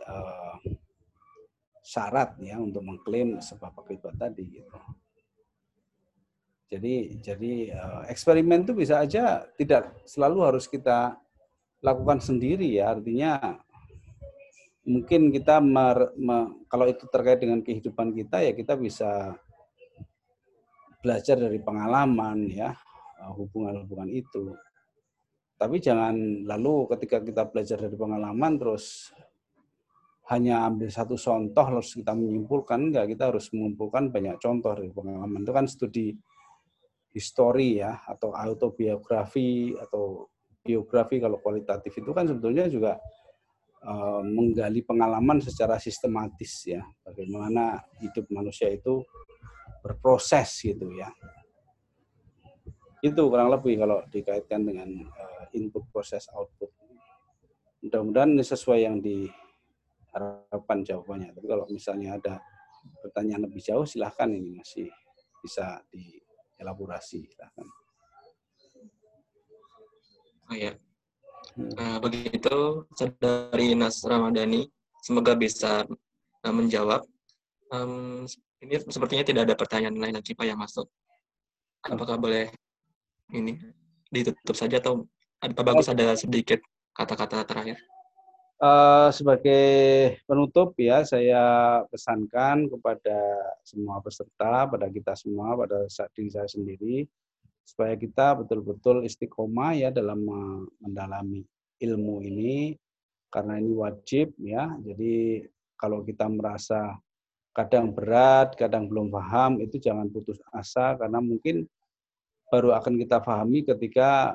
syarat ya untuk mengklaim sebab akibat tadi gitu. Jadi eksperimen itu bisa aja tidak selalu harus kita lakukan sendiri ya, artinya mungkin kita kalau itu terkait dengan kehidupan kita ya kita bisa belajar dari pengalaman ya, hubungan-hubungan itu. Tapi jangan lalu ketika kita belajar dari pengalaman terus hanya ambil satu contoh harus kita menyimpulkan, enggak, kita harus mengumpulkan banyak contoh dari pengalaman. Itu kan studi histori ya, atau autobiografi atau biografi kalau kualitatif itu kan sebetulnya juga menggali pengalaman secara sistematis ya, bagaimana hidup manusia itu berproses gitu ya. Itu kurang lebih kalau dikaitkan dengan input, proses, output. Mudah-mudahan ini sesuai yang diharapkan jawabannya. Tapi kalau misalnya ada pertanyaan lebih jauh silahkan, ini masih bisa dielaborasi. Silahkan. Oh ya, begitu Saudari Ines Ramadhani, semoga bisa menjawab. Ini sepertinya tidak ada pertanyaan lain lagi Pak yang masuk. Apakah boleh ini ditutup saja atau Pak Bagus ada sedikit kata-kata terakhir? Sebagai penutup ya, saya pesankan kepada semua peserta, pada kita semua, pada diri saya sendiri, supaya kita betul-betul istiqomah ya dalam mendalami ilmu ini, karena ini wajib ya. Jadi kalau kita merasa kadang berat, kadang belum paham, itu jangan putus asa karena mungkin baru akan kita pahami ketika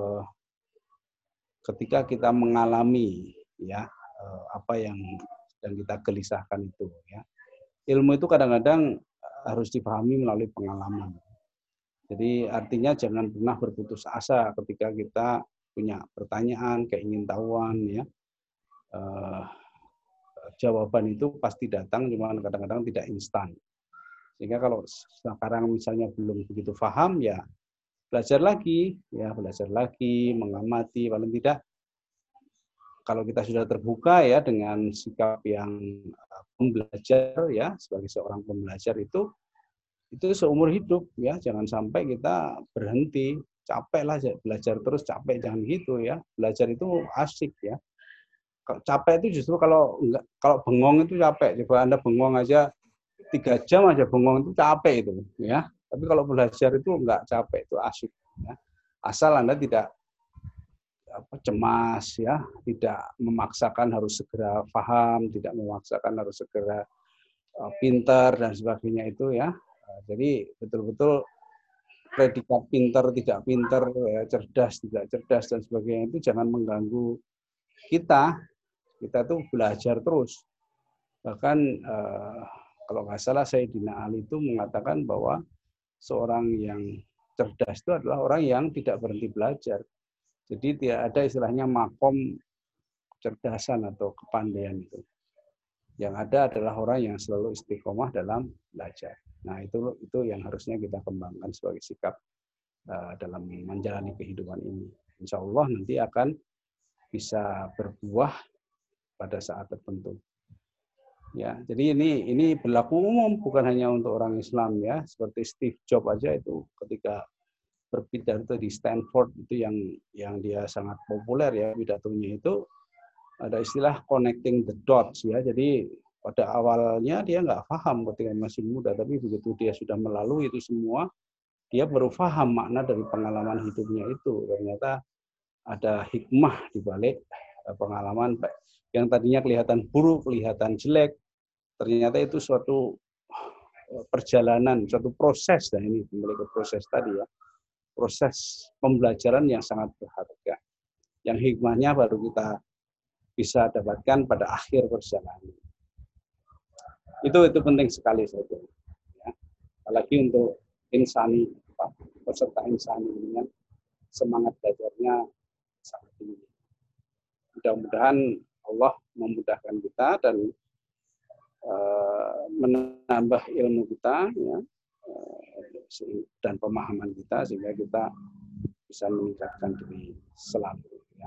kita mengalami ya apa yang sedang kita gelisahkan itu ya. Ilmu itu kadang-kadang harus dipahami melalui pengalaman. Jadi artinya jangan pernah berputus asa ketika kita punya pertanyaan, keingintahuan ya. Jawaban itu pasti datang, cuma kadang-kadang tidak instan. Sehingga kalau sekarang misalnya belum begitu paham ya belajar lagi, mengamati, paling tidak kalau kita sudah terbuka ya dengan sikap yang pembelajar ya, sebagai seorang pembelajar itu seumur hidup ya, jangan sampai kita berhenti, capek lah belajar terus capek, jangan gitu ya. Belajar itu asik ya. Capek itu justru kalau bengong itu capek. Coba Anda bengong aja 3 jam aja bengong itu capek itu ya. Tapi kalau belajar itu enggak capek, itu asik ya. Asal Anda tidak cemas ya, tidak memaksakan harus segera paham, tidak memaksakan harus segera pintar dan sebagainya itu ya. Jadi betul-betul predikat pintar tidak pintar, ya, cerdas tidak cerdas dan sebagainya itu jangan mengganggu kita. Kita tuh belajar terus. Bahkan kalau nggak salah Sayyidina Ali itu mengatakan bahwa seorang yang cerdas itu adalah orang yang tidak berhenti belajar. Jadi tidak ada istilahnya makom kecerdasan atau kepandaian itu. Yang ada adalah orang yang selalu istiqomah dalam belajar. Nah itu yang harusnya kita kembangkan sebagai sikap dalam menjalani kehidupan ini. Insya Allah nanti akan bisa berbuah pada saat tertentu. Ya, jadi ini berlaku umum, bukan hanya untuk orang Islam ya. Seperti Steve Jobs aja itu ketika berpidato di Stanford itu yang dia sangat populer ya pidatonya itu ada istilah connecting the dots ya. Jadi pada awalnya dia nggak paham ketika masih muda, tapi begitu dia sudah melalui itu semua, dia baru paham makna dari pengalaman hidupnya itu. Ternyata ada hikmah di balik pengalaman yang tadinya kelihatan buruk, kelihatan jelek, ternyata itu suatu perjalanan, suatu proses, dan ini kembali ke proses tadi ya, proses pembelajaran yang sangat berharga, yang hikmahnya baru kita bisa dapatkan pada akhir perjalanan. Itu penting sekali saya kira. Ya. Apalagi untuk insani, peserta insani ini kan semangat belajarnya sangat tinggi. Mudah-mudahan Allah memudahkan kita dan menambah ilmu kita ya, dan pemahaman kita sehingga kita bisa meningkatkan diri selalu ya.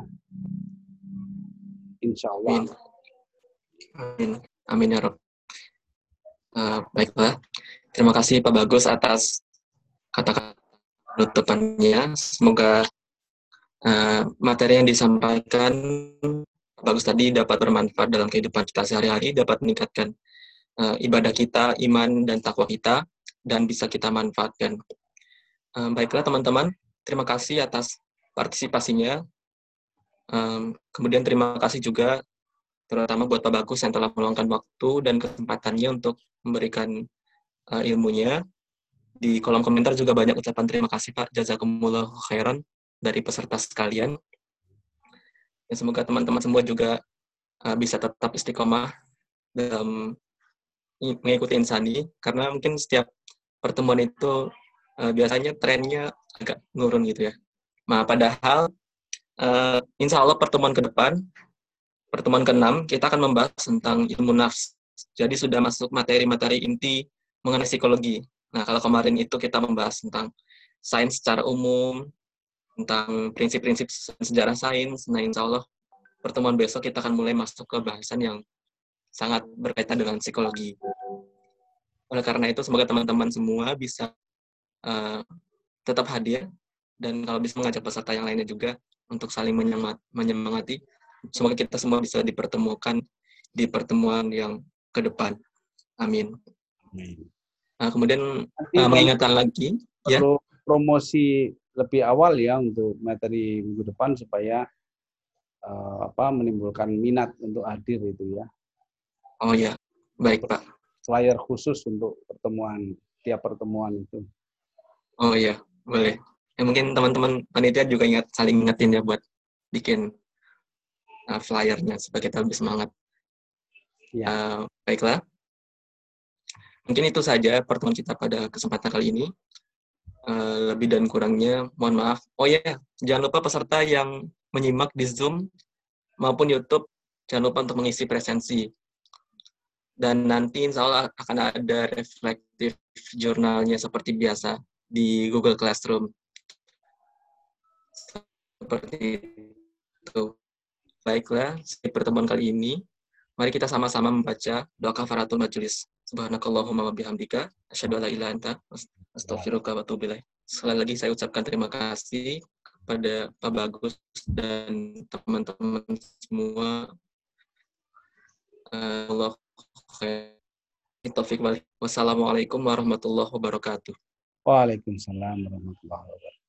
Insya Allah. Amin. Amin ya Rob. Baiklah. Terima kasih Pak Bagus atas kata-kata penutupannya. Semoga materi yang disampaikan Pak Bagus tadi dapat bermanfaat dalam kehidupan kita sehari-hari, dapat meningkatkan ibadah kita, iman dan takwa kita, dan bisa kita manfaatkan. Baiklah teman-teman, terima kasih atas partisipasinya. Kemudian terima kasih juga terutama buat Pak Bagus yang telah meluangkan waktu dan kesempatannya untuk memberikan ilmunya. Di kolom komentar juga banyak ucapan terima kasih Pak, jazakumullah khairan dari peserta sekalian. Dan semoga teman-teman semua juga bisa tetap istiqomah dalam mengikuti insani, karena mungkin setiap pertemuan itu biasanya trennya agak nurun gitu ya. Nah, padahal insya Allah pertemuan ke depan, pertemuan ke-6, kita akan membahas tentang ilmu nafs. Jadi sudah masuk materi-materi inti mengenai psikologi. Nah, kalau kemarin itu kita membahas tentang sains secara umum, tentang prinsip-prinsip sejarah sains. Nah, insya Allah pertemuan besok kita akan mulai masuk ke bahasan yang sangat berkaitan dengan psikologi. Oleh karena itu, semoga teman-teman semua bisa tetap hadir, dan kalau bisa mengajak peserta yang lainnya juga untuk saling menyemangati. Semoga kita semua bisa dipertemukan di pertemuan yang ke depan. Amin. Nah, kemudian mengingatkan lagi, perlu promosi lebih awal ya untuk materi minggu depan supaya menimbulkan minat untuk hadir itu ya. Oh ya, baik Pak. flyer khusus untuk tiap pertemuan itu. Oh iya, boleh. Ya, mungkin teman-teman panitia juga saling ingetin ya buat bikin flyernya supaya kita lebih semangat. Ya. Baiklah. Mungkin itu saja pertemuan kita pada kesempatan kali ini. Lebih dan kurangnya mohon maaf. Oh ya, jangan lupa peserta yang menyimak di Zoom maupun YouTube, jangan lupa untuk mengisi presensi. Dan nanti insya Allah akan ada reflective jurnalnya seperti biasa di Google Classroom. Seperti itu. Baiklah, di pertemuan kali ini, mari kita sama-sama membaca doa kafaratul majelis. Subhanakallahumma wa bihamdika, asyhadu an la ilaha illa anta, astaghfiruka wa atubu ilaik. Sekali lagi saya ucapkan terima kasih kepada Pak Bagus dan teman-teman semua. Allah khair. Wassalamualaikum warahmatullahi wabarakatuh. Waalaikumsalam warahmatullahi wabarakatuh.